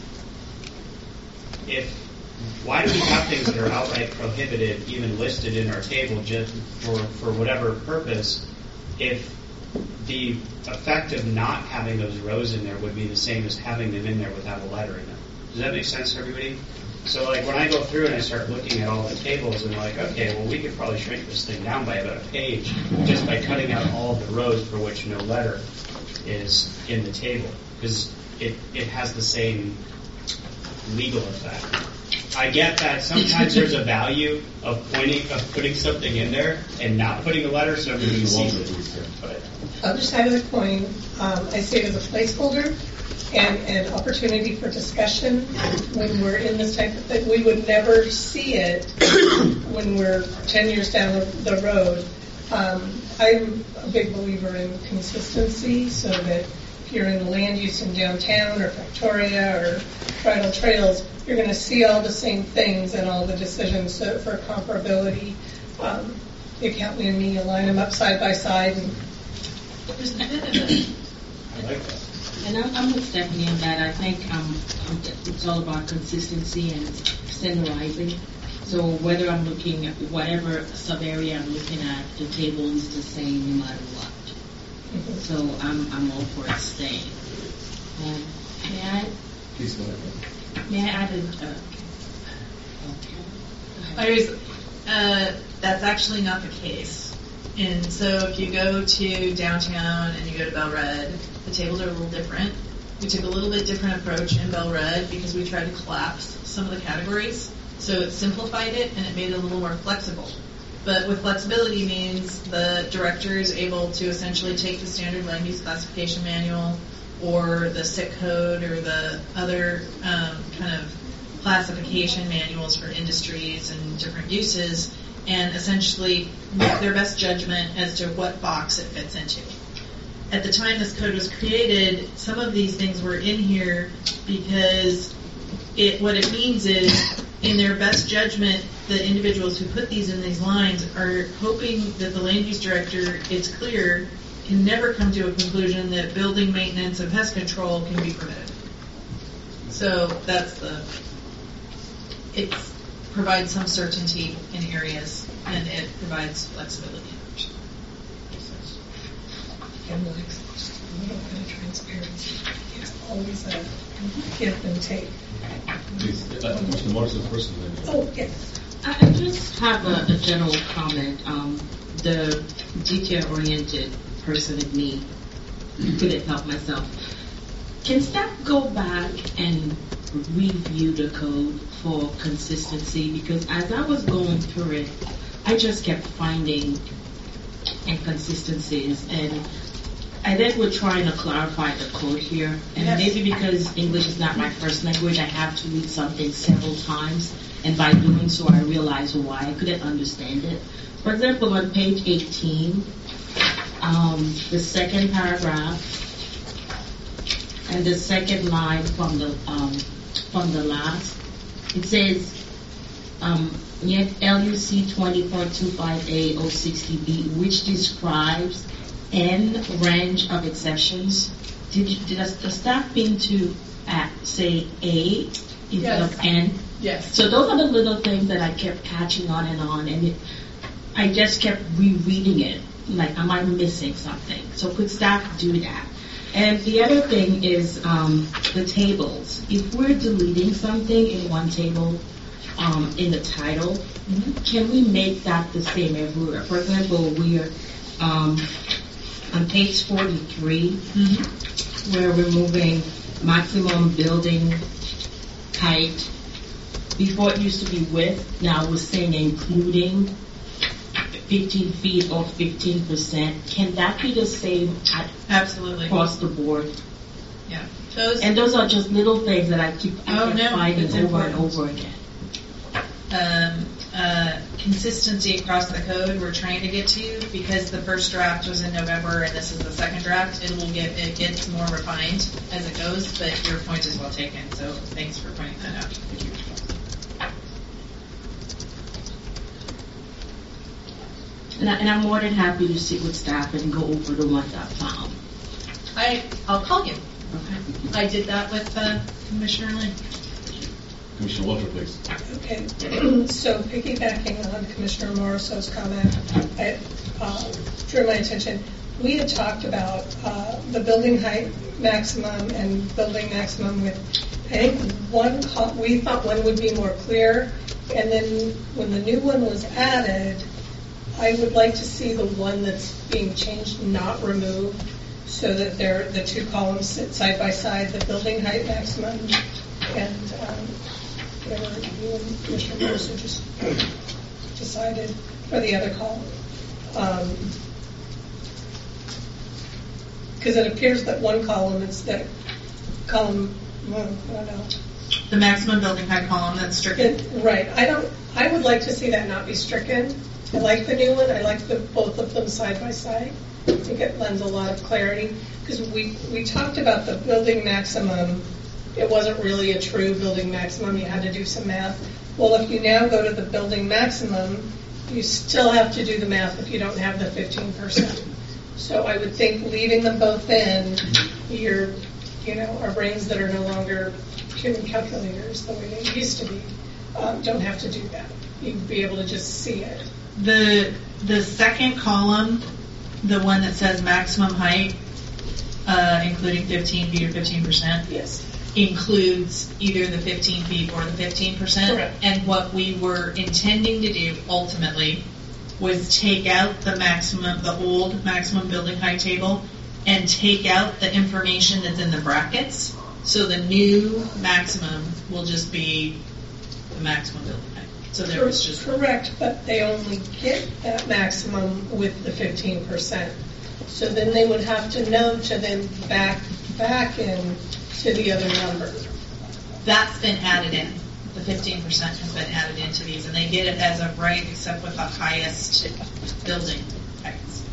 why do we have things that are outright prohibited even listed in our table just for whatever purpose if the effect of not having those rows in there would be the same as having them in there without a letter in them? Does that make sense to everybody? So like when I go through and I start looking at all the tables and like, okay, well we could probably shrink this thing down by about a page just by cutting out all of the rows for which no letter is in the table, because it has the same legal effect. I get that sometimes there's a value of putting something in there and not putting a letter so everybody sees it. But other side of the coin, I see it as a placeholder and an opportunity for discussion when we're in this type of thing. We would never see it when we're 10 years down the road. I'm a big believer in consistency, so that if you're in land use in downtown or Victoria or Bridle Trails, you're going to see all the same things and all the decisions. So for comparability, the accountant and me align them up side by side. And I like that. And I'm with Stephanie on that. I think it's all about consistency and standardizing. So whether I'm looking at whatever sub-area I'm looking at, the table is the same no matter what. Mm-hmm. So I'm all for it staying. May I? Please go ahead. May I add That's actually not the case. And so if you go to downtown and you go to Belle Red, the tables are a little different. We took a little bit different approach in Belle Red because we tried to collapse some of the categories. So it simplified it and it made it a little more flexible. But with flexibility means the director is able to essentially take the standard land use classification manual or the SIC code or the other kind of classification manuals for industries and different uses and essentially make their best judgment as to what box it fits into. At the time this code was created, some of these things were in here because what it means is, in their best judgment, the individuals who put these in these lines are hoping that the land use director, it's clear, can never come to a conclusion that building maintenance and pest control can be permitted. So it provides some certainty in areas, and it provides flexibility. And like a little bit of transparency. It's always a give and take. Please, Mr. Morrison first. Oh, yes. I just have a general comment. The detail-oriented person in me couldn't help myself. Can staff go back and review the code for consistency? Because as I was going through it, I just kept finding inconsistencies, and I think we're trying to clarify the code here, and maybe because English is not my first language, I have to read something several times, and by doing so, I realized why I couldn't understand it. For example, on page 18, the second paragraph and the second line from the last, it says, yet LUC 20.25A 060B, which describes N range of exceptions. Did the staff mean to say A instead of N? Yes. So those are the little things that I kept catching on, and I just kept rereading it. Like, am I missing something? So could staff do that? And the other thing is the tables. If we're deleting something in one table, in the title, can we make that the same everywhere? For example, we're on page 43, we're removing maximum building height. Before it used to be width, now we're saying including 15 feet or 15%. Can that be the same absolutely across the board? Yeah. Those are just little things that I keep finding it's over important. and over again. Consistency across the code we're trying to get to, because the first draft was in November and this is the second draft. It gets more refined as it goes, but your point is well taken, so thanks for pointing that out. And I'm more than happy to sit with staff and go over the ones I found. I'll call you. Okay. I did that with Commissioner Lynn. Commissioner Walter, please. Okay, so piggybacking on Commissioner Morrisow's comment, it drew my attention. We had talked about the building height maximum and building maximum with, I think we thought one would be more clear, and then when the new one was added, I would like to see the one that's being changed not removed, so that the two columns sit side by side, the building height maximum and whatever you and Commissioner Morrison just decided for the other column. Because it appears that one column is that column, well, I don't know. The maximum building height column that's stricken. Right. I would like to see that not be stricken. I like the new one. I like both of them side by side. I think it lends a lot of clarity, because we talked about the building maximum. It wasn't really a true building maximum. You had to do some math. Well, if you now go to the building maximum, you still have to do the math if you don't have the 15%. So I would think leaving them both in, our brains that are no longer human calculators the way they used to be, don't have to do that. You'd be able to just see it. The second column, the one that says maximum height, including 15 feet or 15%, yes, includes either the 15 feet or the 15%. Correct. And what we were intending to do ultimately was take out the old maximum building height table and take out the information that's in the brackets. So the new maximum will just be the maximum building height. So there was just correct, but they only get that maximum with the 15%. So then they would have to know to then back in to the other number. That's been added in. The 15% has been added into these, and they get it as of right, except with the highest building heights.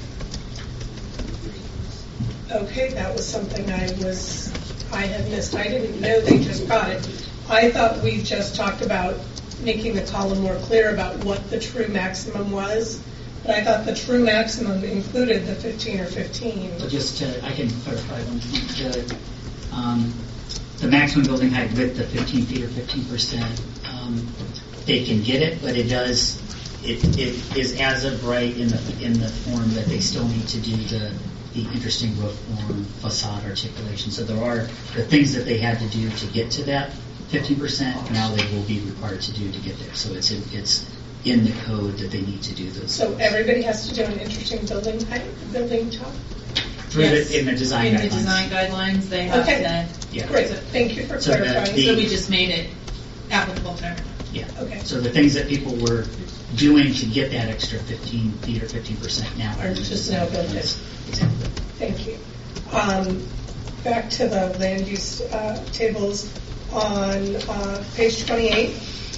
Okay, that was something I had missed. I didn't know they just got it. I thought we just talked about making the column more clear about what the true maximum was, but I thought the true maximum included the 15 or 15. I can clarify one point. The maximum building height with the 15 feet or 15%, they can get it, but it is as of right in the form that they still need to do the interesting roof form, facade articulation. So there are the things that they had to do to get to that 15%, now they will be required to do to get there. So it's in the code that they need to do those. So everybody has to do an interesting building height, building top? Yes. In the design guidelines. In the design guidelines, they have Okay. Yeah. Great. Thank you for clarifying. So we just made it applicable to everyone. Yeah. Okay. So the things that people were doing to get that extra 15 feet or 15% now Are just now built in. Exactly. Thank you. Back to the land use tables on page 28.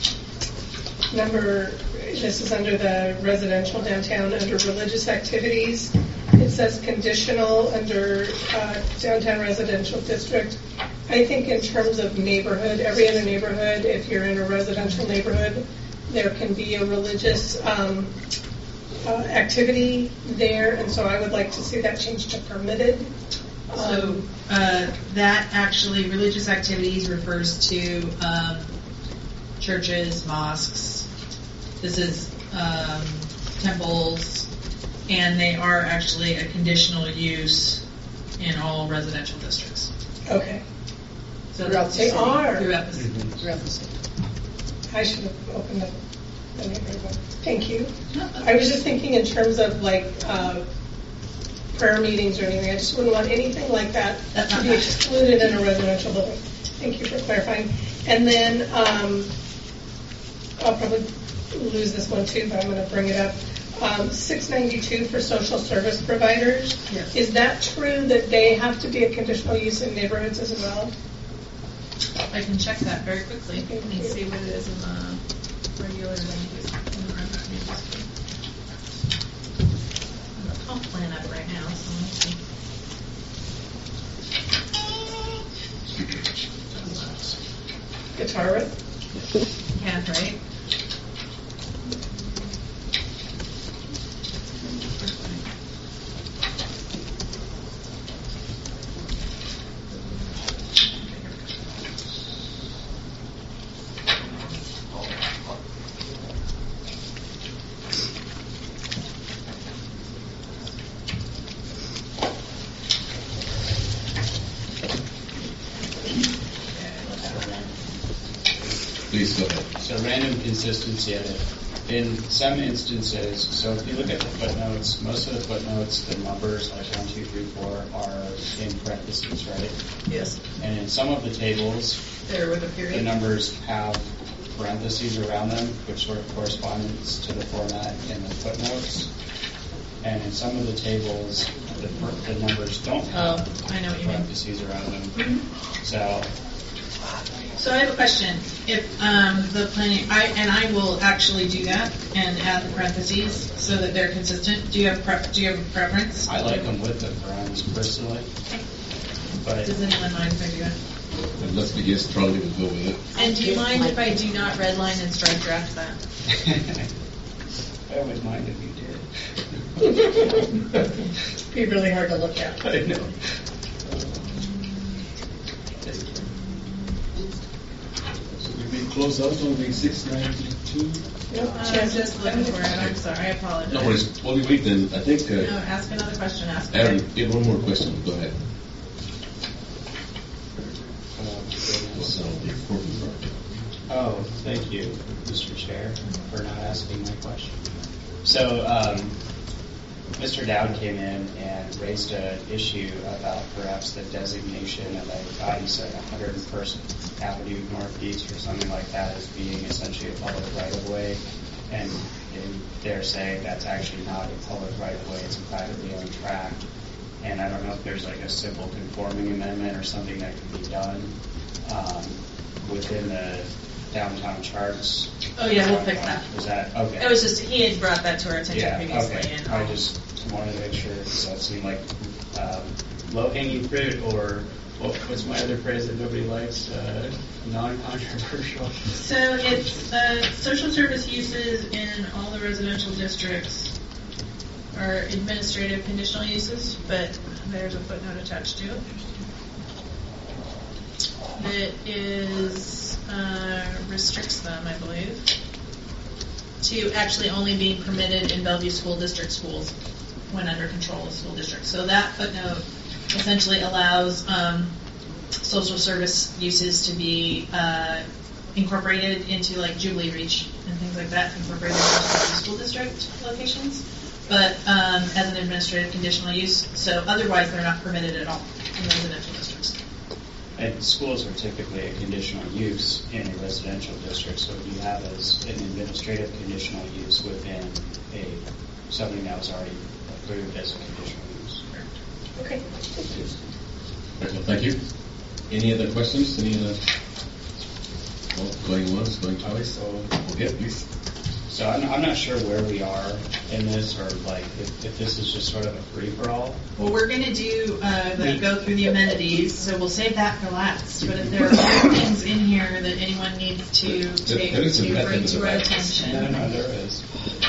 This is under the residential downtown, under religious activities. It says conditional under downtown residential district. I think in terms of neighborhood, every other neighborhood, if you're in a residential neighborhood, there can be a religious activity there, and so I would like to see that changed to permitted. So that actually, religious activities refers to churches, mosques. This is temples, and they are actually a conditional use in all residential districts. Okay. So Throughout the city. Throughout the city. Throughout the city. I should have opened up the neighborhood one. Thank you. I was just thinking in terms of like prayer meetings or anything. I just wouldn't want anything like that to be excluded in a residential building. Thank you for clarifying. And then I'll probably lose this one too, but I'm going to bring it up. 692 for social service providers. Yes. Is that true that they have to be a conditional use in neighborhoods as well? I can check that very quickly. Let me see what it is in the regular land use. In the rental land use. I have a comp plan up right now, so let's see. Guitar riff? Yeah, right? Please go ahead. So random consistency of it. In some instances, so if you look at the footnotes, most of the footnotes, the numbers like 1, 2, 3, 4 are in parentheses, right? Yes. And in some of the tables, There with a the period. numbers have parentheses around them, which sort of corresponds to the format in the footnotes. And in some of the tables, the numbers don't have I know what you mean. parentheses around them. So I have a question. If the planning, I will actually do that and add the parentheses so that they're consistent. Do you have a preference? I like them with the parentheses personally. But Does anyone mind if I do that? And let's be yes, probably would go with it. And do you mind if I do not redline and strike draft that? I would mind if you did. Be really hard to look at. I know. We close out on the 692. Nope. I was just looking for it. I'm sorry. I apologize. No worries. While we wait, then I think. No, ask another question. Ask Aaron, it. you have one more question. Go ahead. Oh, thank you, Mr. Chair, for not asking my question. So, Mr. Dowd came in and raised an issue about perhaps the designation of, I thought he said 101st Avenue Northeast or something like that as being essentially a public right-of-way. And they're saying that's actually not a public right-of-way, it's a privately owned tract. And I don't know if there's like a simple conforming amendment or something that can be done within the downtown charts. Oh yeah, we'll fix that. Was that okay? It was just he had brought that to our attention Yeah, previously, okay. and I just wanted to make sure because that seemed like low-hanging fruit, or what's my other phrase that nobody likes? Non-controversial. So it's social service uses in all the residential districts are administrative conditional uses, but there's a footnote attached to it. That is restricts them, I believe, to actually only being permitted in Bellevue School District schools when under control of school districts. So that footnote essentially allows social service uses to be incorporated into like Jubilee Reach and things like that, incorporated into school district locations, but as an administrative conditional use. So otherwise they're not permitted at all in residential districts. And schools are typically a conditional use in a residential district, so what you have is an administrative conditional use within something that was already approved as a conditional use. Okay. Right, well, thank you. Any other questions? Any other? Well, going once, going twice. Okay, please. So I'm not sure where we are in this, or like if this is just sort of a free-for-all. Well, we're going to do go through the amenities, so we'll save that for last. But if there are other things in here that anyone needs to take to bring to our attention, No, there is.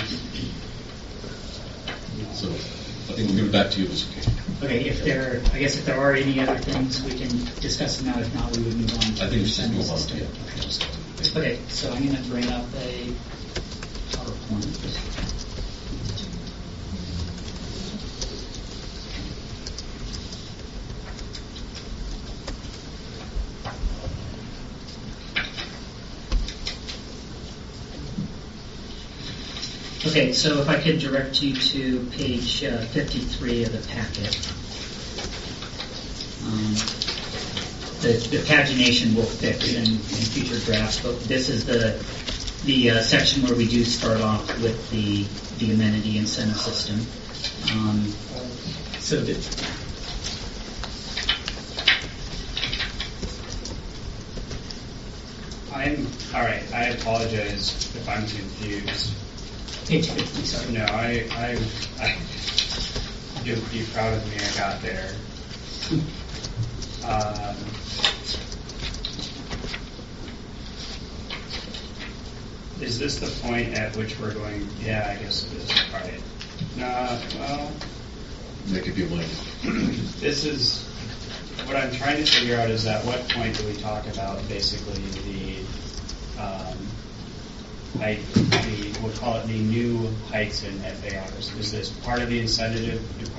So I think we'll give it back to you, Mr. King. Okay, if there are any other things, we can discuss them now. If not, we would move on. I think we should move on to it. Okay, so I'm going to bring up a PowerPoint. Okay, so if I could direct you to page 53 of the packet. the pagination will fix in future drafts, but this is the section where we do start off with the amenity incentive system. All right. I apologize if I'm confused. Page 50, sorry. No, you'll be proud of me. I got there. Is this the point at which we're going? Yeah, I guess it is. All right. Well, Make it be one. this is what I'm trying to figure out is at what point do we talk about basically we'll call it the new heights in FARs. Is this part of the incentive?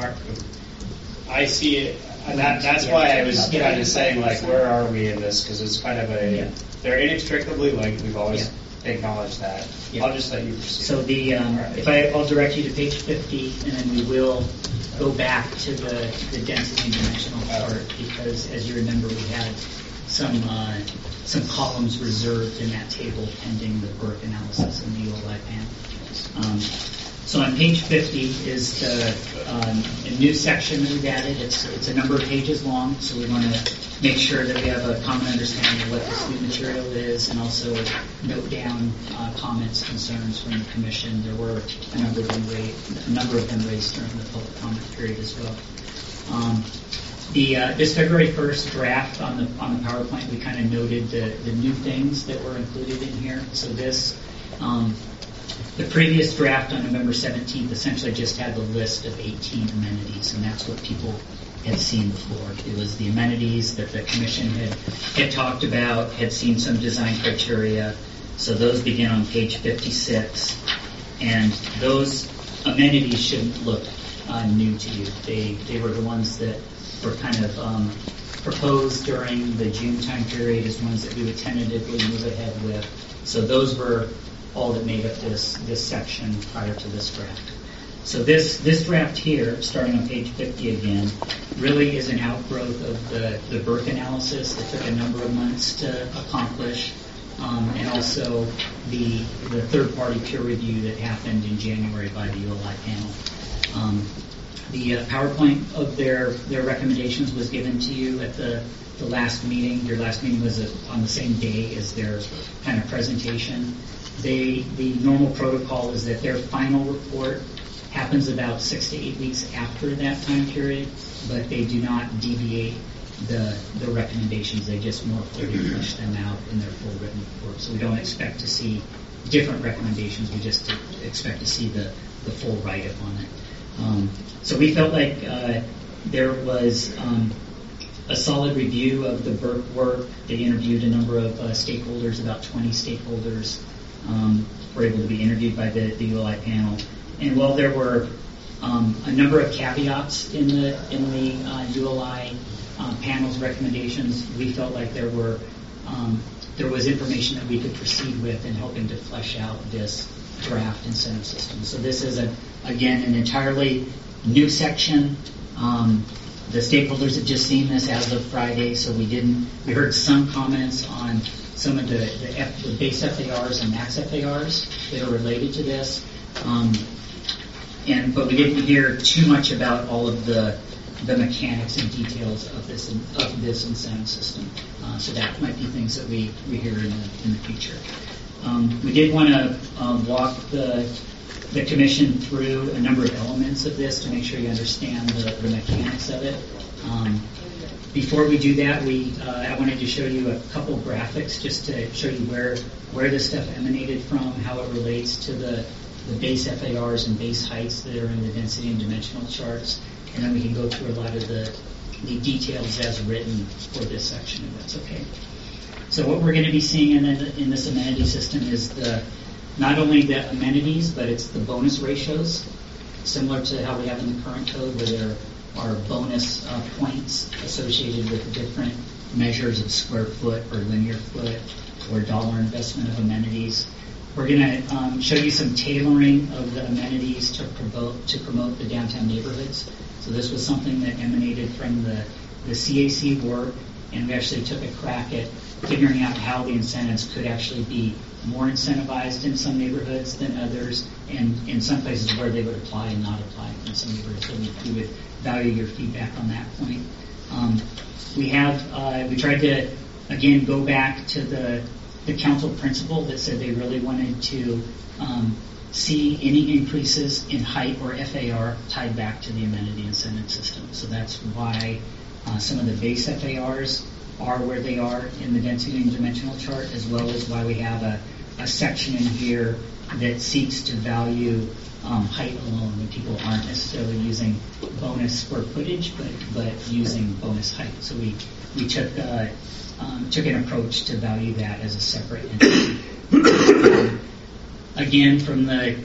I see it, and that's why I was kind of saying, like, where are we in this? Because it's kind of they're inextricably linked. We've always acknowledged that. I'll just let you proceed. So I'll direct you to page 50, and then we will go back to the density and dimensional chart, because as you remember, we had some columns reserved in that table pending the Burke analysis in the ULI panel. So on page 50 is a new section that we've added. It's a number of pages long, so we want to make sure that we have a common understanding of what this new material is, and also note down comments, concerns from the commission. There were a number of them raised during the public comment period as well. This February 1st draft on the PowerPoint, we kind of noted the new things that were included in here. So this, the previous draft on November 17th essentially just had the list of 18 amenities, and that's what people had seen before. It was the amenities that the commission had talked about, had seen some design criteria. So those begin on page 56, and those amenities shouldn't look new to you. They were the ones that were kind of proposed during the June time period as ones that we would tentatively move ahead with. So those were all that made up this section prior to this draft. So this draft here, starting on page 50 again, really is an outgrowth of the Burke analysis. It took a number of months to accomplish, and also the third-party peer review that happened in January by the ULI panel. The PowerPoint of their recommendations was given to you at the last meeting. Your last meeting was on the same day as their kind of presentation. The normal protocol is that their final report happens about 6 to 8 weeks after that time period, but they do not deviate the recommendations. They just more fully flesh them out in their full written report. So we don't expect to see different recommendations. We just expect to see the full write-up on it. So we felt like there was a solid review of the Burke work. They interviewed a number of stakeholders, about 20 stakeholders were able to be interviewed by the ULI panel. And while there were a number of caveats in the ULI panel's recommendations, we felt like there was information that we could proceed with in helping to flesh out this draft incentive system. So this is again an entirely new section. The stakeholders had just seen this as of Friday, so we heard some comments on some of the base FARs and max FARs that are related to this. But we didn't hear too much about all of the mechanics and details of this incentive system. So that might be things that we hear in the future. We did want to walk the commission through a number of elements of this to make sure you understand the mechanics of it. Before we do that, I wanted to show you a couple graphics just to show you where this stuff emanated from, how it relates to the base FARs and base heights that are in the density and dimensional charts, and then we can go through a lot of the details as written for this section, if that's okay. So what we're going to be seeing in this amenity system is not only the amenities, but it's the bonus ratios, similar to how we have in the current code, where there are bonus points associated with different measures of square foot or linear foot or dollar investment of amenities. We're going to show you some tailoring of the amenities to promote the downtown neighborhoods. So this was something that emanated from the CAC work and we actually took a crack at figuring out how the incentives could actually be more incentivized in some neighborhoods than others, and in some places where they would apply and not apply in some neighborhoods. So we would value your feedback on that point. We tried to, again, go back to the council principle that said they really wanted to see any increases in height or FAR tied back to the amenity incentive system. So that's why some of the base FARs are where they are in the density and dimensional chart, as well as why we have a section in here that seeks to value height alone, when people aren't necessarily using bonus square footage, but using bonus height. So we took an approach to value that as a separate entity. Again, from the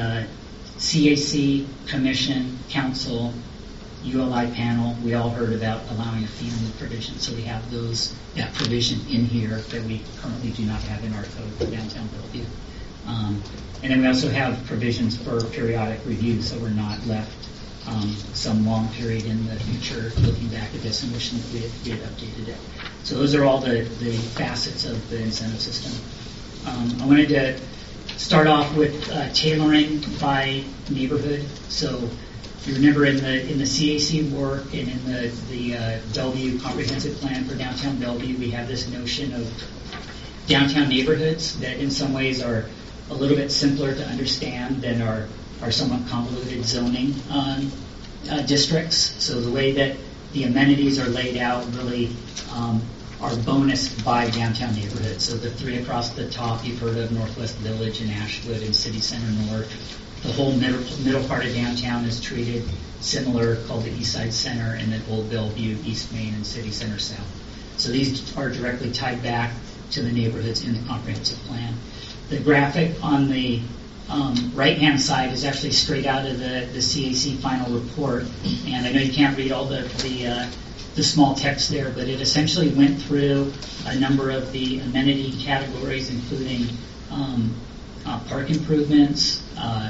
CAC, Commission, Council, ULI panel, we all heard about allowing a fee-only provision. So we have that provision in here that we currently do not have in our code for downtown Bellevue. And then we also have provisions for periodic review, so we're not left some long period in the future looking back at this and wishing that we had updated it. So those are all the facets of the incentive system. I wanted to start off with tailoring by neighborhood. So if you remember in the CAC work and in the Bellevue Comprehensive Plan for downtown Bellevue, we have this notion of downtown neighborhoods that in some ways are a little bit simpler to understand than our somewhat convoluted zoning districts. So the way that the amenities are laid out really are bonus by downtown neighborhoods. So the three across the top, you've heard of Northwest Village and Ashwood and City Center North. The whole middle part of downtown is treated similar, called the East Side Center, and then Old Bellevue, East Main, and City Center South. So these are directly tied back to the neighborhoods in the comprehensive plan. The graphic on the right-hand side is actually straight out of the CAC final report, and I know you can't read all the small text there, but it essentially went through a number of the amenity categories, including park improvements,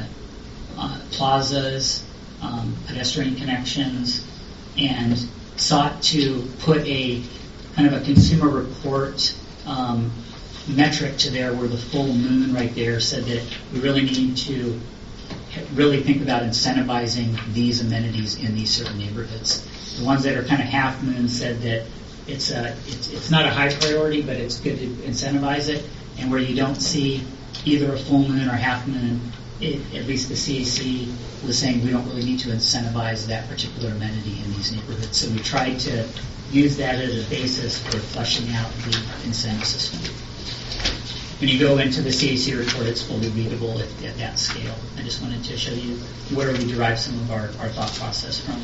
plazas, pedestrian connections, and sought to put a kind of a consumer report metric to there, where the full moon right there said that we really need to really think about incentivizing these amenities in these certain neighborhoods. The ones that are kind of half moon said that it's not a high priority, but it's good to incentivize it. And where you don't see either a full moon or half moon, at least the CAC was saying we don't really need to incentivize that particular amenity in these neighborhoods. So we tried to use that as a basis for fleshing out the incentive system. When you go into the CAC report, it's fully readable at that scale. I just wanted to show you where we derive some of our thought process from.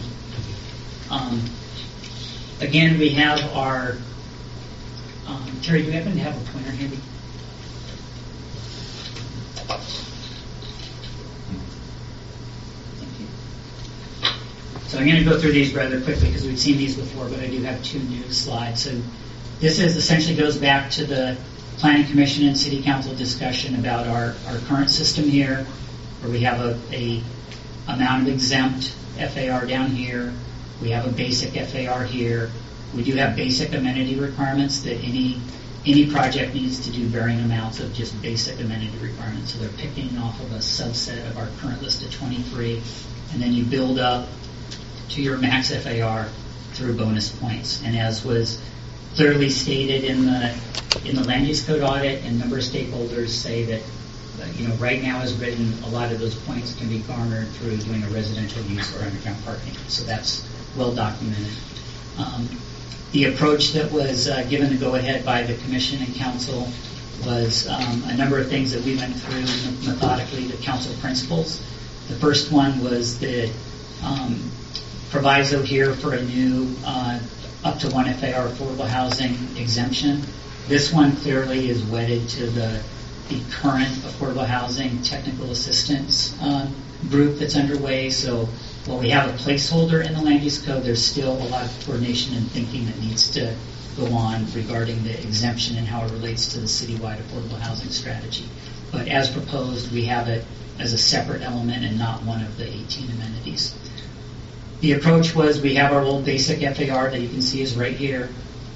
Again, we have our... Terry, do you happen to have a pointer handy? So I'm going to go through these rather quickly because we've seen these before, but I do have two new slides. So this essentially goes back to the Planning Commission and City Council discussion about our current system here, where we have a amount of exempt FAR down here. We have a basic FAR here. We do have basic amenity requirements that any project needs to do varying amounts of just basic amenity requirements. So they're picking off of a subset of our current list of 23, and then you build up to your max FAR through bonus points. And as was clearly stated in the land use code audit, and a number of stakeholders say that right now as written, a lot of those points can be garnered through doing a residential use or underground parking. So that's well documented. The approach that was given the go-ahead by the Commission and Council was a number of things that we went through methodically, the council principles. The first one was the proviso here for a new up to 1 FAR affordable housing exemption. This one clearly is wedded to the current affordable housing technical assistance group that's underway. So while we have a placeholder in the land use code, there's still a lot of coordination and thinking that needs to go on regarding the exemption and how it relates to the citywide affordable housing strategy. But as proposed, we have it as a separate element and not one of the 18 amenities. The approach was we have our old basic FAR that you can see is right here.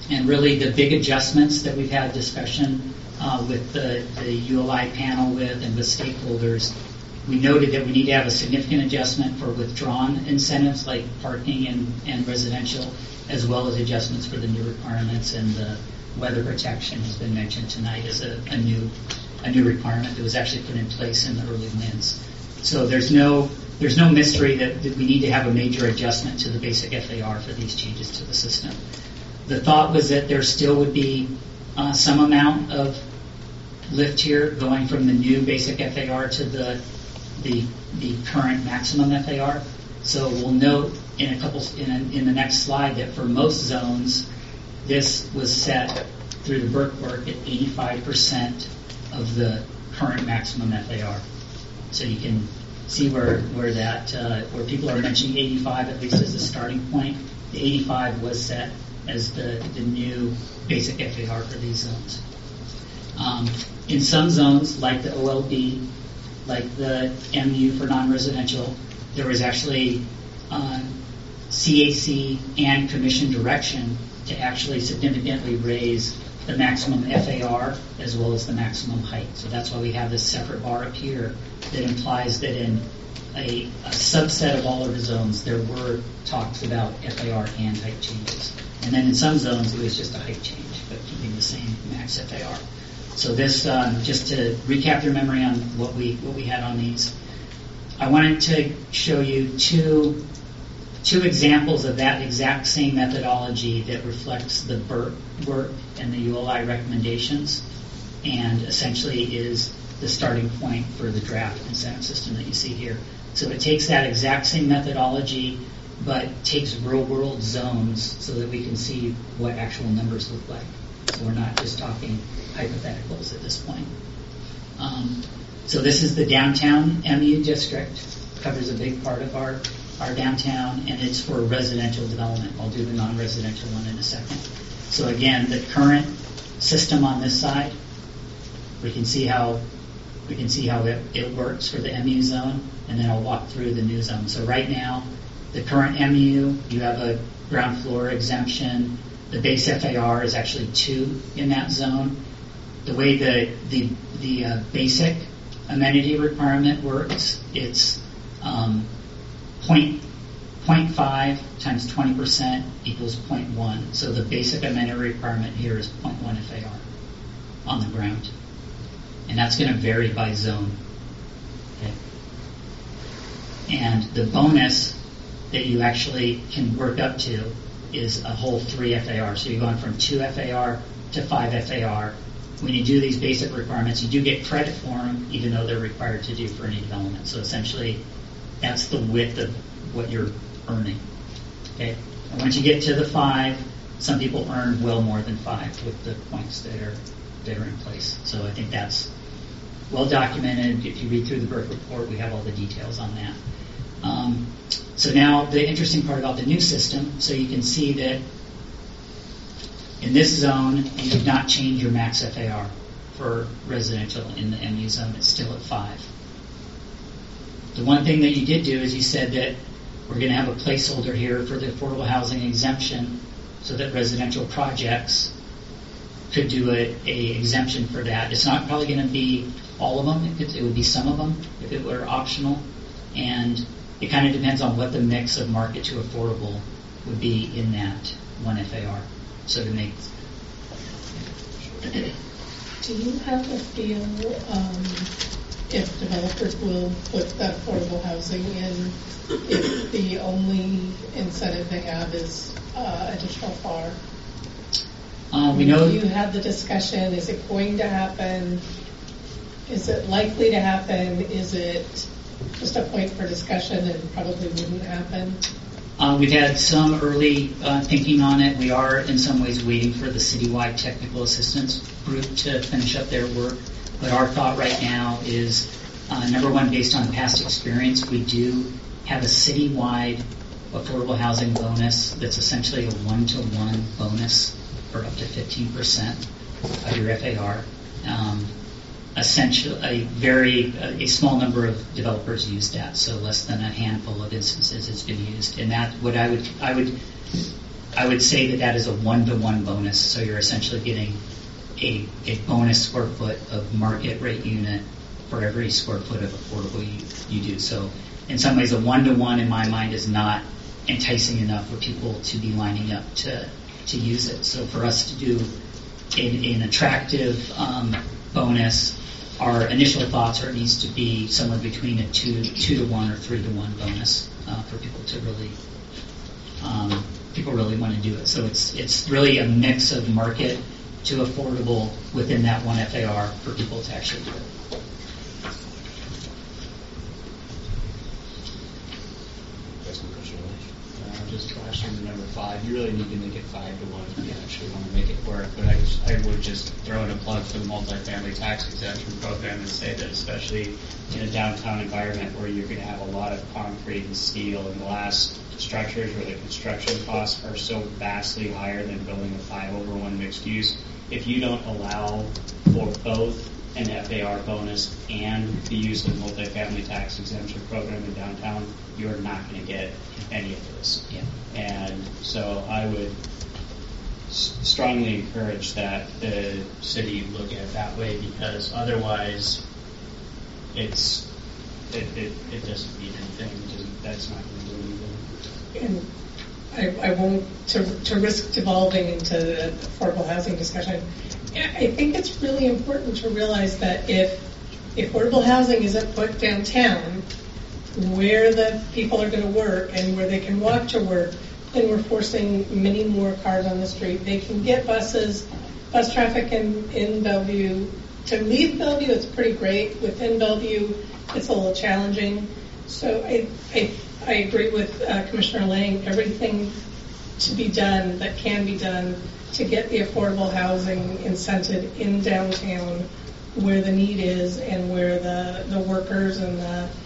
And really the big adjustments that we've had discussion with the ULI panel with and with stakeholders, we noted that we need to have a significant adjustment for withdrawn incentives like parking and residential, as well as adjustments for the new requirements, and the weather protection has been mentioned tonight as a new requirement that was actually put in place in the early winds. So there's no mystery that we need to have a major adjustment to the basic FAR for these changes to the system. The thought was that there still would be some amount of lift here going from the new basic FAR to the current maximum FAR. So we'll note in the next slide that for most zones, this was set through the Burke work at 85% of the current maximum FAR. So you can see where people are mentioning 85 at least as the starting point. The 85 was set as the new basic FAR for these zones. In some zones, like the OLB, like the MU for non-residential, there was actually CAC and commission direction to actually significantly raise the maximum FAR as well as the maximum height. So that's why we have this separate bar up here that implies that in a subset of all of the zones there were talks about FAR and height changes. And then in some zones it was just a height change, but keeping the same max FAR. So this, just to recap your memory on what we had on these, I wanted to show you two examples of that exact same methodology that reflects the Burke work and the ULI recommendations, and essentially is the starting point for the draft incentive system that you see here. So it takes that exact same methodology, but takes real-world zones so that we can see what actual numbers look like. So we're not just talking hypotheticals at this point. So this is the downtown MU district. Covers a big part of our downtown, and it's for residential development. I'll do the non-residential one in a second. So again, the current system on this side, we can see how it works for the MU zone, and then I'll walk through the new zone. So right now, the current MU, you have a ground floor exemption. The base FAR is actually 2 in that zone. The way the basic amenity requirement works, it's 0.5 times 20% equals 0.1. So the basic amenity requirement here is 0.1 FAR on the ground. And that's going to vary by zone. Okay. And the bonus that you actually can work up to is a whole 3 FAR. So you're going from 2 FAR to 5 FAR. When you do these basic requirements, you do get credit for them, even though they're required to do for any development. So essentially, that's the width of what you're earning. Okay. And once you get to the 5, some people earn well more than 5 with the points that are in place. So I think that's well documented. If you read through the Burke report, we have all the details on that. So now the interesting part about the new system, so you can see that in this zone, you did not change your max FAR for residential in the MU zone. It's still at 5. The one thing that you did do is you said that we're going to have a placeholder here for the affordable housing exemption so that residential projects could do a exemption for that. It's not probably going to be all of them. It would be some of them if it were optional. And it kind of depends on what the mix of market to affordable would be in that 1 FAR. So to make... Do you have a feel if developers will put that affordable housing in if the only incentive they have is additional FAR? We know... You had the discussion. Is it going to happen? Is it likely to happen? Is it just a point for discussion and probably wouldn't happen? We've had some early thinking on it. We are in some ways waiting for the citywide technical assistance group to finish up their work. But our thought right now is, number one, based on past experience, we do have a citywide affordable housing bonus that's essentially a 1-to-1 bonus for up to 15% of your FAR. Essentially, a small number of developers use that, so less than a handful of instances it's been used. And that, what I I would say that is a 1-to-1 bonus. So you're essentially getting a bonus square foot of market rate unit for every square foot of affordable you do. So in some ways, a 1-to-1 in my mind is not enticing enough for people to be lining up to use it. So for us to do an attractive bonus, our initial thoughts are it needs to be somewhere between a 2-to-1 or 3-to-1 bonus for people to really want to do it. So it's really a mix of market to affordable within that one FAR for people to actually do it. Just question number 5. You really need to make it 5-to-1 if you actually want to make it work. But I would just throw in a plug for the multifamily tax exemption program and say that especially in a downtown environment where you're going to have a lot of concrete and steel and glass structures where the construction costs are so vastly higher than building a 5/1 mixed use, if you don't allow for both an FAR bonus and the use of the multifamily tax exemption program in downtown, you're not going to get any of this. Yeah. And so I would strongly encourage that the city look at it that way, because otherwise it doesn't mean anything. That's not going to do anything. And I won't, to risk devolving into the affordable housing discussion, I think it's really important to realize that if affordable housing isn't put downtown, where the people are going to work and where they can walk to work, then we're forcing many more cars on the street. They can get bus traffic in Bellevue. To leave Bellevue, it's pretty great. Within Bellevue, it's a little challenging. So I agree with Commissioner Lang. Everything to be done that can be done to get the affordable housing incentive in downtown where the need is and where the workers and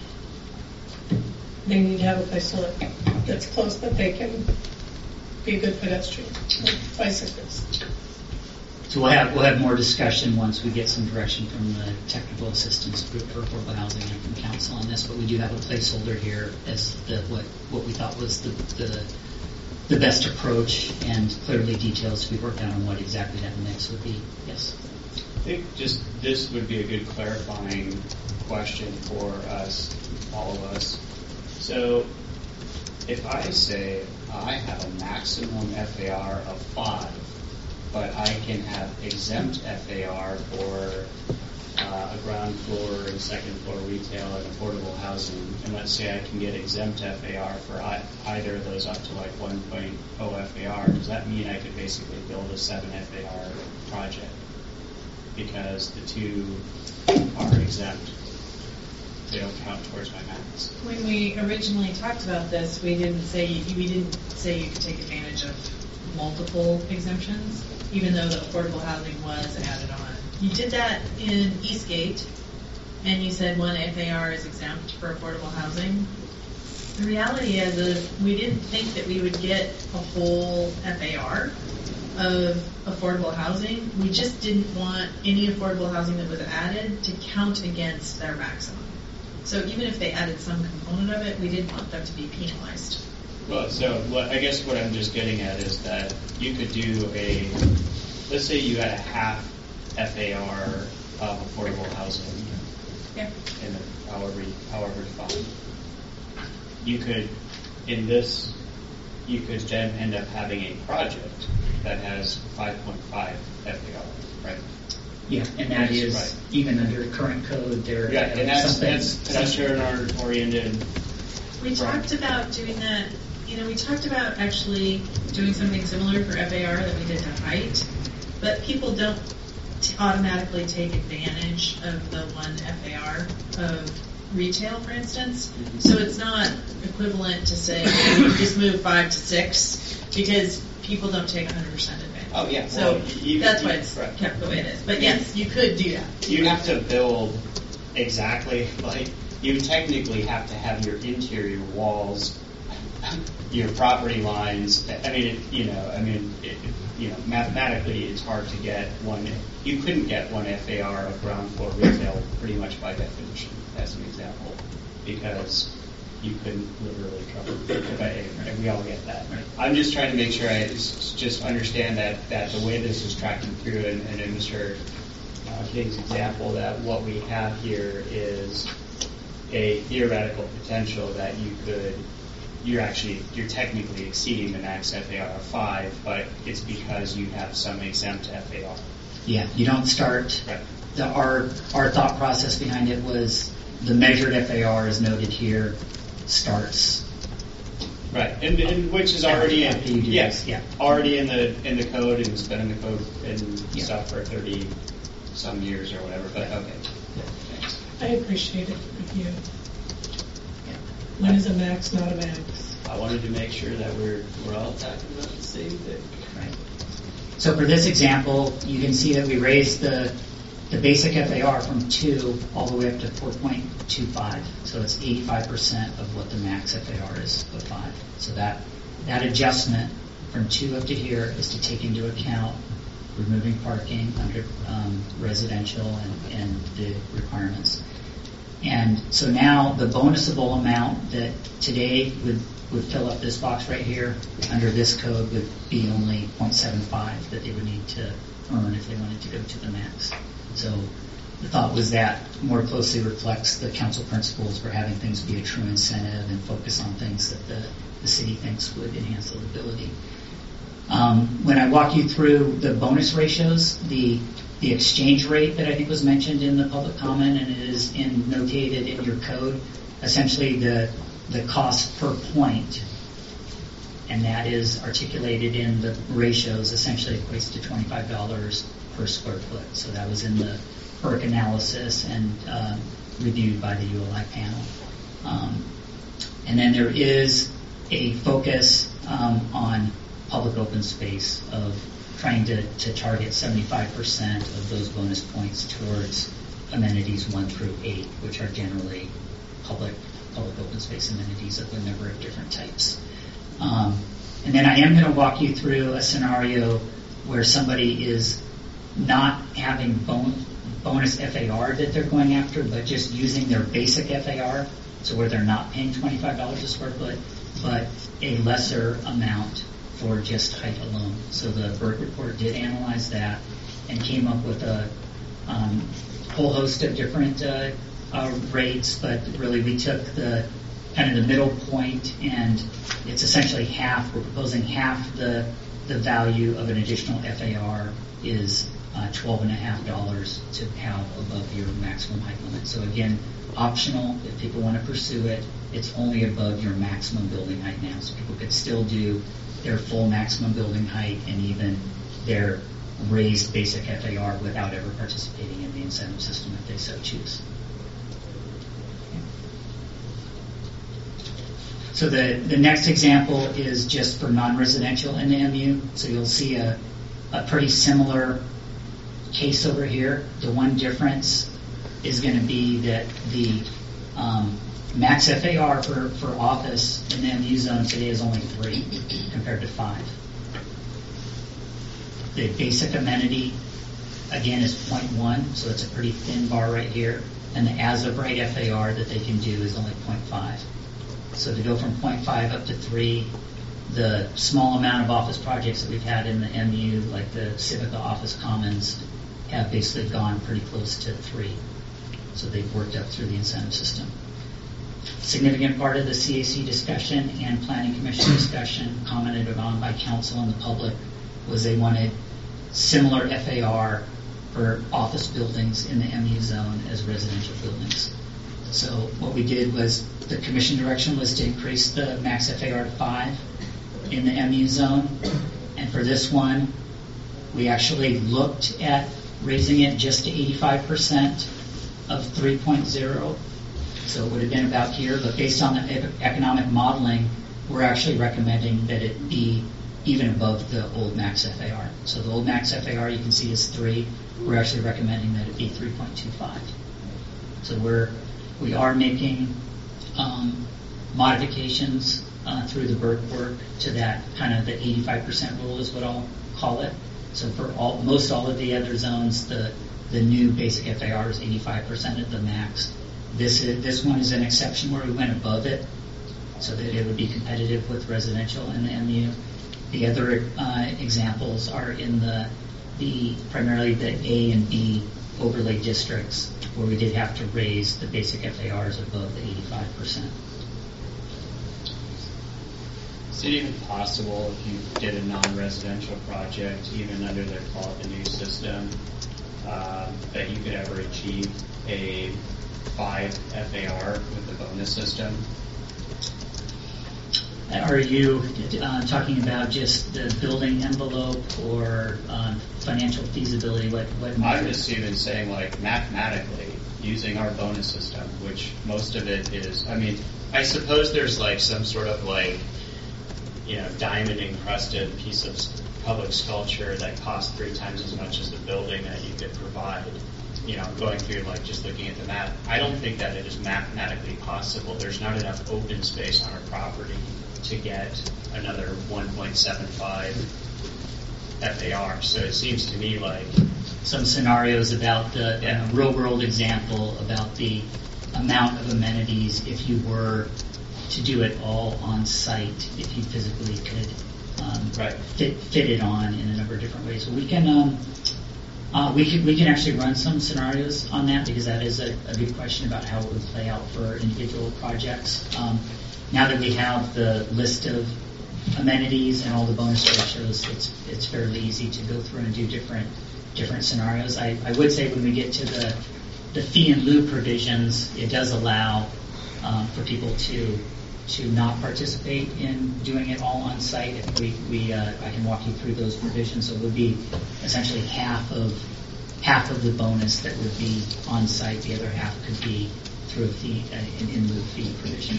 they need to have a place to live that's close, that they can be a good pedestrian, like bicyclists. So we'll have more discussion once we get some direction from the technical assistance group for affordable housing and from council on this. But we do have a placeholder here as what we thought was the best approach, and clearly details to be worked out on what exactly that mix would be. Yes. I think just this would be a good clarifying question for us, all of us. So if I say I have a maximum FAR of 5, but I can have exempt FAR for a ground floor and second floor retail and affordable housing, and let's say I can get exempt FAR for either of those up to like 1.0 FAR, does that mean I could basically build a 7 FAR project? Because the two are exempt. They don't count towards my max. When we originally talked about this, we didn't say you could take advantage of multiple exemptions, even though the affordable housing was added on. You did that in Eastgate, and you said one FAR is exempt for affordable housing. The reality is we didn't think that we would get a whole FAR of affordable housing. We just didn't want any affordable housing that was added to count against their maximum. So even if they added some component of it, we didn't want them to be penalized. Well, so I guess what I'm just getting at is that you could do let's say you had a half FAR of affordable housing, yeah, in however defined. You could then end up having a project that has 5.5 FAR, right? Yeah, and that is right. Even under current code, there. Yeah, and that's pedestrian-oriented. We talked about doing that. We talked about actually doing something similar for FAR that we did to height, but people don't automatically take advantage of the one FAR of retail, for instance. Mm-hmm. So it's not equivalent to say just move 5 to 6 because people don't take 100% advantage. Oh yeah. So well, that's why it's kept the way it is. But yes, you could do that. You have to build exactly like you technically have to have your interior walls, your property lines. Mathematically, it's hard to get one. You couldn't get one FAR of ground floor retail pretty much by definition, as an example, because you couldn't literally trouble. And we all get that. I'm just trying to make sure I just understand that the way this is tracking through, and in Mr. King's example, that what we have here is a theoretical potential that you're technically exceeding the max FAR of 5, but it's because you have some exempt FAR. Yeah, you don't start. Right. Our thought process behind it was the measured FAR, as noted here, starts. Right, and which is already already in the code, and it's been in the code and stuff for 30 some years or whatever. But okay. Thanks. I appreciate it with you. When is a max not a max? I wanted to make sure that we're all talking about the same thing. Right. So for this example, you can see that we raised the basic FAR from 2 all the way up to 4.25. So it's 85% of what the max FAR is of 5. So that adjustment from 2 up to here is to take into account removing parking under residential and the requirements. And so now the bonusable amount that today would fill up this box right here under this code would be only 0.75 that they would need to earn if they wanted to go to the max. So the thought was that more closely reflects the council principles for having things be a true incentive and focus on things that the city thinks would enhance livability. When I walk you through the bonus ratios, the exchange rate that I think was mentioned in the public comment and it is notated in your code, essentially the cost per point, and that is articulated in the ratios, essentially equates to $25 per square foot. So that was in the PERC analysis and reviewed by the ULI panel. And then there is a focus on public open space of trying to target 75% of those bonus points towards amenities 1 through 8, which are generally public open space amenities of a number of different types. And then I am going to walk you through a scenario where somebody is not having bonus FAR that they're going after, but just using their basic FAR, so where they're not paying $25 a square foot, but a lesser amount for just height alone. So the BERT report did analyze that and came up with a whole host of different rates, but really we took the kind of the middle point, and it's essentially half. We're proposing half the value of an additional FAR is $12.50 to have above your maximum height limit. So again, optional if people want to pursue it. It's only above your maximum building height now, so people could still do their full maximum building height and even their raised basic FAR without ever participating in the incentive system if they so choose. So the next example is just for non-residential in the MU. So you'll see a pretty similar case over here. The one difference is going to be that the max FAR for office in the MU zone today is only 3 compared to 5. The basic amenity, again, is 0.1, so it's a pretty thin bar right here. And the as-of-right FAR that they can do is only 0.5. So to go from 0.5 up to 3, the small amount of office projects that we've had in the MU, like the Civica Office Commons, have basically gone pretty close to 3. So they've worked up through the incentive system. Significant part of the CAC discussion and Planning Commission discussion commented on by council and the public was they wanted similar FAR for office buildings in the MU zone as residential buildings. So what we did was the commission direction was to increase the max FAR to 5 in the MU zone. And for this one, we actually looked at raising it just to 85% of 3.0. So it would have been about here, but based on the economic modeling, we're actually recommending that it be even above the old max FAR. So the old max FAR you can see is 3. We're actually recommending that it be 3.25. So we are making modifications through the BERT work to that kind of the 85% rule is what I'll call it. So for most all of the other zones, the new basic FAR is 85% at the max. This one is an exception where we went above it so that it would be competitive with residential in the MU. The other examples are in the primarily the A and B overlay districts, where we did have to raise the basic FARs above the 85%. Is it even possible if you did a non-residential project, even under the call it the new system, that you could ever achieve a 5 FAR with the bonus system? Are you talking about just the building envelope or financial feasibility? What I'm just even saying, like, mathematically, using our bonus system, which most of it is, I mean, I suppose there's like some sort of like, you know, diamond encrusted piece of public sculpture that costs 3 times as much as the building that you could provide. You know, going through like just looking at the map, I don't think that it is mathematically possible. There's not enough open space on our property to get another 1.75 FAR. So it seems to me like some scenarios about the real world example about the amount of amenities if you were to do it all on site, if you physically could fit it on in a number of different ways. So we can actually run some scenarios on that, because that is a good question about how it would play out for individual projects. Now that we have the list of amenities and all the bonus ratios, it's fairly easy to go through and do different scenarios. I would say when we get to the fee in lieu provisions, it does allow for people to not participate in doing it all on site. I can walk you through those provisions. So it would be essentially half of the bonus that would be on site. The other half could be through an in lieu fee provision,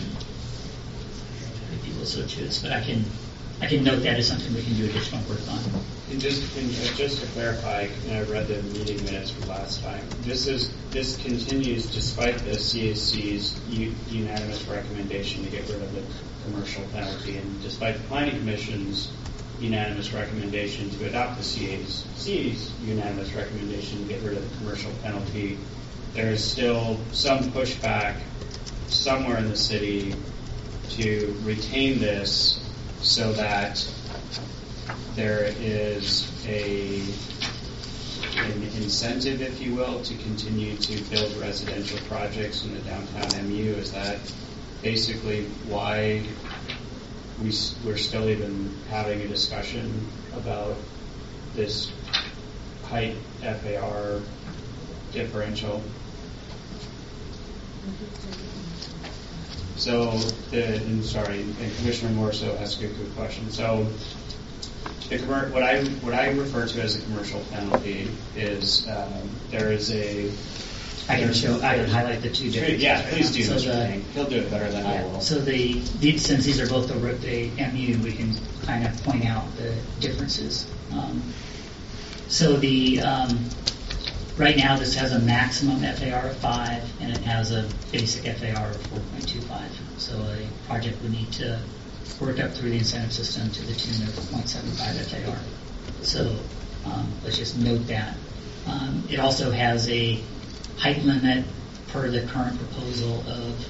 if people so choose. But I can note that as something we can do additional work on. And just to clarify, I read the meeting minutes from last time. This continues despite the CAC's unanimous recommendation to get rid of the commercial penalty, and despite the Planning Commission's unanimous recommendation to adopt the CAC's unanimous recommendation to get rid of the commercial penalty. There is still some pushback somewhere in the city to retain this, so that there is an incentive, if you will, to continue to build residential projects in the downtown MU. Is that basically why we're still even having a discussion about this height FAR differential? So, Commissioner Morso asked a good question. So, what I refer to as a commercial penalty is there is a. I can highlight the two differences. Yeah, please do. He'll do it better than I will. So since these are both the MU, we can kind of point out the differences. So right now this has a maximum FAR of 5, and it has a basic FAR of 4.25. So a project would need to work up through the incentive system to the tune of 0.75 FAR. So let's just note that. It also has a height limit per the current proposal of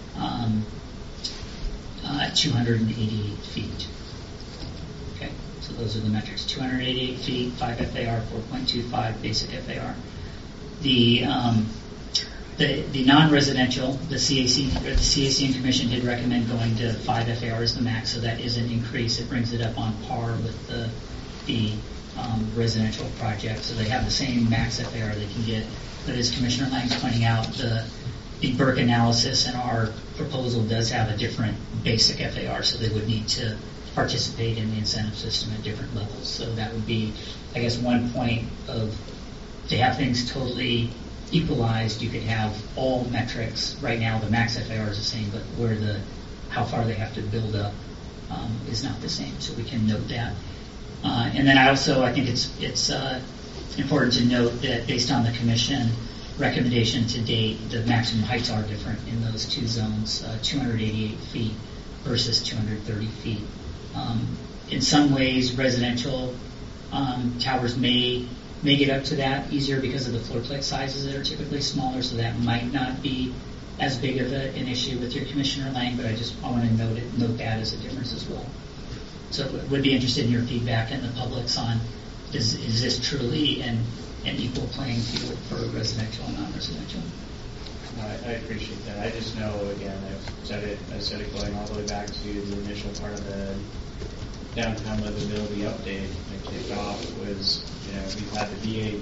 288 feet. Okay, so those are the metrics: 288 feet, 5 FAR, 4.25 basic FAR. The non-residential, the CAC and Commission did recommend going to 5 FAR as the max, so that is an increase. It brings it up on par with the residential project, so they have the same max FAR they can get. But as Commissioner Lang's pointing out, the Burke analysis and our proposal does have a different basic FAR, so they would need to participate in the incentive system at different levels. So that would be, I guess, one point of, to have things totally equalized, you could have all metrics. Right now, the max FAR is the same, but how far they have to build up is not the same. So we can note that. And then I think it's important to note that based on the Commission recommendation to date, the maximum heights are different in those two zones, 288 feet versus 230 feet. In some ways, residential towers may get up to that easier because of the floor plate sizes that are typically smaller, so that might not be as big of an issue with your Commissioner Lang, but I want to note that as a difference as well. So would be interested in your feedback and the public's on, is this truly an equal playing field for residential and non-residential? I appreciate that. I just know, again, I said it going all the way back to the initial part of the downtown livability update that kicked off was, we've had the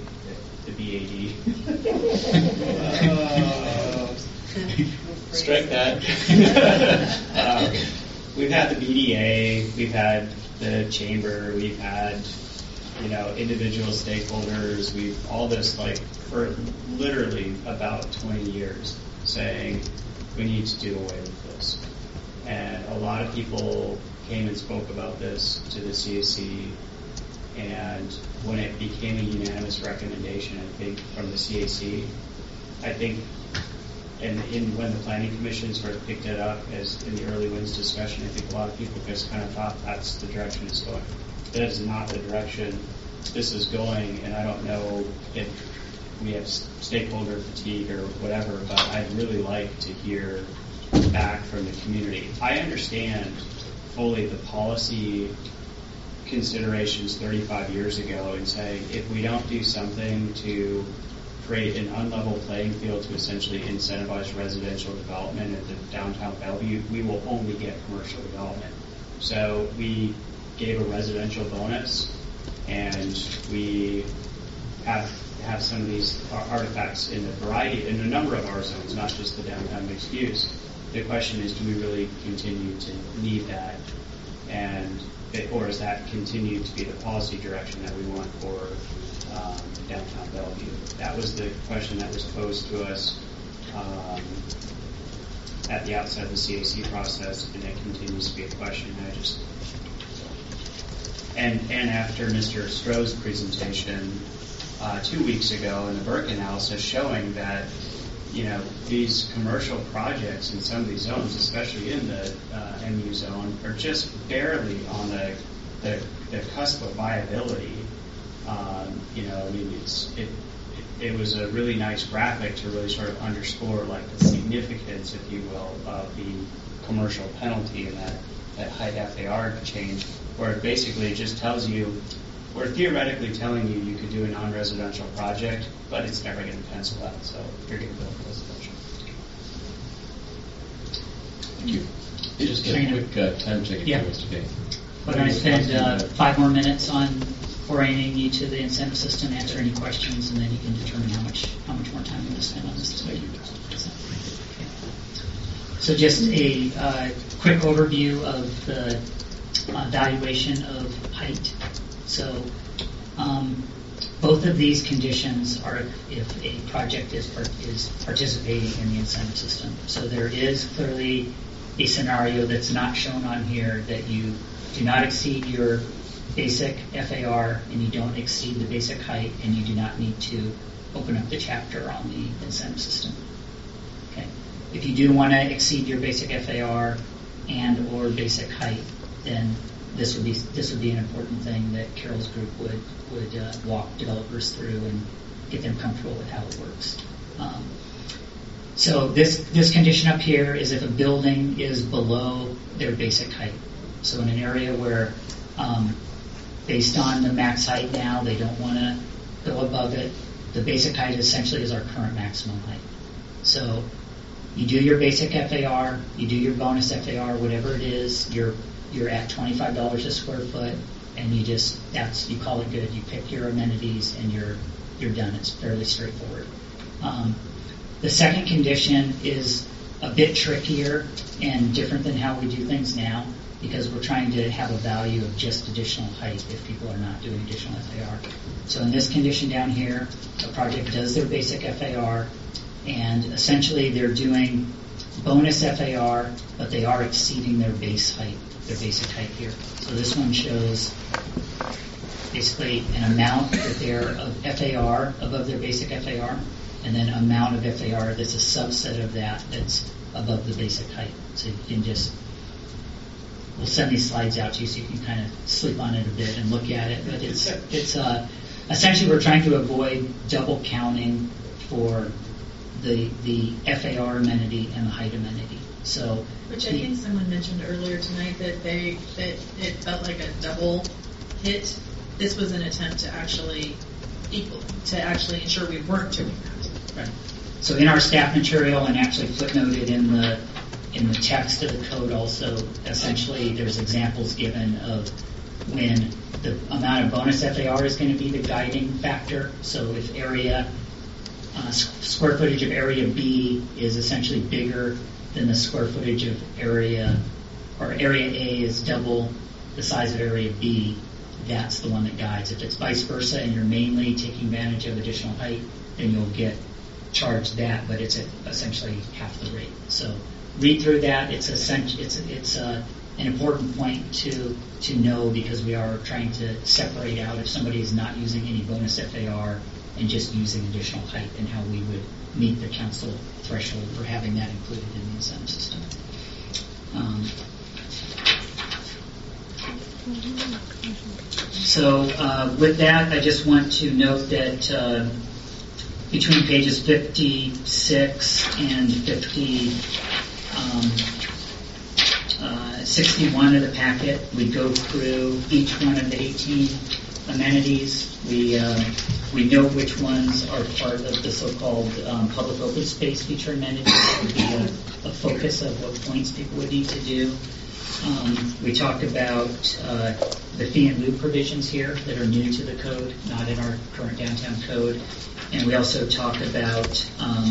BAD. Strike that. We've had the BDA, we've had the chamber, we've had, individual stakeholders, we've all this for literally about 20 years saying we need to do away with this. And a lot of people came and spoke about this to the CAC, and when it became a unanimous recommendation, I think, from the CAC, I think, and when the Planning Commission sort of picked it up as in the early wins discussion, I think a lot of people just kind of thought that's the direction it's going. That is not the direction this is going, and I don't know if we have stakeholder fatigue or whatever, but I'd really like to hear back from the community. I understand fully the policy considerations 35 years ago and saying if we don't do something to create an unlevel playing field to essentially incentivize residential development at the downtown Bellevue, we will only get commercial development. So we gave a residential bonus, and we have some of these artifacts in a number of our zones, not just the downtown mixed use. The question is, do we really continue to need that, or is that continue to be the policy direction that we want for downtown Bellevue? That was the question that was posed to us at the outset of the CAC process, and it continues to be a question. And after Mr. Stroh's presentation 2 weeks ago in the Burke analysis showing that, these commercial projects in some of these zones, especially in the MU zone, are just barely on the cusp of viability. It was a really nice graphic to really sort of underscore the significance, if you will, of the commercial penalty and that height FAR change, where it basically just tells you, we're theoretically telling you you could do a non-residential project, but it's never going to pencil out, so you're going to build residential. Thank you. Just get a quick time check if you want to be. We're going to spend 5 more minutes on orienting you to the incentive system, answer any questions, and then you can determine how much more time we're going to spend on this today. So just a quick overview of the valuation of height. So both of these conditions are if a project is participating in the incentive system. So there is clearly a scenario that's not shown on here that you do not exceed your basic FAR and you don't exceed the basic height, and you do not need to open up the chapter on the incentive system. Okay. If you do want to exceed your basic FAR and or basic height, then this would be an important thing that Carol's group would walk developers through and get them comfortable with how it works. So this condition up here is if a building is below their basic height. So in an area where, based on the max height now, they don't want to go above it, the basic height essentially is our current maximum height. So you do your basic FAR, you do your bonus FAR, whatever it is, you're at $25 a square foot, and you call it good. You pick your amenities, and you're done. It's fairly straightforward. The second condition is a bit trickier and different than how we do things now, because we're trying to have a value of just additional height if people are not doing additional FAR. So in this condition down here, a project does their basic FAR, and essentially they're doing bonus FAR, but they are exceeding their base height, their basic height here. So this one shows basically an amount that they're of FAR above their basic FAR, and then amount of FAR that's a subset of that's above the basic height. So you can we'll send these slides out to you so you can kind of sleep on it a bit and look at it. But it's essentially we're trying to avoid double counting for the FAR amenity and the height amenity. So, which I think someone mentioned earlier tonight that it felt like a double hit. This was an attempt to actually ensure we weren't doing that. Right. So in our staff material and actually footnoted in the text of the code also, essentially there's examples given of when the amount of bonus FAR is going to be the guiding factor. So if square footage of area B is essentially bigger than the square footage of area A is double the size of area B, that's the one that guides. If it's vice versa and you're mainly taking advantage of additional height, then you'll get charged that, but it's at essentially half the rate. So read through that. It's an important point to know, because we are trying to separate out if somebody is not using any bonus FAR and just using additional height, and how we would meet the council threshold for having that included in the incentive system. So with that, I just want to note that between pages 56 and 61 of the packet, we go through each one of the 18 amenities. We note which ones are part of the so-called public open space feature amenities. That would be a focus of what points people would need to do. We talk about the fee and lieu provisions here that are new to the code, not in our current downtown code. And we also talk about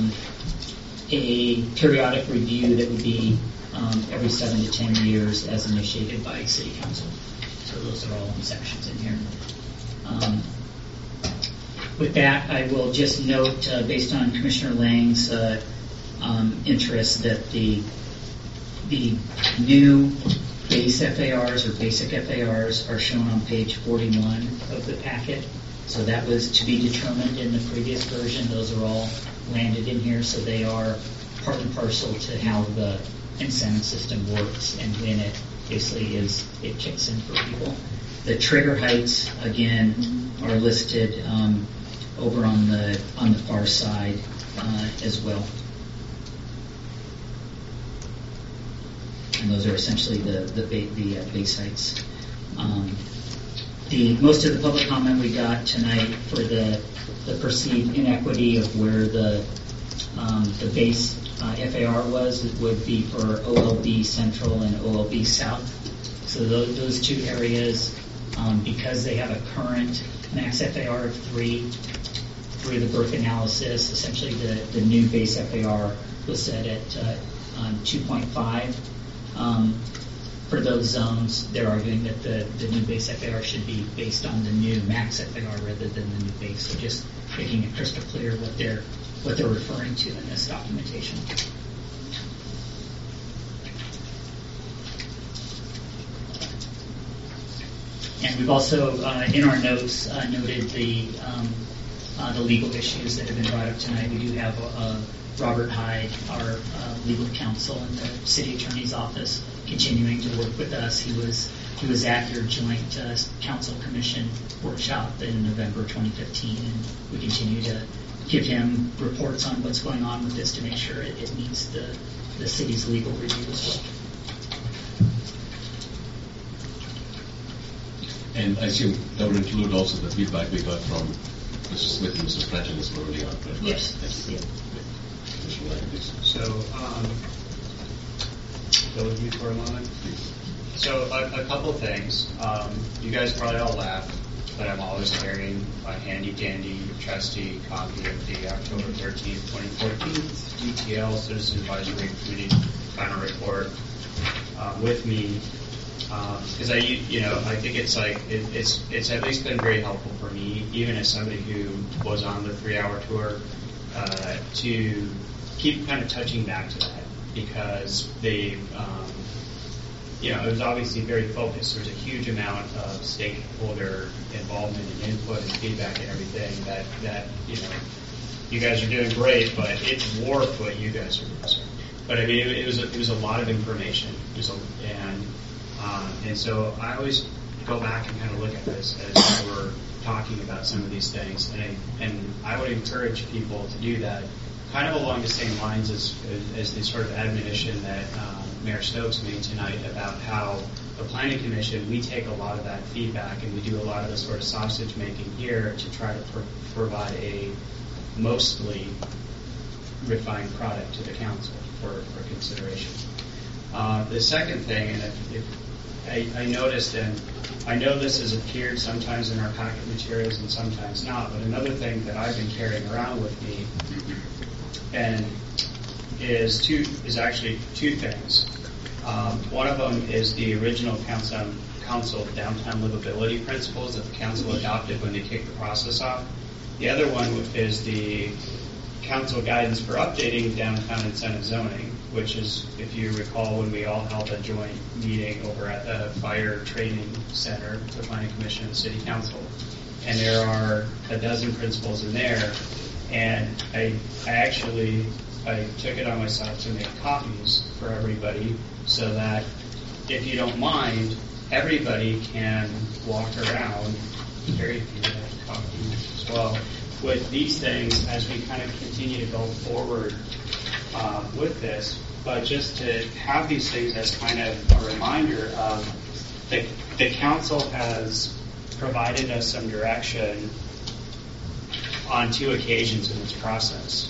a periodic review that would be every 7 to 10 years as initiated by City Council. So those are all sections in here. With that, I will just note, based on Commissioner Lang's interest, that the new base FARs or basic FARs are shown on page 41 of the packet. So that was to be determined in the previous version. Those are all landed in here, so they are part and parcel to how the incentive system works and when it basically it kicks in for people. The trigger heights, again, are listed over on the far side as well. And those are essentially the base heights. Most of the public comment we got tonight for the perceived inequity of where the base FAR would be for OLB Central and OLB South. So those two areas, because they have a current max FAR of 3, through the Burke analysis, essentially the new base FAR was set at 2.5. For those zones, they're arguing that the new base FAR should be based on the new max FAR rather than the new base. So just making it crystal clear what they're referring to in this documentation. And we've also, in our notes, noted the legal issues that have been brought up tonight. We do have Robert Hyde, our legal counsel in the city attorney's office, continuing to work with us. He was at your joint council commission workshop in November 2015, and we continue to give him reports on what's going on with this to make sure it meets the city's legal review as well. And I assume that would include also the feedback we got from Mr. Smith and Mr. French as well early on. Yes. So, go with you for a moment. So, a couple things. You guys probably all laugh, but I'm always carrying a handy-dandy trusty copy of the October 13th, 2014 DTL Citizen Advisory Committee final report with me. Because I think it's at least been very helpful for me, even as somebody who was on the 3-hour tour, to keep kind of touching back to that, because it was obviously very focused. There's a huge amount of stakeholder involvement and input and feedback and everything that you guys are doing great, but it dwarfed what you guys are doing. But I mean, it was a lot of information, and so I always go back and kind of look at this as we're talking about some of these things, and I would encourage people to do that kind of along the same lines as the sort of admonition that Mayor Stokes made tonight about how the Planning Commission, we take a lot of that feedback and we do a lot of the sort of sausage making here to try to provide a mostly refined product to the council for consideration. The second thing, and I noticed, and I know this has appeared sometimes in our packet materials and sometimes not, but another thing that I've been carrying around with me and is actually two things. One of them is the original council downtown livability principles that the council adopted when they kicked the process off. The other one is the council guidance for updating downtown incentive zoning, which is, if you recall, when we all held a joint meeting over at the Fire Training Center, the Planning Commission and the City Council. And there are a dozen principles in there. And I took it on myself to make copies for everybody so that, if you don't mind, everybody can walk around, very few copies as well, with these things as we kind of continue to go forward with this, but just to have these things as kind of a reminder of the council has provided us some direction on 2 occasions in this process.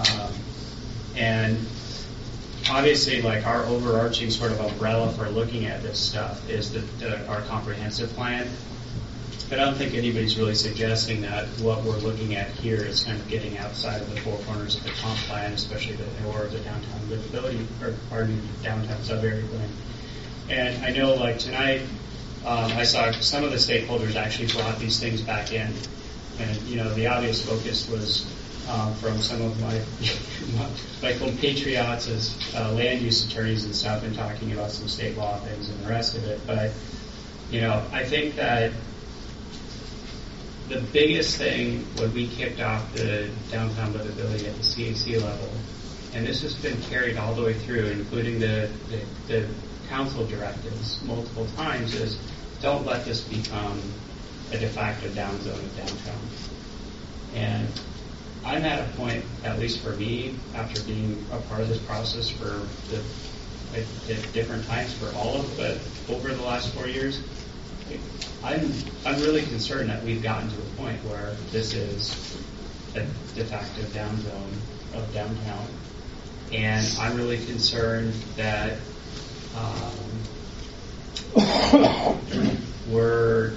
And obviously, like, our overarching sort of umbrella for looking at this stuff is our comprehensive plan. But I don't think anybody's really suggesting that what we're looking at here is kind of getting outside of the 4 corners of the comp plan, especially or the downtown livability, or downtown sub-area plan. And I know, like, tonight, I saw some of the stakeholders actually brought these things back in. And, you know, the obvious focus was from some of my compatriots as land use attorneys and stuff, and talking about some state law things and the rest of it. But, you know, I think that the biggest thing when we kicked off the downtown livability at the CAC level, and this has been carried all the way through, including the council directives multiple times, is don't let this become a de facto down zone of downtown. And I'm at a point, at least for me, after being a part of this process for at different times for all of it over the last 4 years, I'm really concerned that we've gotten to a point where this is a de facto down zone of downtown. And I'm really concerned that we're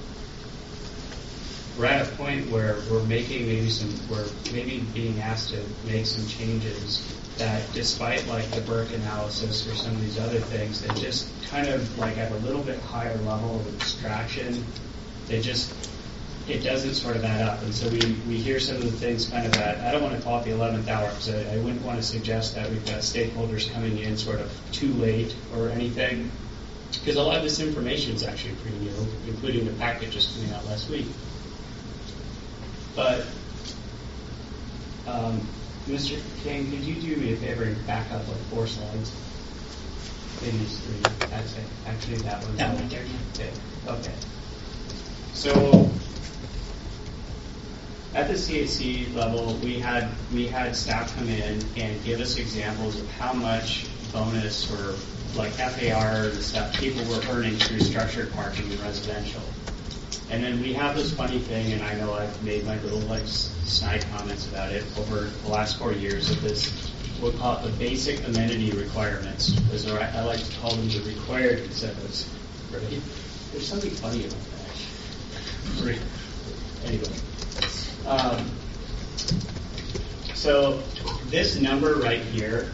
at a point where we're maybe being asked to make some changes that, despite like the Burke analysis or some of these other things, they just kind of like at a little bit higher level of abstraction, it doesn't sort of add up. And so we hear some of the things kind of at, I don't want to call it the 11th hour, because I wouldn't want to suggest that we've got stakeholders coming in sort of too late or anything, because a lot of this information is actually pretty new, including the packet just coming out last week. But, Mr. King, could you do me a favor and back up like 4 slides? Maybe it's 3. Actually, that one. That one there, yeah. Okay. So, at the CAC level, we had staff come in and give us examples of how much bonus or like FAR and stuff people were earning through structured parking and residential. And then we have this funny thing, and I know I've made my little like snide comments about it over the last 4 years of this, we'll call it the basic amenity requirements, as I like to call them the required incentives. Right? There's something funny about that. Anyway. So this number right here,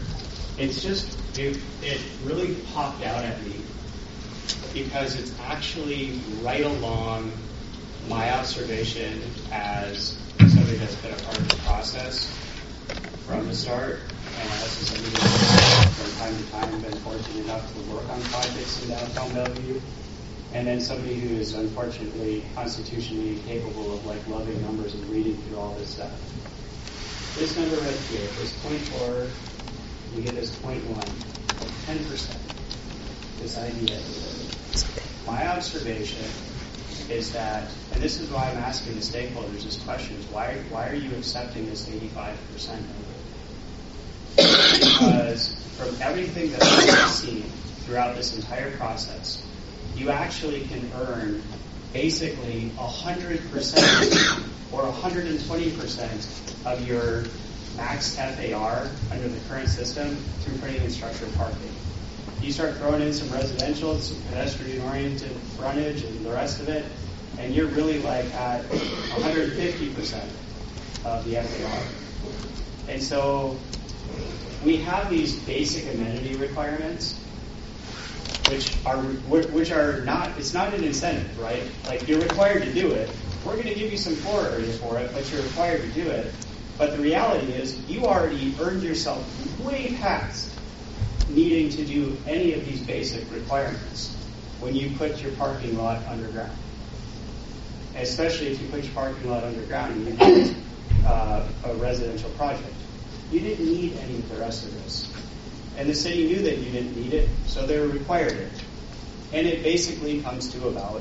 it really popped out at me because it's actually right along my observation as somebody that's been a part of the process from the start, and also somebody that's from time to time been fortunate enough to work on projects in downtown Bellevue, and then somebody who is unfortunately constitutionally incapable of like loving numbers and reading through all this stuff. This number right here, this 0.4, you get this 0.1, 10%. This idea. My observation is that, and this is why I'm asking the stakeholders this question, why are you accepting this 85% number? because from everything that I've seen throughout this entire process, you actually can earn basically 100% or 120% of your max FAR under the current system through putting in structured parking. You start throwing in some residential, some pedestrian-oriented frontage and the rest of it, and you're really like at 150% of the FAR. And so we have these basic amenity requirements, which are not, it's not an incentive, right? Like, you're required to do it. We're going to give you some floor area for it, but you're required to do it. But the reality is, you already earned yourself way past needing to do any of these basic requirements when you put your parking lot underground. Especially if you put your parking lot underground and you build a residential project. You didn't need any of the rest of this. And the city knew that you didn't need it, so they required it. And it basically comes to about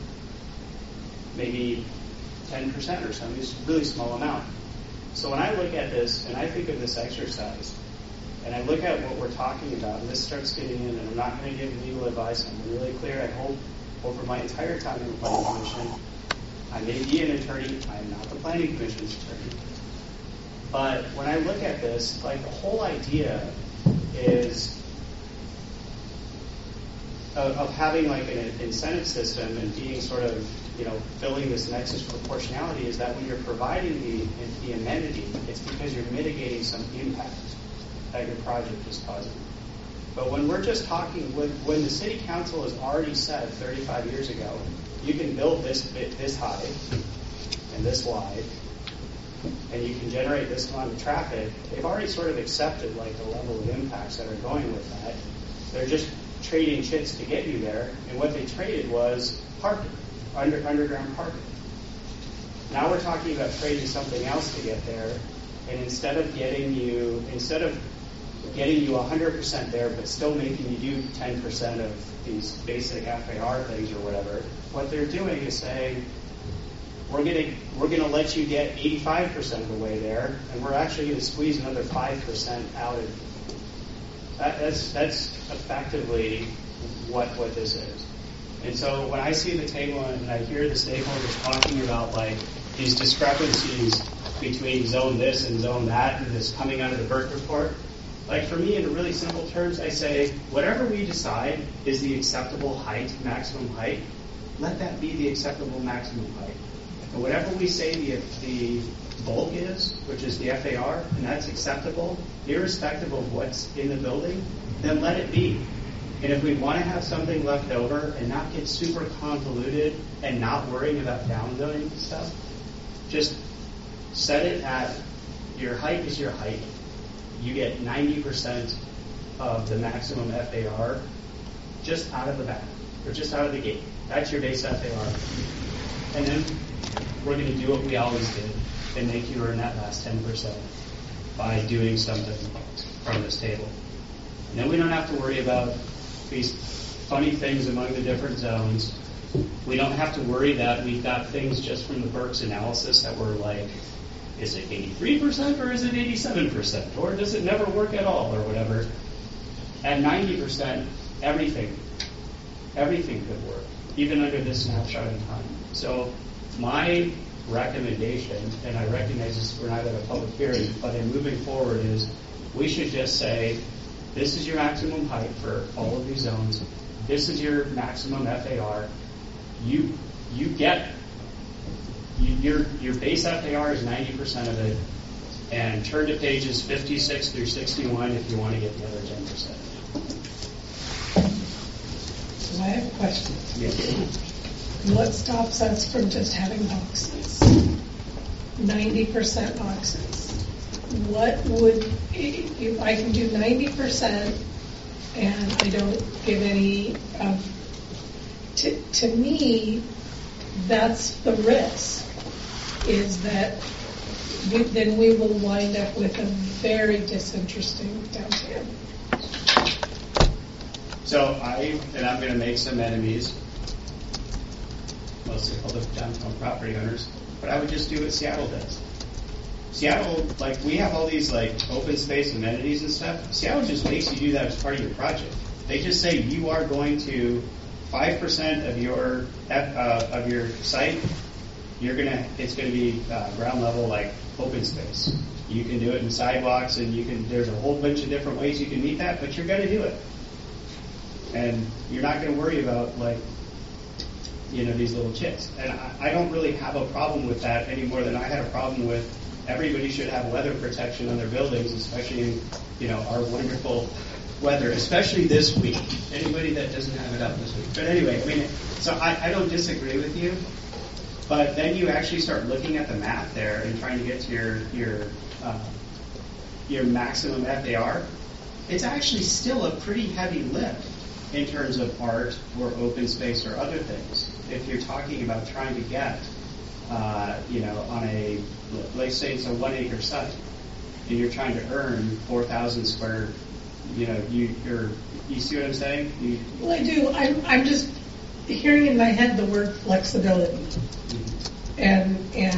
maybe 10% or something. It's a really small amount. So when I look at this and I think of this exercise, and I look at what we're talking about, and this starts getting in, and I'm not going to give legal advice, I'm really clear. I hope over my entire time in the Planning Commission, I may be an attorney, I am not the Planning Commission's attorney. But when I look at this, like, the whole idea is of having like an incentive system and being sort of, filling this nexus proportionality is that when you're providing the amenity, it's because you're mitigating some impact that your project is causing. But when we're just talking, when the city council has already said 35 years ago, you can build this high and this wide, and you can generate this amount of traffic, they've already sort of accepted like the level of impacts that are going with that. They're just trading chits to get you there, and what they traded was parking, underground parking. Now we're talking about trading something else to get there, and instead of getting you 100% there, but still making you do 10% of these basic FAR things or whatever, what they're doing is saying, we're gonna let you get 85% of the way there, and we're actually going to squeeze another 5% out of you. That's effectively what this is. And so when I see the table and I hear the stakeholders talking about like these discrepancies between zone this and zone that, and this coming out of the Burke report, like for me, in really simple terms, I say whatever we decide is the acceptable height, maximum height, let that be the acceptable maximum height. And whatever we say the bulk is, which is the FAR, and that's acceptable, irrespective of what's in the building, then let it be. And if we want to have something left over and not get super convoluted and not worrying about downzoning stuff, just set it at your height is your height. You get 90% of the maximum FAR just out of the back, or just out of the gate. That's your base FAR. And then we're going to do what we always did and make you earn that last 10% by doing something from this table. And then we don't have to worry about these funny things among the different zones. We don't have to worry that we've got things just from the Burke's analysis that were like, is it 83% or is it 87%? Or does it never work at all or whatever? At 90%, everything could work, even under this snapshot in time. So my recommendation, and I recognize this, we're not at a public hearing, but in moving forward is we should just say, this is your maximum height for all of these zones. This is your maximum FAR. Your base FAR is 90% of it, and turn to pages 56 through 61 if you want to get the other 10%. So I have a question. Yes. What stops us from just having boxes? 90% boxes. What would, if I can do 90% and I don't give any, to me, that's the risk, is that then we will wind up with a very disinteresting downtown. So I'm going to make some enemies, mostly public downtown property owners, but I would just do what Seattle does. Seattle, like, we have all these, like, open space amenities and stuff. Seattle just makes you do that as part of your project. They just say you are going to 5% of your site. It's gonna be ground level, like, open space. You can do it in sidewalks, and there's a whole bunch of different ways you can meet that, but you're gonna do it. And you're not gonna worry about, like, these little chits. And I don't really have a problem with that any more than I had a problem with everybody should have weather protection on their buildings, especially in, our wonderful weather, especially this week. Anybody that doesn't have it up this week. But anyway, so I don't disagree with you, but then you actually start looking at the math there and trying to get to your maximum FAR. It's actually still a pretty heavy lift in terms of art or open space or other things. If you're talking about trying to get, on let's say it's a 1 acre site, and you're trying to earn 4,000 square, you see what I'm saying? Well, I do. I'm just hearing in my head the word flexibility, and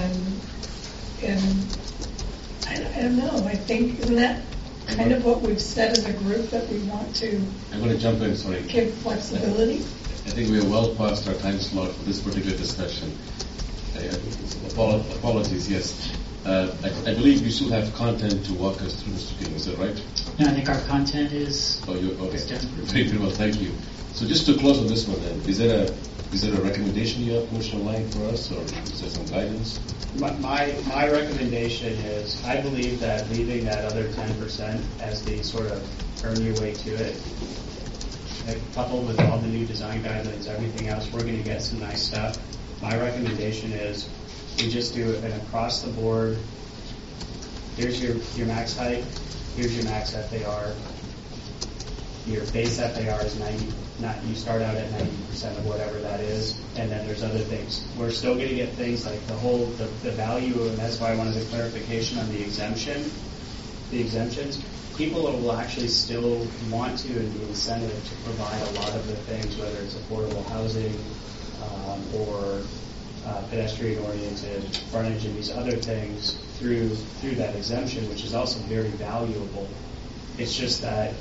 I don't know. I think isn't that kind of what we've said as a group that we want to? I'm going to jump in. Sorry. Give flexibility. I think we are well past our time slot for this particular discussion. Apologies, yes. I believe you still have content to walk us through, Mr. King, is that right? No, I think our content is... Oh, okay. Very well, thank you. So just to close on this one then, is there a recommendation you have, Commissioner Lang, for us, or is there some guidance? My recommendation is, I believe that leaving that other 10% as the sort of earn your way to it, coupled with all the new design guidelines, everything else, we're going to get some nice stuff. My recommendation is we just do an across the board. Here's your max height. Here's your max FAR. Your base FAR is 90. You start out at 90% of whatever that is, and then there's other things. We're still going to get things like the value, and that's why I wanted a clarification on the exemption. The exemptions. People will actually still want to, and the incentive to provide a lot of the things, whether it's affordable housing or pedestrian-oriented frontage and these other things through that exemption, which is also very valuable. It's just that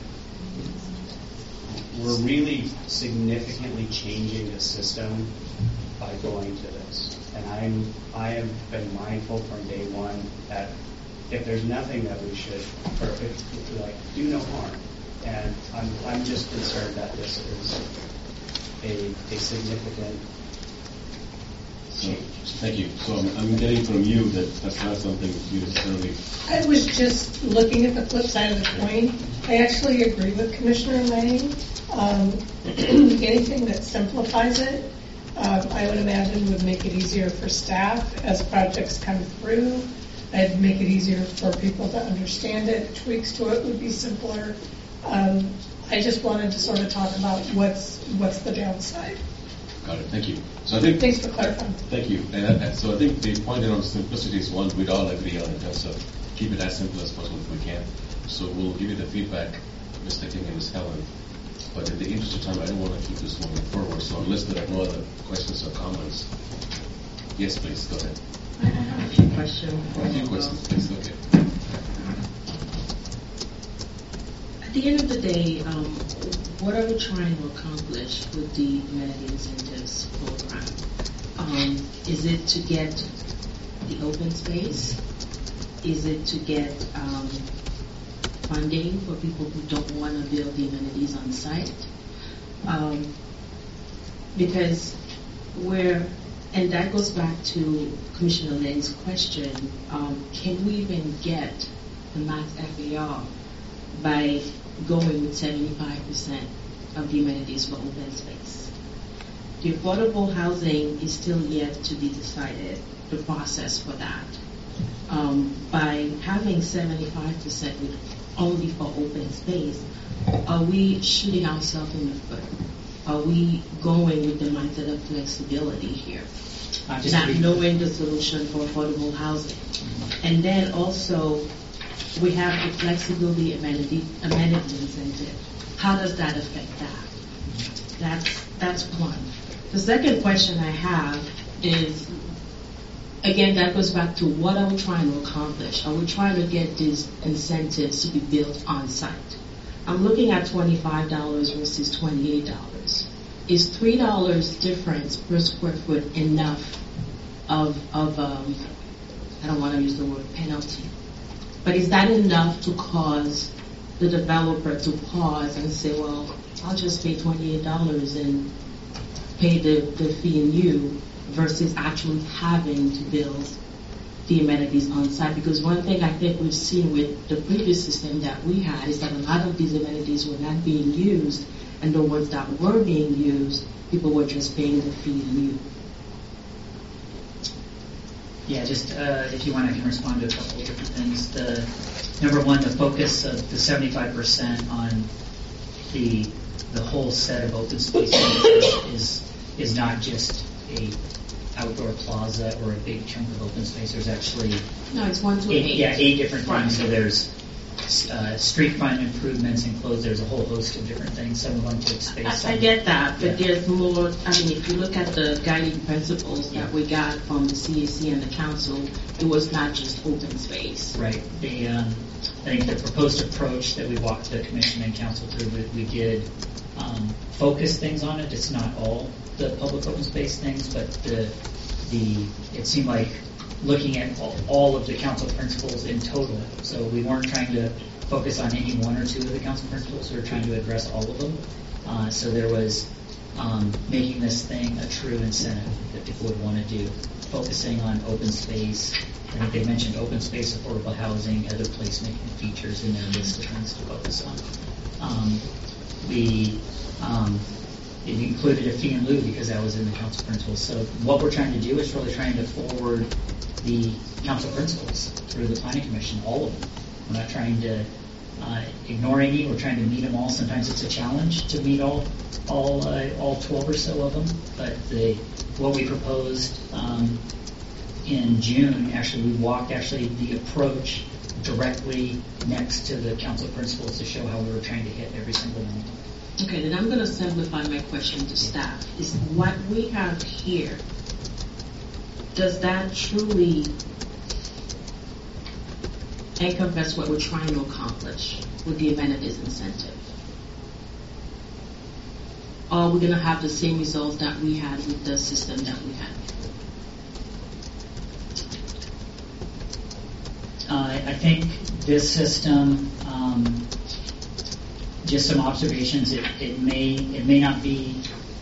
we're really significantly changing the system by going to this. And I have been mindful from day one that if there's nothing that we should, do no harm. And I'm just concerned that this is a significant change. Thank you. So I'm getting from you that that's not something you necessarily... I was just looking at the flip side of the coin. I actually agree with Commissioner Lang. Anything that simplifies it, I would imagine would make it easier for staff as projects come through. It'd make it easier for people to understand it. Tweaks to it would be simpler. I just wanted to sort of talk about what's the downside. Got it. Thank you. So I think. Thanks for clarifying. Thank you. And so I think the point on simplicity is one we'd all agree on in terms of keep it as simple as possible if we can. So we'll give you the feedback, Mr. King and Ms. Helen. But in the interest of time, I don't want to keep this moving forward. So unless there are no other questions or comments, yes, please go ahead. I have a few questions. A few questions, please. Okay. At the end of the day, what are we trying to accomplish with the amenity incentives program? Is it to get the open space? Is it to get funding for people who don't want to build the amenities on site? Because and that goes back to Commissioner Lang's question, can we even get the max FAR by going with 75% of the amenities for open space? The affordable housing is still yet to be decided, the process for that. By having 75% only for open space, are we shooting ourselves in the foot? Are we going with the mindset of flexibility here? Not knowing the solution for affordable housing. And then also, we have the flexibility amenity incentive. How does that affect that? That's one. The second question I have is, again, that goes back to what are we trying to accomplish? Are we trying to get these incentives to be built on site? I'm looking at $25 versus $28. Is $3 difference per square foot enough of I don't want to use the word penalty, but is that enough to cause the developer to pause and say, well, I'll just pay $28 and pay the fee in lieu versus actually having to build the amenities on site? Because one thing I think we've seen with the previous system that we had is that a lot of these amenities were not being used, and the ones that were being used, people were just paying the fee in lieu. Yeah, just if you want, I can respond to a couple of different things. Number one, the focus of the 75% on the whole set of open space is not just a outdoor plaza or a big chunk of open space. There's actually it's 1 to 8. Yeah, 8 different things. So there's street front improvements enclosed. There's a whole host of different things. Some of them take space. I get that, but there's more. I mean, if you look at the guiding principles that we got from the CAC and the council, it was not just open space. Right. I think the proposed approach that we walked the commission and council through, we did focus things on it. It's not all the public open space things, but it seemed like looking at all of the council principles in total. So we weren't trying to focus on any one or two of the council principles. We were trying to address all of them. So there was making this thing a true incentive that people would want to do, focusing on open space. I think they mentioned open space, affordable housing, other placemaking features in their list of things to focus on. It included a fee in lieu because that was in the council principles. So what we're trying to do is really trying to forward the council principles through the planning commission, all of them. We're not trying to ignore any. We're trying to meet them all. Sometimes it's a challenge to meet all 12 or so of them. But what we proposed in June, actually, we walked the approach directly next to the council principles to show how we were trying to hit every single one. Okay, then I'm going to simplify my question to staff. Is what we have here, does that truly encompass what we're trying to accomplish with the amenities incentive? Or are we going to have the same results that we had with the system that we had before? I think this system, just some observations, it may not be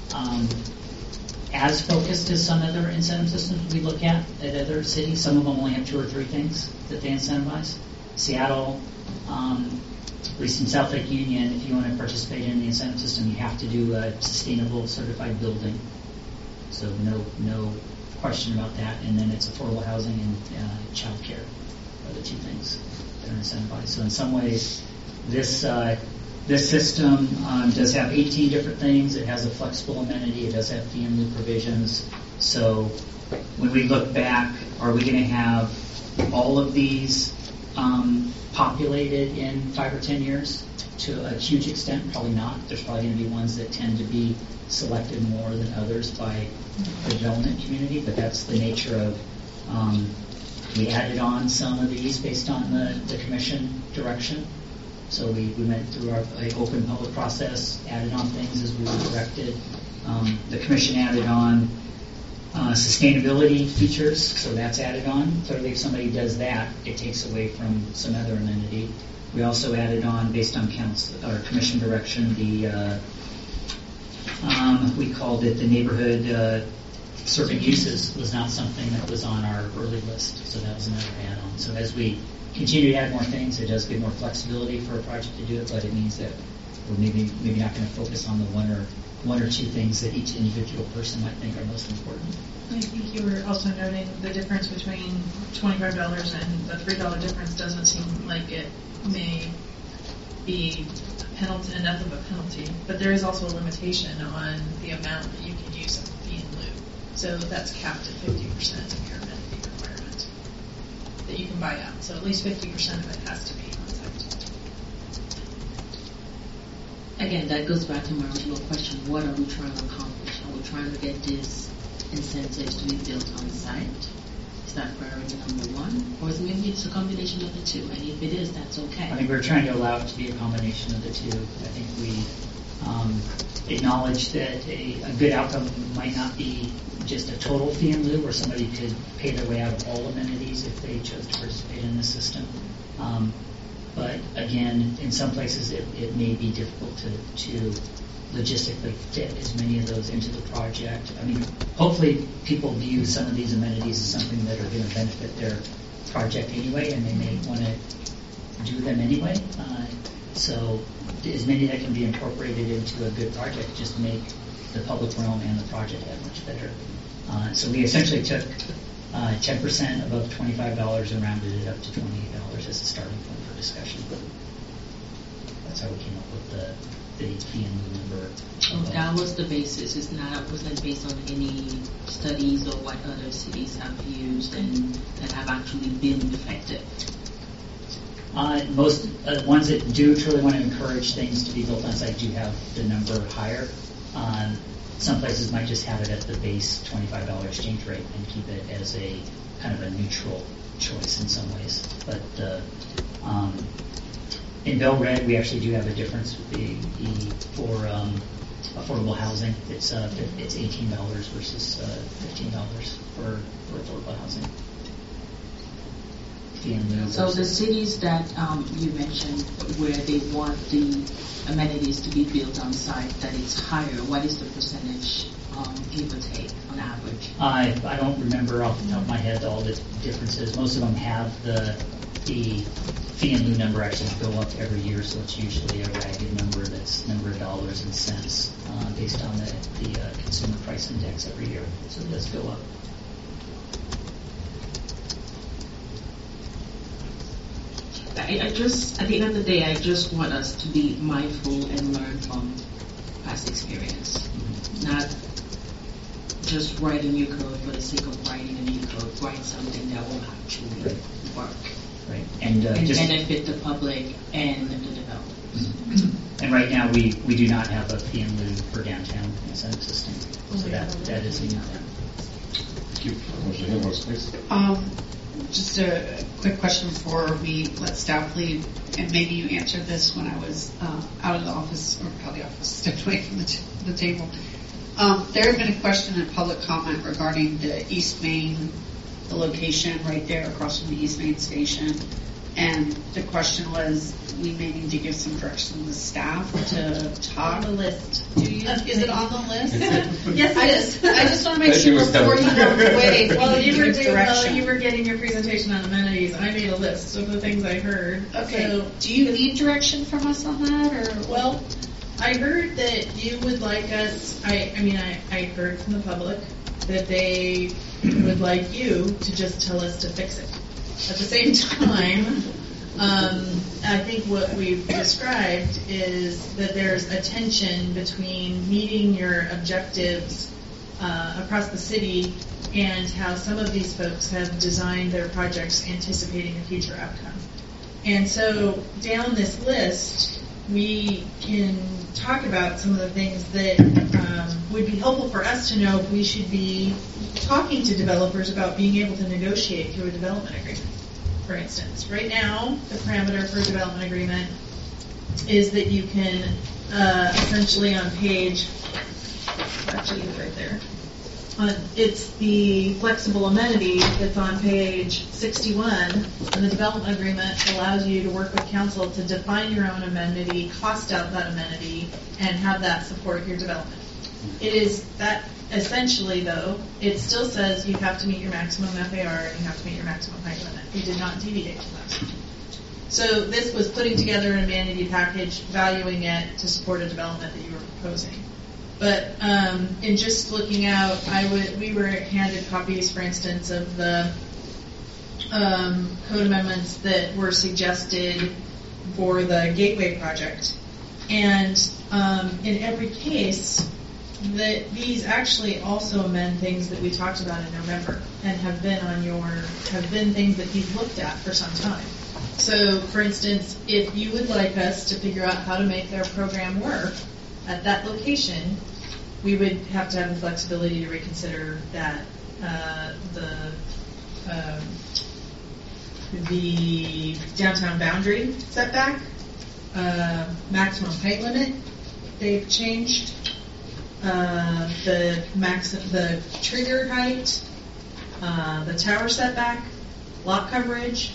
as focused as some other incentive systems we look at other cities. Some of them only have 2 or 3 things that they incentivize. Seattle, at least in South Lake Union, if you want to participate in the incentive system, you have to do a sustainable certified building. So no question about that. And then it's affordable housing and child care are the 2 things that are incentivized. So in some ways, this system does have 18 different things. It has a flexible amenity. It does have fee and lieu provisions. So when we look back, are we going to have all of these populated in 5 or 10 years to a huge extent? Probably not. There's probably going to be ones that tend to be selected more than others by the development community, but that's the nature of we added on some of these based on the commission direction. So we went through our open public process, added on things as we were directed. The commission added on sustainability features, so that's added on. Clearly, if somebody does that, it takes away from some other amenity. We also added on, based on council or commission direction, we called it the neighborhood serving uses was not something that was on our early list, so that was another add-on. So as we continue to add more things, it does give more flexibility for a project to do it, but it means that we're maybe not going to focus on the one or two things that each individual person might think are most important. I think you were also noting the difference between $25 and the $3 difference doesn't seem like it may be a penalty, enough of a penalty, but there is also a limitation on the amount that you can use of fee in lieu. So that's capped at 50% of your amenity requirement that you can buy out. So at least 50% of it has to be on site. Again, that goes back to my original question. What are we trying to accomplish? Are we trying to get these incentives to be built on site? Is that priority number one? Or is maybe it's a combination of the two? And if it is, that's okay. I think we're trying to allow it to be a combination of the two. I think we acknowledge that a good outcome might not be just a total fee in lieu where somebody could pay their way out of all amenities if they chose to participate in the system. But again, in some places it may be difficult to logistically fit as many of those into the project. I mean, hopefully people view some of these amenities as something that are going to benefit their project anyway, and they may want to do them anyway. So as many that can be incorporated into a good project just make the public realm and the project that much better. So we essentially took 10% above $25 and rounded it up to $28 as a starting point for discussion. That's how we came up with the fee and number. Oh, that was the basis. Wasn't based on any studies or what other cities have used and that have actually been effective. Most ones that do truly want to encourage things to be built on site do have the number higher. Some places might just have it at the base $25 exchange rate and keep it as a kind of a neutral choice in some ways. But in Bell Red, we actually do have a difference for affordable housing. It's $18 versus $15 for affordable housing. So the cities that you mentioned where they want the amenities to be built on site, that it's higher, what is the percentage, give or take, on average? I don't remember off the top of my head all the differences. Most of them have the fee and lieu number actually go up every year, so it's usually a ragged number that's number of dollars and cents based on the consumer price index every year. So it does go up. At the end of the day, I just want us to be mindful and learn from past experience. Mm-hmm. Not just write a new code for the sake of writing a new code, write something that will actually work. Right. And benefit the public and the developers. Mm-hmm. And right now, we do not have a fee and lieu for downtown incentive system. So that is a new thing. Thank you. Just a quick question before we let staff leave, and maybe you answered this when I was out of the office, or out of the office, stepped away from the table. There had been a question in public comment regarding the East Main, the location right there across from the East Main station, and the question was, we may need to give some direction to the staff to talk. On the list. Is it on the list? Yes, it is. I just want to make sure before you go away. Well, you were getting your presentation on amenities. I made a list of the things I heard. Okay. So, do you need direction from us on that, or? Well, I heard that you would like us. I heard from the public that they would like you to just tell us to fix it. At the same time, I think what we've described is that there's a tension between meeting your objectives across the city and how some of these folks have designed their projects anticipating a future outcome. And so down this list, we can talk about some of the things that would be helpful for us to know if we should be talking to developers about being able to negotiate through a development agreement. For instance, right now, the parameter for a development agreement is that you can essentially on page, actually it's right there, it's the flexible amenity that's on page 61, and the development agreement allows you to work with council to define your own amenity, cost out that amenity, and have that support your development. It is that essentially, though, it still says you have to meet your maximum FAR and you have to meet your maximum height limit. We did not deviate from that. So this was putting together an amenity package, valuing it to support a development that you were proposing. But in just looking out, we were handed copies, for instance, of the code amendments that were suggested for the Gateway project. And in every case, that these actually also amend things that we talked about in November and have been things that you've looked at for some time. So, for instance, if you would like us to figure out how to make their program work at that location, we would have to have the flexibility to reconsider that the the downtown boundary setback, maximum height limit, they've changed. The trigger height, the tower setback, lot coverage,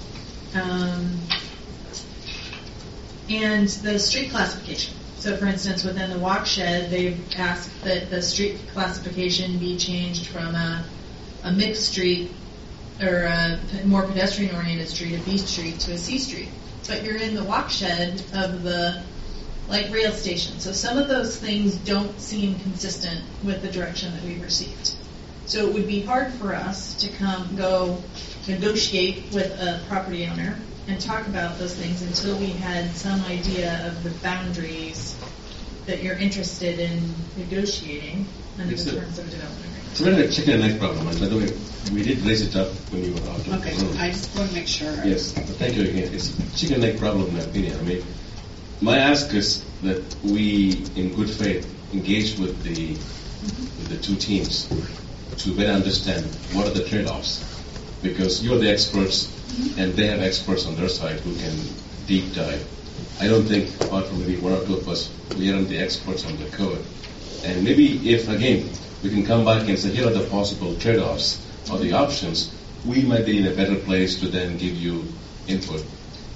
and the street classification. So, for instance, within the walk shed, they've asked that the street classification be changed from a mixed street or a more pedestrian-oriented street, a B street, to a C street. But you're in the walk shed of the light rail station. So some of those things don't seem consistent with the direction that we've received. So it would be hard for us to go negotiate with a property owner and talk about those things until we had some idea of the boundaries that you're interested in negotiating under the terms of a development agreement. It's really a chicken and egg problem, and by the way, we did raise it up when you were out of the room. I just want to make sure. Yes, but thank you again. It's a chicken and egg problem, in my opinion. I mean, my ask is that we, in good faith, engage with the two teams to better understand what are the trade-offs, because you're the experts and they have experts on their side who can deep dive. I don't think, apart from maybe one or two of us, we aren't the experts on the code. And maybe if, again, we can come back and say, here are the possible trade-offs or the options, we might be in a better place to then give you input.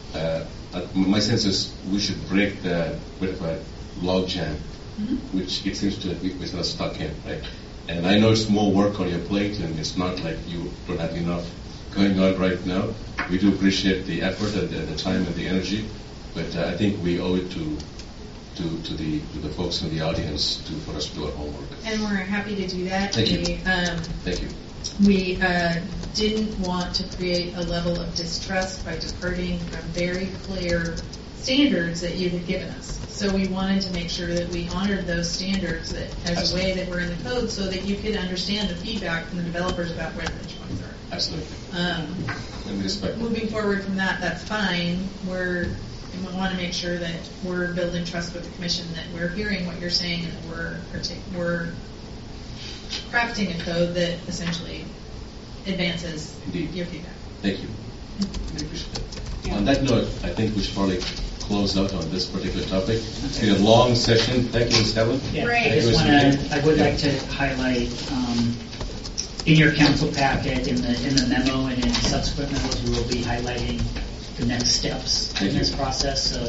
My sense is we should break the bit of a log jam, which it seems to be sort of stuck in, right? And I know it's more work on your plate, and it's not like you don't have enough going on right now. We do appreciate the effort and the time and the energy, but I think we owe it to the folks in the audience for us to do our homework. And we're happy to do that. Thank you. Thank you. We didn't want to create a level of distrust by departing from very clear standards that you had given us. So we wanted to make sure that we honored those standards as a way that were in the code so that you could understand the feedback from the developers about where the benchmarks are. Absolutely. And respect. Moving forward from that, that's fine. We want to make sure that we're building trust with the commission, that we're hearing what you're saying, and that we're crafting a code that essentially advances your feedback. Thank you. I appreciate it. On that note, I think we should probably close out on this particular topic. It's been a long session. Thank you, Ms. Helen. Yeah, I would like to highlight in your council packet, in the memo, and in subsequent memos, we will be highlighting the next steps in this process. So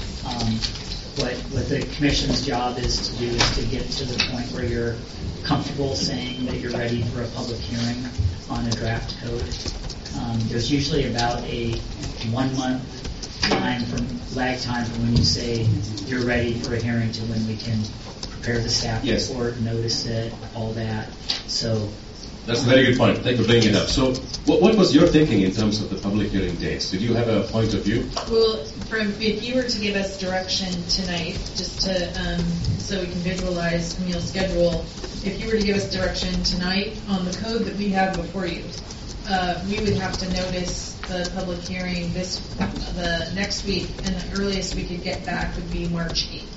what the commission's job is to do is to get to the point where you're comfortable saying that you're ready for a public hearing on a draft code. There's usually about a 1 month lag time from when you say you're ready for a hearing to when we can prepare the staff report, notice it, all that. So that's a very good point. Thank you for bringing it up. So what was your thinking in terms of the public hearing dates? Did you have a point of view? Well, if you were to give us direction tonight, just to so we can visualize Emil's schedule, if you were to give us direction tonight on the code that we have before you, we would have to notice the public hearing the next week, and the earliest we could get back would be March 8th.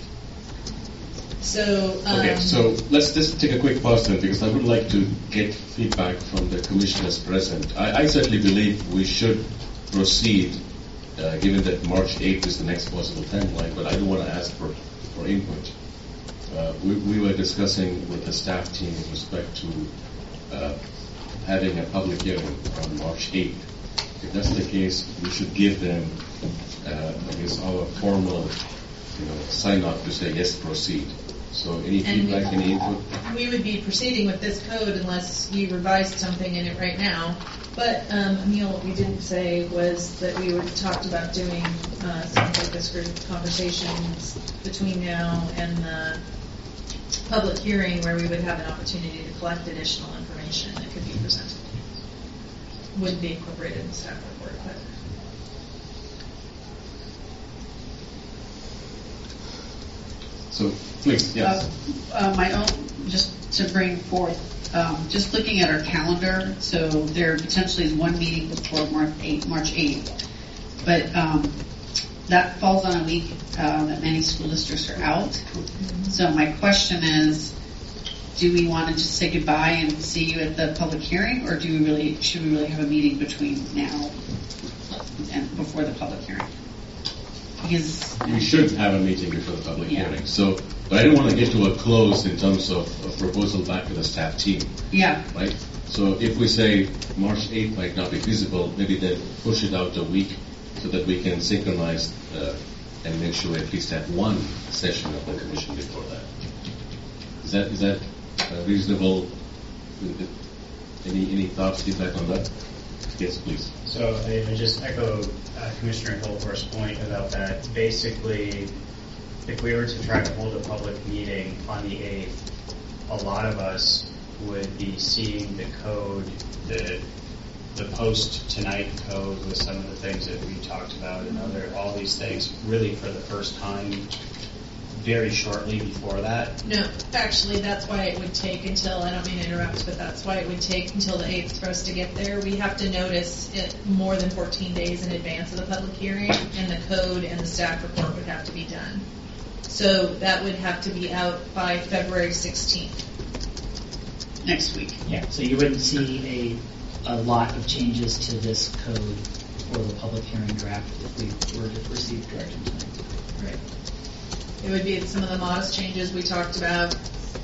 So let's just take a quick pause then, because I would like to get feedback from the commissioners present. I certainly believe we should proceed, given that March 8th is the next possible timeline, but I do want to ask for input. We were discussing with the staff team with respect to having a public hearing on March 8th. If that's the case, we should give them, our formal, sign-off to say, yes, proceed. So any feedback, any input? We would be proceeding with this code unless you revised something in it right now. But, Emil, what we didn't say was that we talked about doing some focus group conversations between now and the public hearing where we would have an opportunity to collect additional information that could be presented. Wouldn't be incorporated in the staff report, but. So, please, yes. My own, just to bring forth, just looking at our calendar, so there potentially is one meeting before March 8th. But that falls on a week that many school districts are out. So my question is, do we want to just say goodbye and see you at the public hearing, or should we really have a meeting between now and before the public hearing? Because We should have a meeting before the public Yeah. hearing. So, but I didn't want to get to a close in terms of a proposal back to the staff team, yeah, right? So if we say March 8th might not be feasible, maybe then push it out a week so that we can synchronize and make sure we at least have one session of the commission before that. Is that reasonable? Any thoughts, feedback on that? Yes, please. So I just echo Commissioner Hilhorst's point about that. Basically, if we were to try to hold a public meeting on the 8th, a lot of us would be seeing the code, the post-tonight code with some of the things that we talked about and all these things really for the first time very shortly before that. No, actually, that's why it would take until, I don't mean to interrupt, but that's why it would take until the 8th for us to get there. We have to notice it more than 14 days in advance of the public hearing, and the code and the staff report would have to be done. So that would have to be out by February 16th. next week. Yeah, so you wouldn't see a lot of changes to this code for the public hearing draft if we were to receive direction tonight. Right. It would be some of the modest changes we talked about.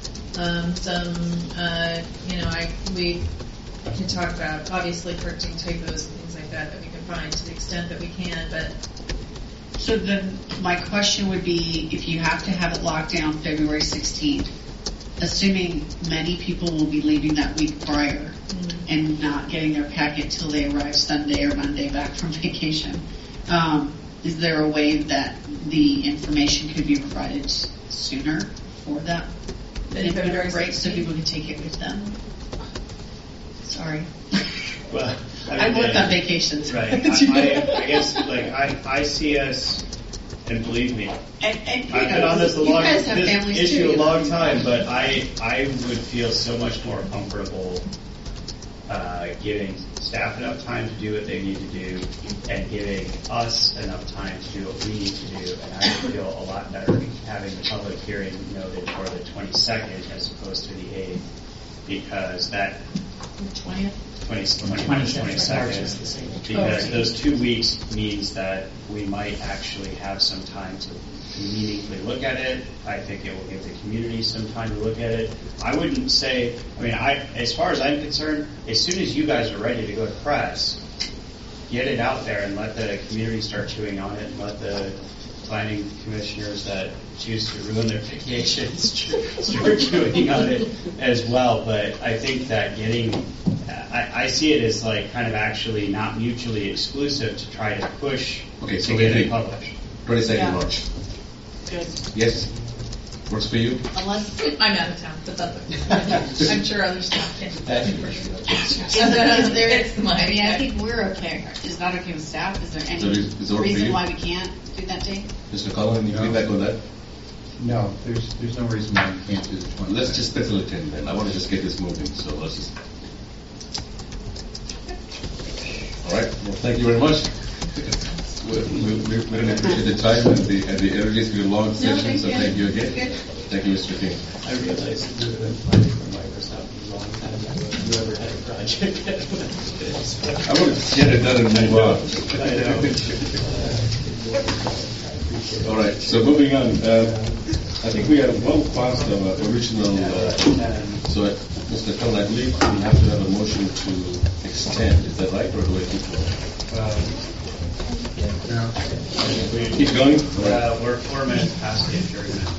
We can talk about obviously correcting typos and things like that we can find to the extent that we can. But so then, my question would be: if you have to have it locked down February 16th, assuming many people will be leaving that week prior and not getting their packet till they arrive Sunday or Monday back from vacation, is there a way that the information could be provided sooner for that? February break so people can take it with them? Sorry. Well, I worked on vacations. Right. I guess, I see us, and believe me, I've been on this issue a long time, but I would feel so much more comfortable giving staff enough time to do what they need to do and giving us enough time to do what we need to do. And I would feel a lot better having the public hearing noted for the 22nd as opposed to the 8th, because that 22nd, because those 2 weeks means that we might actually have some time to meaningfully look at it. I think it will give the community some time to look at it. I wouldn't say, as far as I'm concerned, as soon as you guys are ready to go to press, get it out there and let the community start chewing on it, and let the planning commissioners that choose to ruin their vacations start chewing on it as well. But I think that I see it as kind of actually not mutually exclusive to try to push to get it published. 22nd March. Good. Yes? Works for you? Unless I'm out of town, but that's okay. I'm sure other staff can. I think we're okay. Is that okay with staff? Is there any reason why we can't do that day? Mr. Collin, any feedback on that? No, there's no reason why we can't do the 22nd. Let's just pencil it in then. I want to just get this moving, so let's just. All right. Well, thank you very much. We really appreciate the time and the energy. It's been a long session, so thank you again. Thank you, Mr. King. I realize that you've been planning for Microsoft a long time ago. If you ever had a project that I want to get it done and move on. I know. All right, so moving on. I think we are well past the original. So, Mr. Collin, I believe we have to have a motion to extend. Is that right, or do I keep going? Keep going? We're 4 minutes past the adjournment.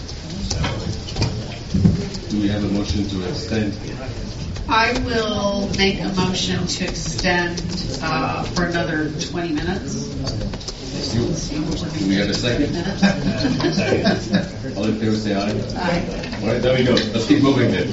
Do we have a motion to extend? I will make a motion to extend for another 20 minutes. Do we have a second? All in favor say aye. Aye. All right, there we go. Let's keep moving then.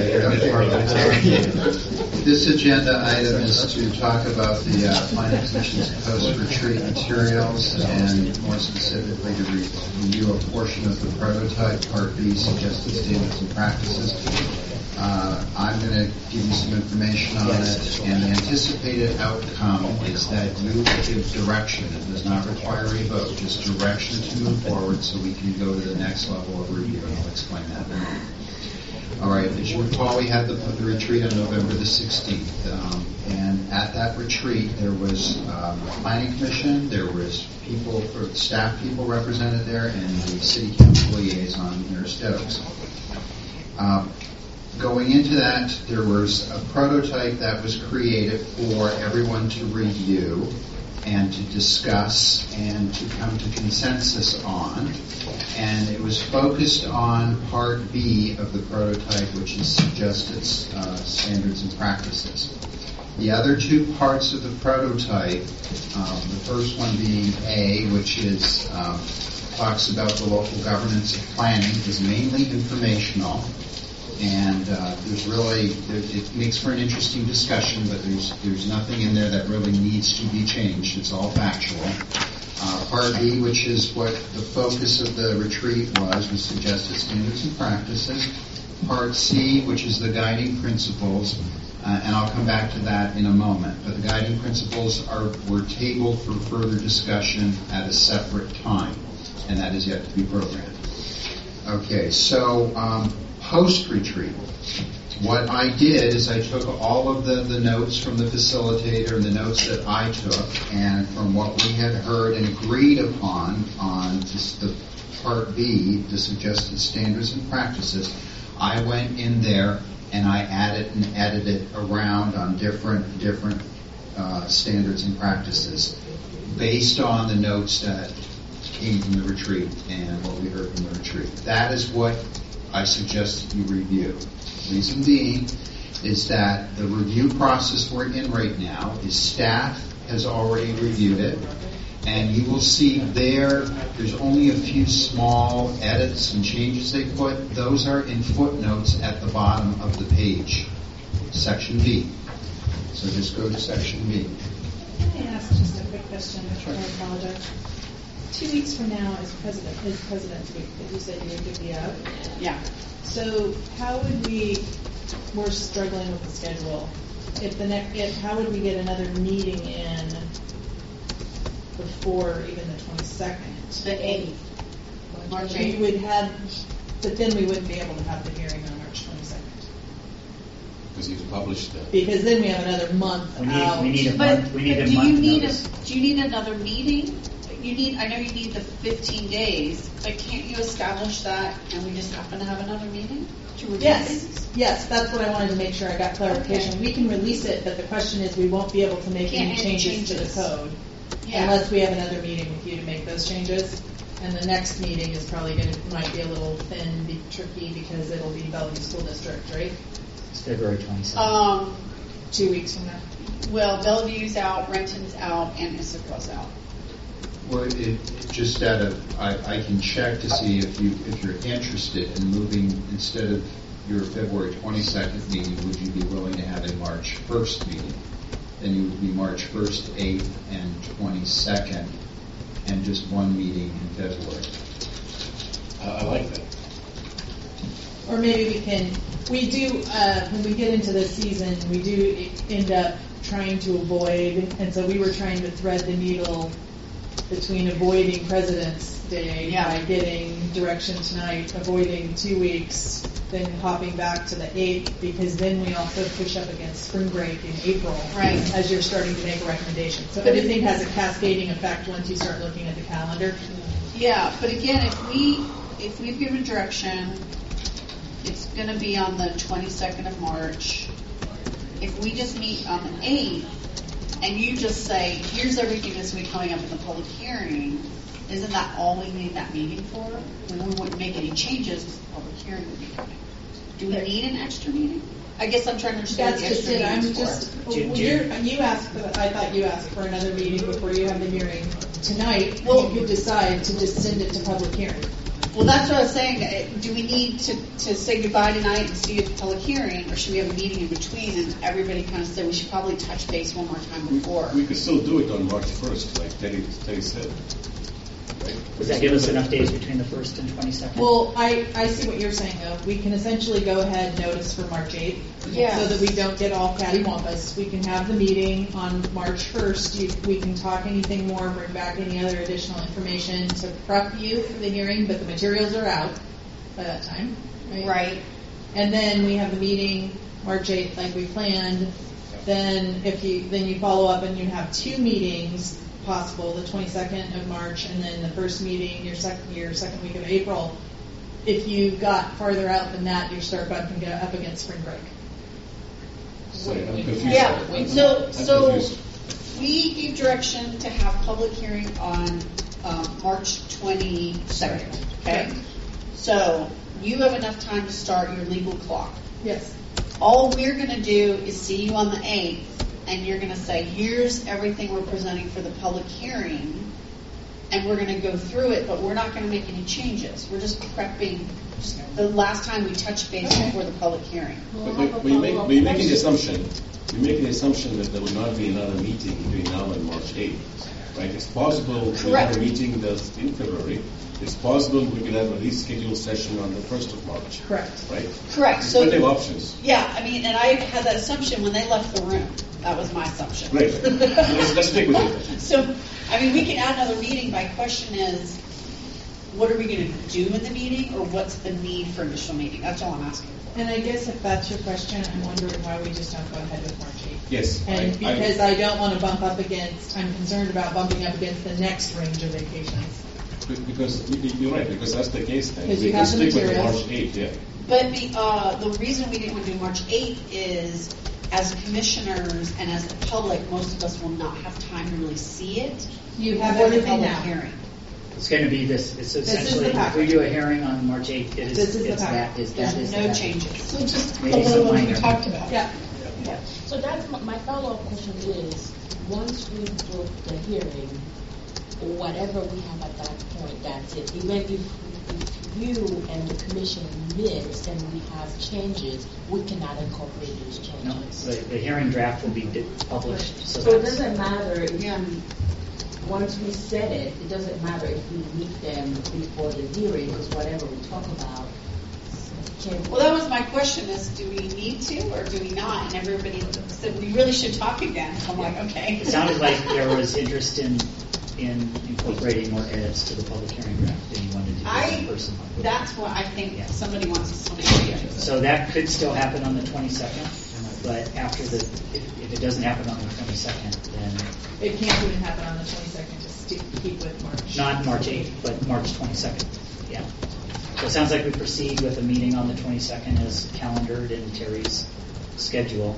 This agenda item is to talk about the Planning Commission's post-retreat materials, and more specifically to review a portion of the prototype, Part B, suggested standards and practices. I'm going to give you some information on it, and the anticipated outcome is that you will give direction. It does not require a vote, just direction to move forward so we can go to the next level of review, and I'll explain that in a moment. All right, as you recall, we had the retreat on November the 16th, and at that retreat there was Planning Commission, there was staff people represented there, and the City Council liaison here, Stokes. Going into that, there was a prototype that was created for everyone to review and to discuss and to come to consensus on. And it was focused on Part B of the prototype, which is suggested standards and practices. The other two parts of the prototype, the first one being A, which is talks about the local governance of planning, is mainly informational. And it makes for an interesting discussion, but there's nothing in there that really needs to be changed. It's all factual. Part B, which is what the focus of the retreat was suggested standards and practices. Part C, which is the guiding principles, and I'll come back to that in a moment. But the guiding principles were tabled for further discussion at a separate time, and that is yet to be programmed. Okay, so post-retreat, what I did is I took all of the notes from the facilitator and the notes that I took, and from what we had heard and agreed upon on the Part B, the suggested standards and practices, I went in there and I added and edited around on different standards and practices based on the notes that came from the retreat and what we heard from the retreat. That is what I suggest that you review. Reason being is that the review process we're in right now is staff has already reviewed it, and you will see there's only a few small edits and changes they put. Those are in footnotes at the bottom of the page, Section B. So just go to Section B. Can I ask just a quick question? Sure. I apologize. 2 weeks from now is President's Week that you said you would give me up. Yeah. So how would we're struggling with the schedule. How would we get another meeting in before even the 22nd? The 8th. March 8th. But then we wouldn't be able to have the hearing on March 22nd. Because you published that. Because then we have another month out. We need a But month do you need another meeting? I know you need the 15 days, but can't you establish that and we just happen to have another meeting to review things? Yes, that's what I wanted to make sure I got clarification. Okay. We can release it, but the question is we won't be able to make any changes to the code unless we have another meeting with you to make those changes. And the next meeting is probably might be a little thin, be tricky because it'll be Bellevue School District, right? It's February 27th. 2 weeks from now. Well, Bellevue's out, Renton's out, and Issaquah's out. Well, I can check to see if you're interested in moving instead of your February 22nd meeting. Would you be willing to have a March 1st meeting? Then you would be March 1st, 8th, and 22nd, and just one meeting in February. I like that. Or maybe we do, when we get into the season, we do end up trying to avoid, and so we were trying to thread the needle between avoiding President's Day by getting direction tonight, avoiding 2 weeks, then hopping back to the 8th, because then we also push up against spring break in April as you're starting to make a recommendation. So everything has a cascading effect once you start looking at the calendar. Yeah, but again, if we've given direction, it's going to be on the 22nd of March. If we just meet on the 8th, and you just say, here's everything that's going to be coming up in the public hearing, isn't that all we need that meeting for? When we wouldn't make any changes, the public hearing would be coming. Do we need an extra meeting? I guess I'm trying to understand That's the just extra it. meetings I thought you asked for another meeting before you have the hearing tonight. Well, you could decide to just send it to public hearing. Well, that's what I was saying. Do we need to say goodbye tonight and see you at the public hearing, or should we have a meeting in between and everybody kind of say we should probably touch base one more time before? We could still do it on March 1st, like Teddy said. Right? Does that give us enough days between the 1st and 22nd? Well, I see what you're saying, though. We can essentially go ahead and notice for March 8th so that we don't get all cattywampus. We can have the meeting on March 1st. We can talk anything more, bring back any other additional information to prep you for the hearing, but the materials are out by that time. Right. And then we have the meeting March 8th like we planned. Then you follow up and you have 2 meetings possible, the 22nd of March and then the first meeting, your second week of April. If you got farther out than that, you start bumping up against spring break. Sorry, I'm confused. Yeah, so we gave direction to have public hearing on March 22nd, okay? So you have enough time to start your legal clock. Yes. All we're going to do is see you on the 8th, and you're going to say, here's everything we're presenting for the public hearing, and we're going to go through it, but we're not going to make any changes. We're just prepping the last time we touched base before the public hearing. We're making the assumption that there will not be another meeting between now and March 8th, right? It's possible we have a meeting that's in February. It's possible we could have a rescheduled session on the 1st of March. Correct. Right? Correct. There's So plenty of options. yeah, I mean, and I had that assumption when they left the room. That was my assumption. Right. Let's stick with it. So, I mean, we can add another meeting. My question is, what are we going to do in the meeting, or what's the need for initial meeting? That's all I'm asking. And I guess if that's your question, I'm wondering why we just don't go ahead with March 8th. Yes. And because I don't want to bump up against, I'm concerned about bumping up against the next range of vacations. Because you're right, because that's the case then. Because We you can have the stick with the materials. March 8th, yeah. But the reason we didn't want to do March 8th is, as commissioners and as the public, most of us will not have time to really see it. You have before the everything public now. hearing. It's going to be this. It's This is essentially, the if packet. we do a hearing on March 8th, This is the it's packet. There's no changes. So just Maybe the some little ones we minor. talked about. Yeah. So that's my follow-up question is, once we book the hearing, whatever we have at that point, that's it. Even if you and the commission miss and we have changes, we cannot incorporate those changes. No, the hearing draft will be published. So So it that's, doesn't matter if once we set it, it doesn't matter if we meet them before the hearing, because whatever we talk about can. Well, that was my question: is do we need to or do we not? And everybody said we really should talk again. So I'm like, okay. it sounded like there was interest in incorporating more edits to the public hearing draft than you wanted to do in person. That's what I think somebody wants us to make. So that could still happen on the 22nd, but after if it doesn't happen on the 22nd, then It can't even happen on the 22nd, just to keep with March. not March 8th, but March 22nd. Yeah. So it sounds like we proceed with a meeting on the 22nd as calendared in Terry's schedule.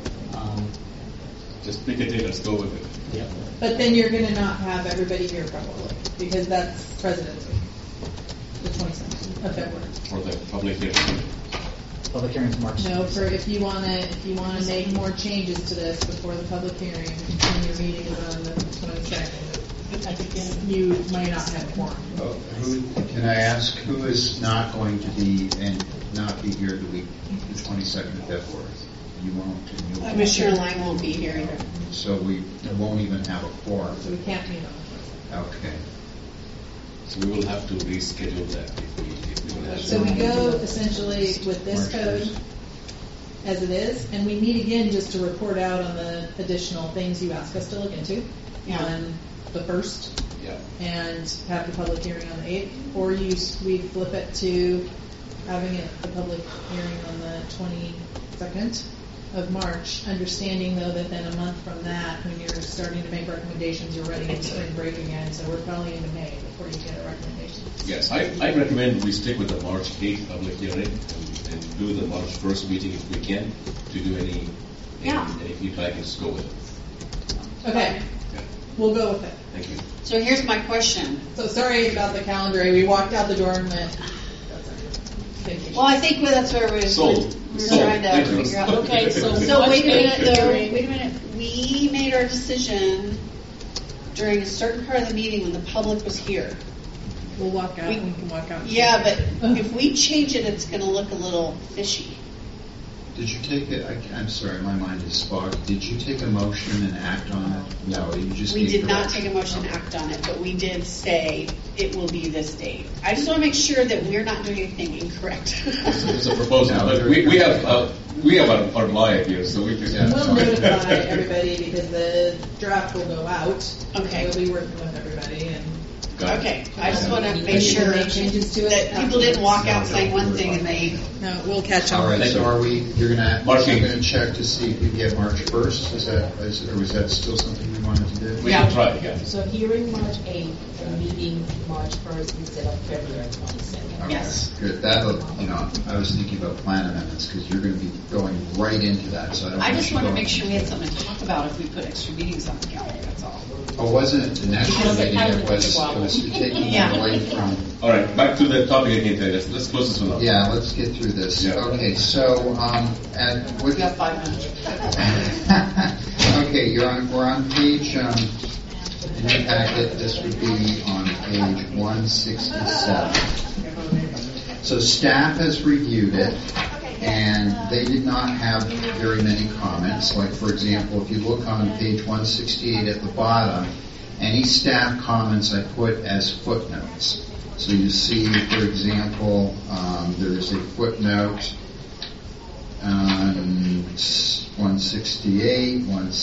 Just pick a date, let's go with it. Yeah. But then you're going to not have everybody here probably, because that's President's Week, the 22nd of February. For the public hearing. Public hearing's March. No, for if you want to make more changes to this before the public hearing, and your meeting is on the 22nd, I think you might not have a quorum. Can I ask who is not going to be and not be here the 22nd of February? You won't. And you'll Commissioner Lang won't be here either. So we won't even have a quorum. So we can't meet on Okay. So we will have to reschedule that if we will have So we go essentially with this code as it is, and we meet again just to report out on the additional things you ask us to look into on the 1st, and have the public hearing on the 8th, or we flip it to having the public hearing on the 22nd of March, understanding though that then a month from that, when you're starting to make recommendations, you're ready to spring break again, so we're probably into May before you get a recommendation. Yes, I recommend we stick with the March 8th public hearing and do the March 1st meeting if we can to do any feedback and just go with it. Okay, we'll go with it. Thank you. So here's my question. So sorry about the calendar. We walked out the door and went, Well, I think that's where we're trying to figure out. Okay, so wait a minute, though. hearing. Wait a minute. We made our decision during a certain part of the meeting when the public was here. We'll walk out. We can walk out. Yeah, but if we change it, it's going to look a little fishy. Did you take it? I'm sorry, my mind is fogged. Did you take a motion and act on it? No, you just. We gave did not direction. take a motion to act on it, but we did say it will be this date. I just want to make sure that we're not doing anything incorrect. It's a proposal, but we have our lawyer here, so we can. We'll notify everybody because the draft will go out. Okay. We'll be working with everybody, and Got it. Okay, I just want to make sure that people didn't walk out saying one thing and they. No, we'll catch up. All right, so are we, you're going to Marking. check to see if we can get March 1st? Or was that still something we wanted to do? We can try, yeah. So hearing March 8th and meeting March 1st instead of February 22nd. Okay, Yes. good. That'll, I was thinking about plan amendments because you're going to be going right into that. So I just want to make sure we had something to talk about if we put extra meetings on the calendar, that's all. Oh, wasn't it the next Because meeting? it It was taking Yeah. away from. All right, back to the topic again. Let's close this one up. Yeah, let's get through this. Yeah. Okay, so We got 5 minutes. okay, we're on page in your packet. This would be on page 167. So staff has reviewed it, and they did not have very many comments. Like, for example, if you look on page 168 at the bottom, any staff comments I put as footnotes. So you see, for example, there's a footnote on 168,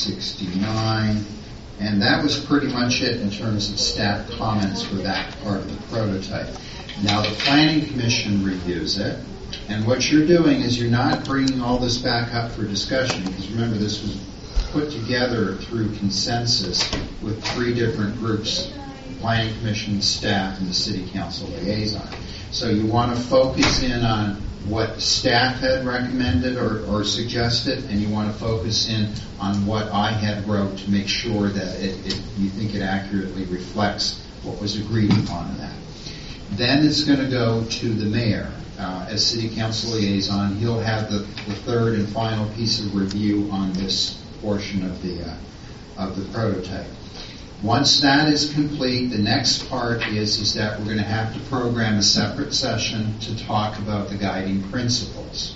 169, and that was pretty much it in terms of staff comments for that part of the prototype. Now the Planning Commission reviews it, and what you're doing is you're not bringing all this back up for discussion, because remember this was put together through consensus with 3 different groups: Planning Commission, staff, and the City Council liaison. So you want to focus in on what staff had recommended or suggested, and you want to focus in on what I had wrote to make sure that you think it accurately reflects what was agreed upon in that. Then it's going to go to the mayor. As City Council liaison, he'll have the third and final piece of review on this portion of the prototype. Once that is complete, the next part is that we're going to have to program a separate session to talk about the guiding principles.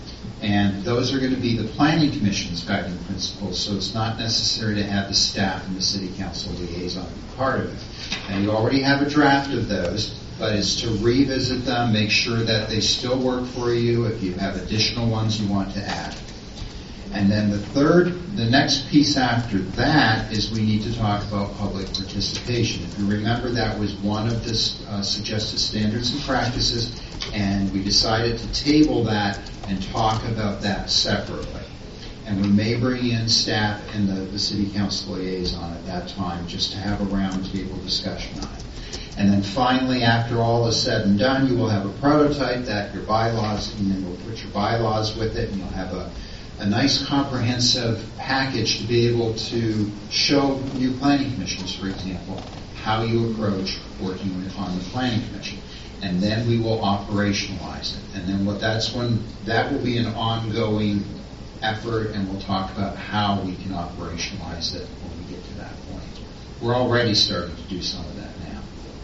And those are going to be the Planning Commission's guiding principles, so it's not necessary to have the staff and the City Council liaison be part of it. And you already have a draft of those, but it's to revisit them, make sure that they still work for you, if you have additional ones you want to add. And then the next piece after that is we need to talk about public participation. If you remember, that was one of the suggested standards and practices, and we decided to table that and talk about that separately. And we may bring in staff and the City Council liaison at that time just to have a roundtable discussion on it. And then finally, after all is said and done, you will have a prototype that your bylaws, and then we'll put your bylaws with it, and you'll have a nice comprehensive package to be able to show new planning commissions, for example, how you approach working on the planning commission. And then we will operationalize it. And then that will be an ongoing effort, and we'll talk about how we can operationalize it when we get to that point. We're already starting to do some of that now.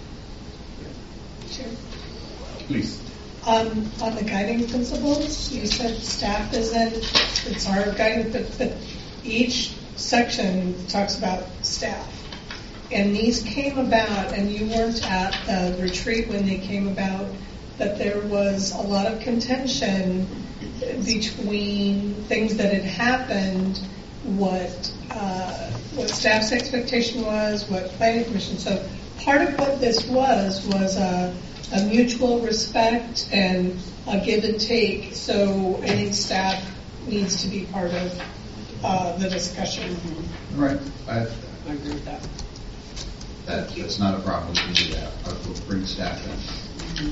Sure. Please. On the guiding principles, you said staff it's our guiding, but each section talks about staff. And these came about, and you weren't at the retreat when they came about, but there was a lot of contention between things that had happened, what staff's expectation was, what planning commission. So part of what this was a mutual respect and a give and take. So I think staff needs to be part of the discussion. Right. I agree with that. That's not a problem. We can do that. We'll bring staff in.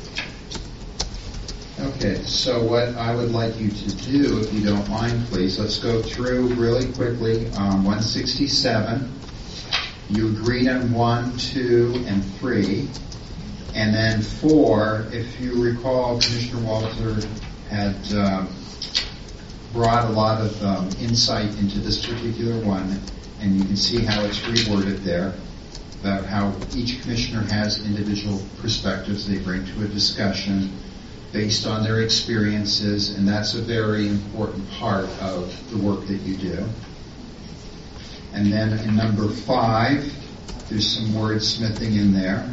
Okay, so what I would like you to do, if you don't mind, please, let's go through really quickly. 167, you agreed on 1, 2, and 3. And then 4, if you recall, Commissioner Walter had brought a lot of insight into this particular one, and you can see how it's reworded there, about how each commissioner has individual perspectives they bring to a discussion based on their experiences, and that's a very important part of the work that you do. And then in number 5, there's some wordsmithing in there.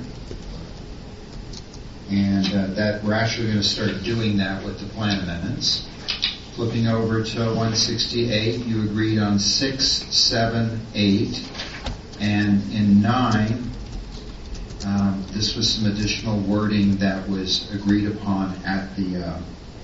And that we're actually going to start doing that with the plan amendments. Flipping over to 168, you agreed on 6, 7, 8, and in 9, this was some additional wording that was agreed upon at the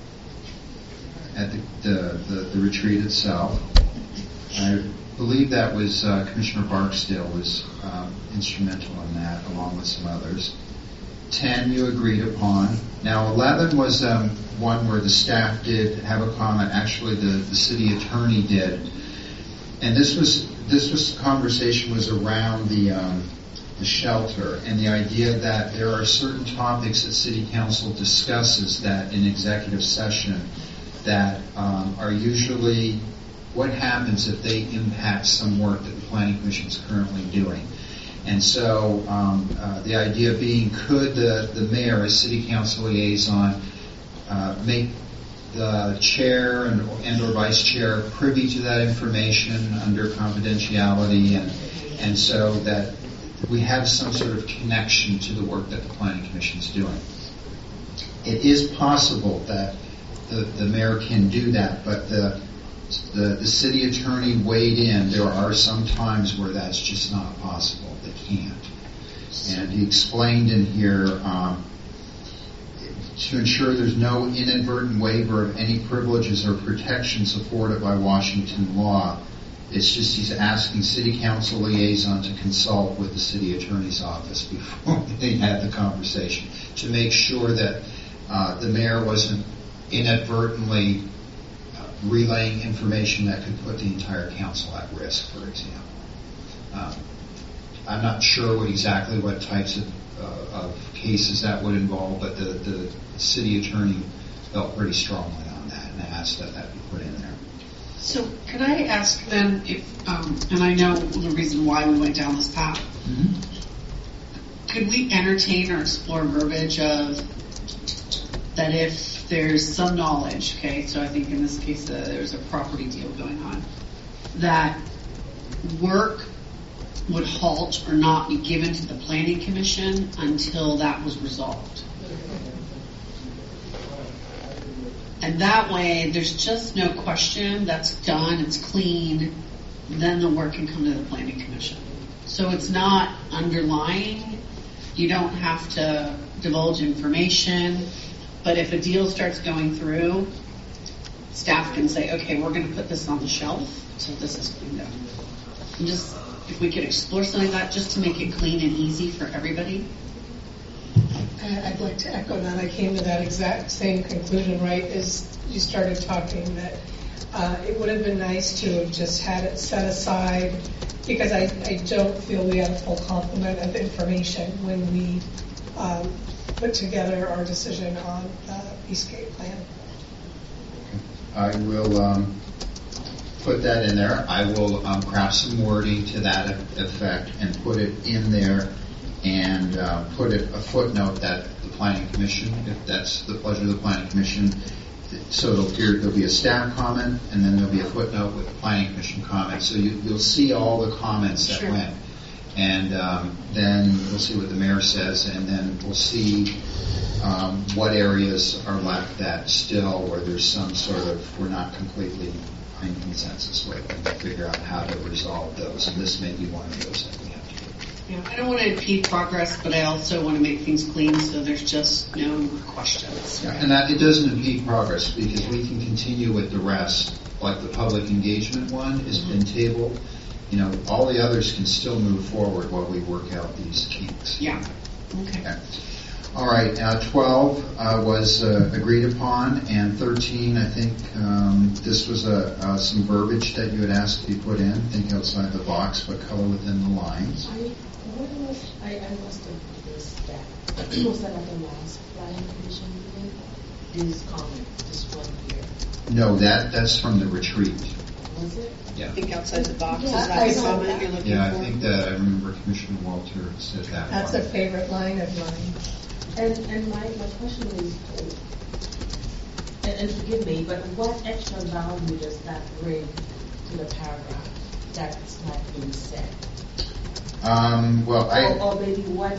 retreat itself. I believe that was Commissioner Barksdale was instrumental in that, along with some others. 10 you agreed upon. Now 11 was one where the staff did have a comment. Actually, the city attorney did, and this conversation was around the shelter and the idea that there are certain topics that City Council discusses that in executive session that are usually what happens if they impact some work that the Planning Commission is currently doing. And so the idea being, could the mayor as City Council liaison make the chair and or vice chair privy to that information under confidentiality, and so that we have some sort of connection to the work that the Planning Commission is doing. It is possible that the mayor can do that, but the city attorney weighed in. There are some times where that's just not possible. They can't. And he explained in here to ensure there's no inadvertent waiver of any privileges or protections afforded by Washington law. It's just he's asking City Council liaison to consult with the city attorney's office before they had the conversation to make sure that the mayor wasn't inadvertently relaying information that could put the entire council at risk, for example. I'm not sure exactly what types of cases that would involve, but the city attorney felt pretty strongly on that and asked that that be put in there. So could I ask then if, and I know the reason why we went down this path, could we entertain or explore verbiage of that if there's some knowledge, okay, so I think in this case there's a property deal going on, that work would halt or not be given to the Planning Commission until that was resolved. And that way, there's just no question, that's done, it's clean, then the work can come to the Planning Commission. So it's not underlying, you don't have to divulge information, but if a deal starts going through, staff can say, okay, we're going to put this on the shelf, so this is cleaned up. And just, if we could explore something like that, just to make it clean and easy for everybody. I'd like to echo that. I came to that exact same conclusion right as you started talking, that it would have been nice to have just had it set aside, because I don't feel we had a full complement of information when we put together our decision on the Eastgate plan. I will put that in there. I will craft some wording to that effect and put it in there, and put a footnote that the Planning Commission, if that's the pleasure of the Planning Commission, so it'll appear, there'll be a staff comment, and then there'll be a footnote with the Planning Commission comment. So you'll see all the comments that went, and then we'll see what the mayor says, and then we'll see what areas are left that still, where there's some sort of, we're not completely in consensus with, and figure out how to resolve those. And this may be one of those that we have to do. Yeah, I don't want to impede progress, but I also want to make things clean so there's just no questions. Yeah, and that it doesn't impede progress, because we can continue with the rest, like the public engagement one has been tabled. You know, all the others can still move forward while we work out these kinks. Yeah. Okay. All right. 12 was agreed upon, and 13, I think this was some verbiage that you had asked to be put in. Think outside the box, but color within the lines. I must have missed that. Was that at the last planning commission meeting? These comments, this one here. No, that's from the retreat. Was it? Yeah. Think outside the box. Yeah, Is that the comment you're looking for? I think that I remember Commissioner Walter said that. That's a favorite line of mine. And my question is, and forgive me, but what extra value does that bring to the paragraph that's not being said? Or maybe what?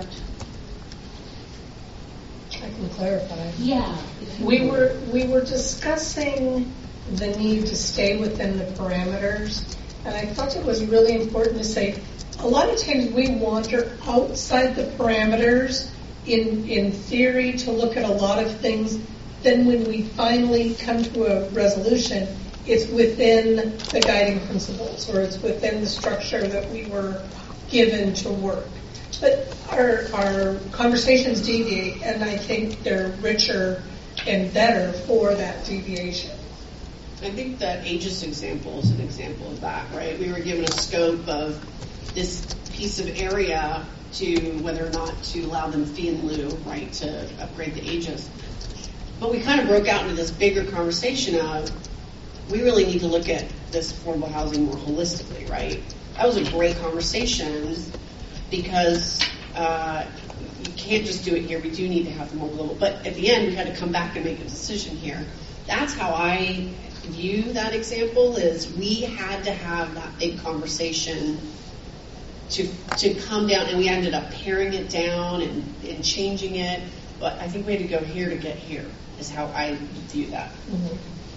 I can clarify. Yeah. We were discussing the need to stay within the parameters, and I felt it was really important to say a lot of times we wander outside the parameters in theory to look at a lot of things. Then when we finally come to a resolution, it's within the guiding principles, or it's within the structure that we were given to work. But our conversations deviate, and I think they're richer and better for that deviation. I think that Aegis example is an example of that, right? We were given a scope of this piece of area to whether or not to allow them fee in lieu, right, to upgrade the Aegis. But we kind of broke out into this bigger conversation of we really need to look at this affordable housing more holistically, right? That was a great conversation because you can't just do it here. We do need to have more global. But at the end, we had to come back and make a decision here. That's how I view that example, is we had to have that big conversation to come down, and we ended up paring it down and changing it. But I think we had to go here to get here, is how I view that. Mm-hmm.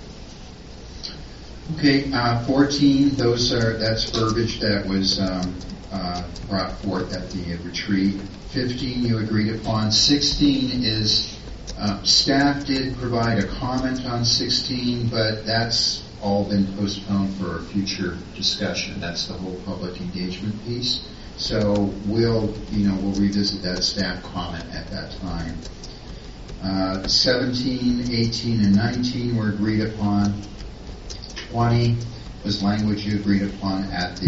Okay, 14, that's verbiage that was brought forth at the retreat. 15, you agreed upon. 16 is, staff did provide a comment on 16, but that's all been postponed for a future discussion. That's the whole public engagement piece. So we'll revisit that staff comment at that time. 17, 18, and 19 were agreed upon. 20 was language you agreed upon at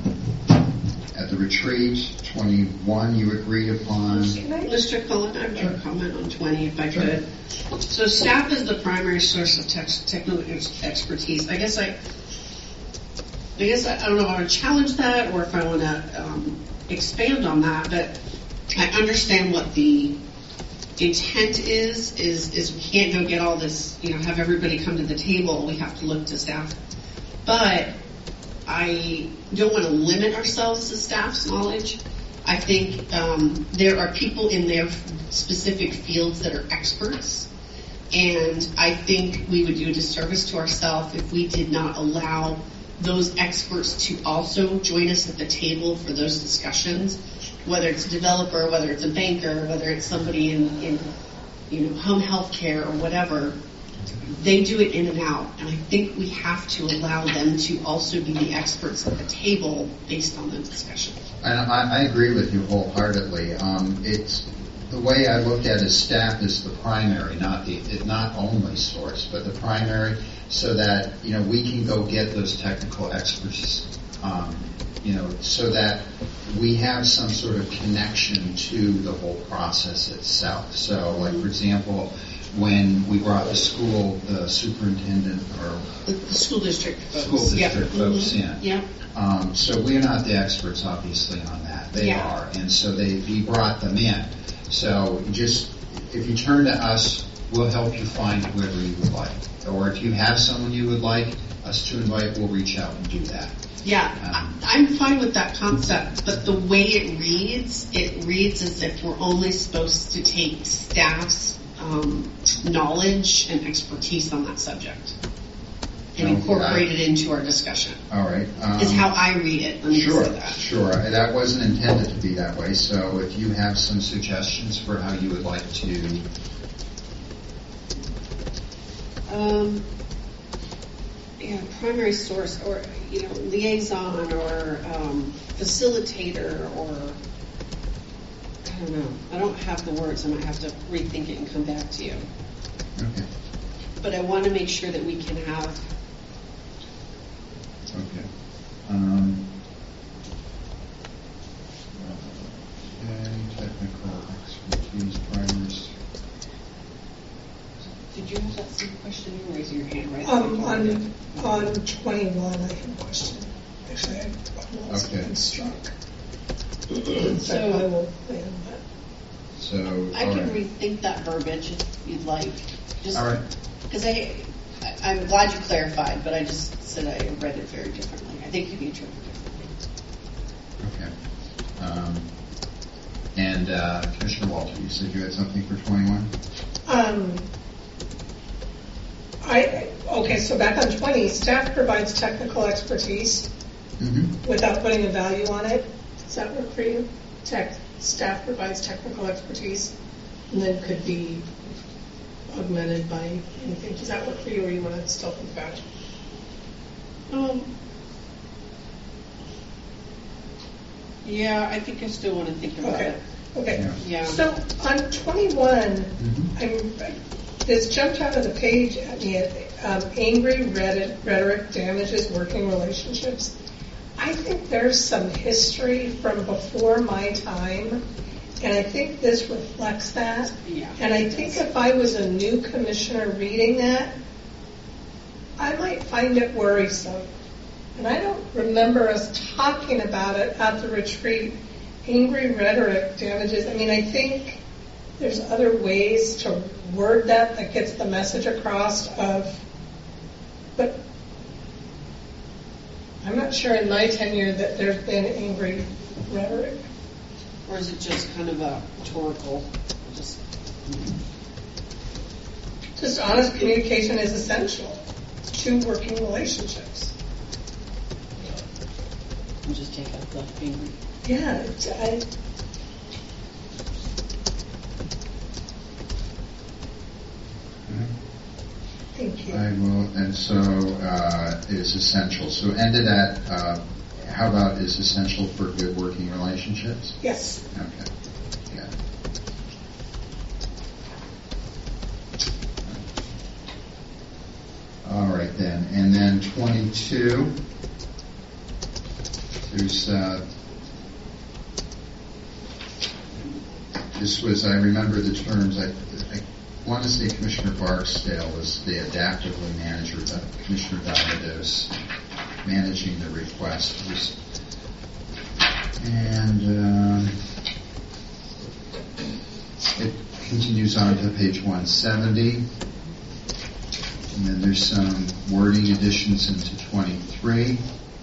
the retreat. 21 you agreed upon. Mr. Cullen, I've got a comment on 20 if I could. So staff is the primary source of technical expertise. I guess I don't know if I want to challenge that or if I want to expand on that, but I understand what the intent is we can't go get all this, have everybody come to the table. We have to look to staff. But I don't want to limit ourselves to staff's knowledge. I think there are people in their specific fields that are experts. And I think we would do a disservice to ourselves if we did not allow those experts to also join us at the table for those discussions, whether it's a developer, whether it's a banker, whether it's somebody in home health care or whatever. They do it in and out, and I think we have to allow them to also be the experts at the table based on the discussion. And I agree with you wholeheartedly. It's the way I looked at it, staff is the primary, not only source, but the primary, so that we can go get those technical experts. So that we have some sort of connection to the whole process itself. So, like for example, when we brought the superintendent or the school district folks in. Yeah. So we're not the experts, obviously, on that. They are, and so we brought them in. So if you turn to us, we'll help you find whoever you would like. Or if you have someone you would like us to invite, we'll reach out and do that. Yeah, I'm fine with that concept, but the way it reads as if we're only supposed to take staff's knowledge and expertise on that subject and incorporate it into our discussion. All right. Is how I read it. Let me say that. Sure. That wasn't intended to be that way, so if you have some suggestions for how you would like to... primary source or, liaison or facilitator or, I don't know. I don't have the words. I might have to rethink it and come back to you. Okay. But I want to make sure that we can have... Okay. Technical expertise, primary. Did you have that same question? You were raising your hand right on 21, I have a question. Actually, I lost and struck. So I will plan that. So I can rethink that verbiage if you'd like. All right. Because I'm glad you clarified, but I just said I read it very differently. I think you can interpret it differently. Okay. And Commissioner Walter, you said you had something for 21? So back on 20, staff provides technical expertise without putting a value on it. Does that work for you? Staff provides technical expertise and then could be augmented by anything. Does that work for you, or you want to still think about it? Yeah, I think I still want to think about it. Okay. Yeah. So on 21, this jumped out of the page at me. Angry rhetoric damages working relationships. I think there's some history from before my time, and I think this reflects that. Yeah. And I think if I was a new commissioner reading that, I might find it worrisome. And I don't remember us talking about it at the retreat. Angry rhetoric damages. I mean, I think there's other ways to word that gets the message across but I'm not sure in my tenure that there's been angry rhetoric. Or is it just kind of a rhetorical? Just honest communication is essential to working relationships. We'll just take out the angry. Yeah, Thank you. I will, and so is essential. So ended at, how about is essential for good working relationships? Yes. Okay. Yeah. All right then, and then 22. There's this was, I remember the terms. I want to say Commissioner Barksdale was the adaptively manager, but Commissioner Davados managing the request. And it continues on to page 170. And then there's some wording additions into 23.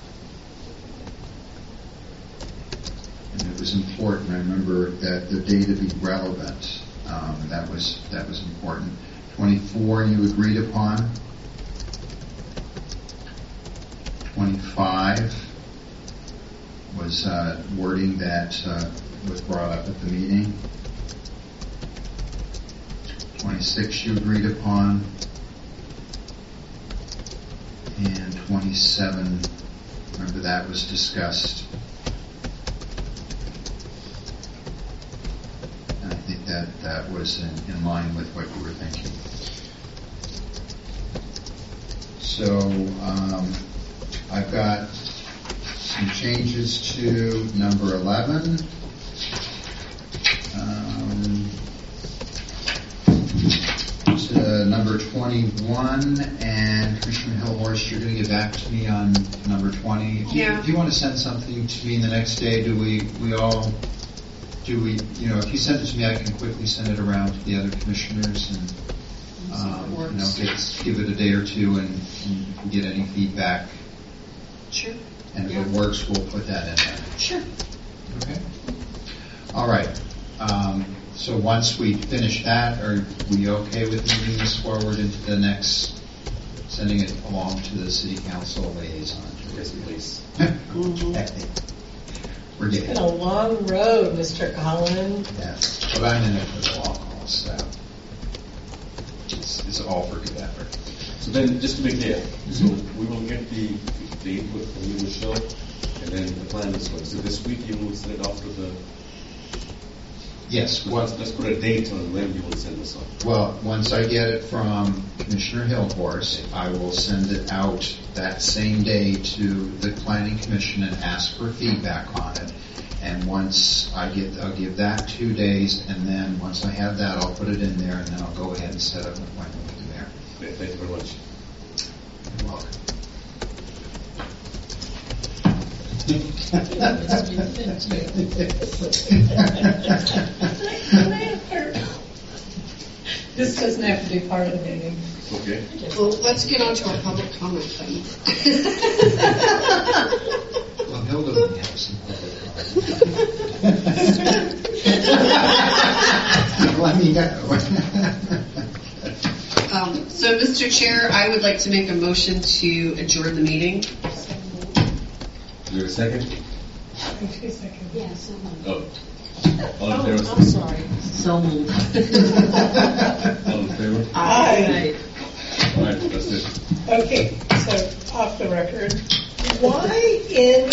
And it was important, I remember, that the data be relevant. That was important. 24 you agreed upon. 25 was wording that was brought up at the meeting. 26 you agreed upon. And 27, remember that was discussed. And I think that was in line with what you were thinking. So I've got some changes to number 11. To number 21, and Commissioner Hillhorst, you're going to get back to me on number 20. If you want to send something to me the next day, if you send it to me, I can quickly send it around to the other commissioners and give it a day or two and get any feedback. Sure. And if it works, we'll put that in there. Sure. Okay. All right. So once we finish that, are we okay with moving this forward into the next, sending it along to the City Council liaison? Yes, please. We're getting It's been a long road, Mr. Collin. Yes, but I'm in it for the long haul, so it's all for good effort. So then, just to be clear, so we will get the input from you, Michelle, and then the plan is going. So this week you will send it off to the... Yes. Let's put a date on when you will send this off. Well, once I get it from Commissioner Hillhorst, I will send it out that same day to the Planning Commission and ask for feedback on it. And once I'll give that 2 days, and then once I have that, I'll put it in there, and then I'll go ahead and set up an appointment with the mayor. Okay, thank you very much. You're welcome. This doesn't have to be part of the meeting. Okay. Well, let's get on to our public comment then. Well, Hilda will have some public comment. Let me go. So, Mr. Chair, I would like to make a motion to adjourn the meeting. Is there a second? In 2 seconds. Yeah, so Oh. All in favor? I'm sorry. So moved. All in favor? Aye. All right, that's it. Okay, so off the record, why in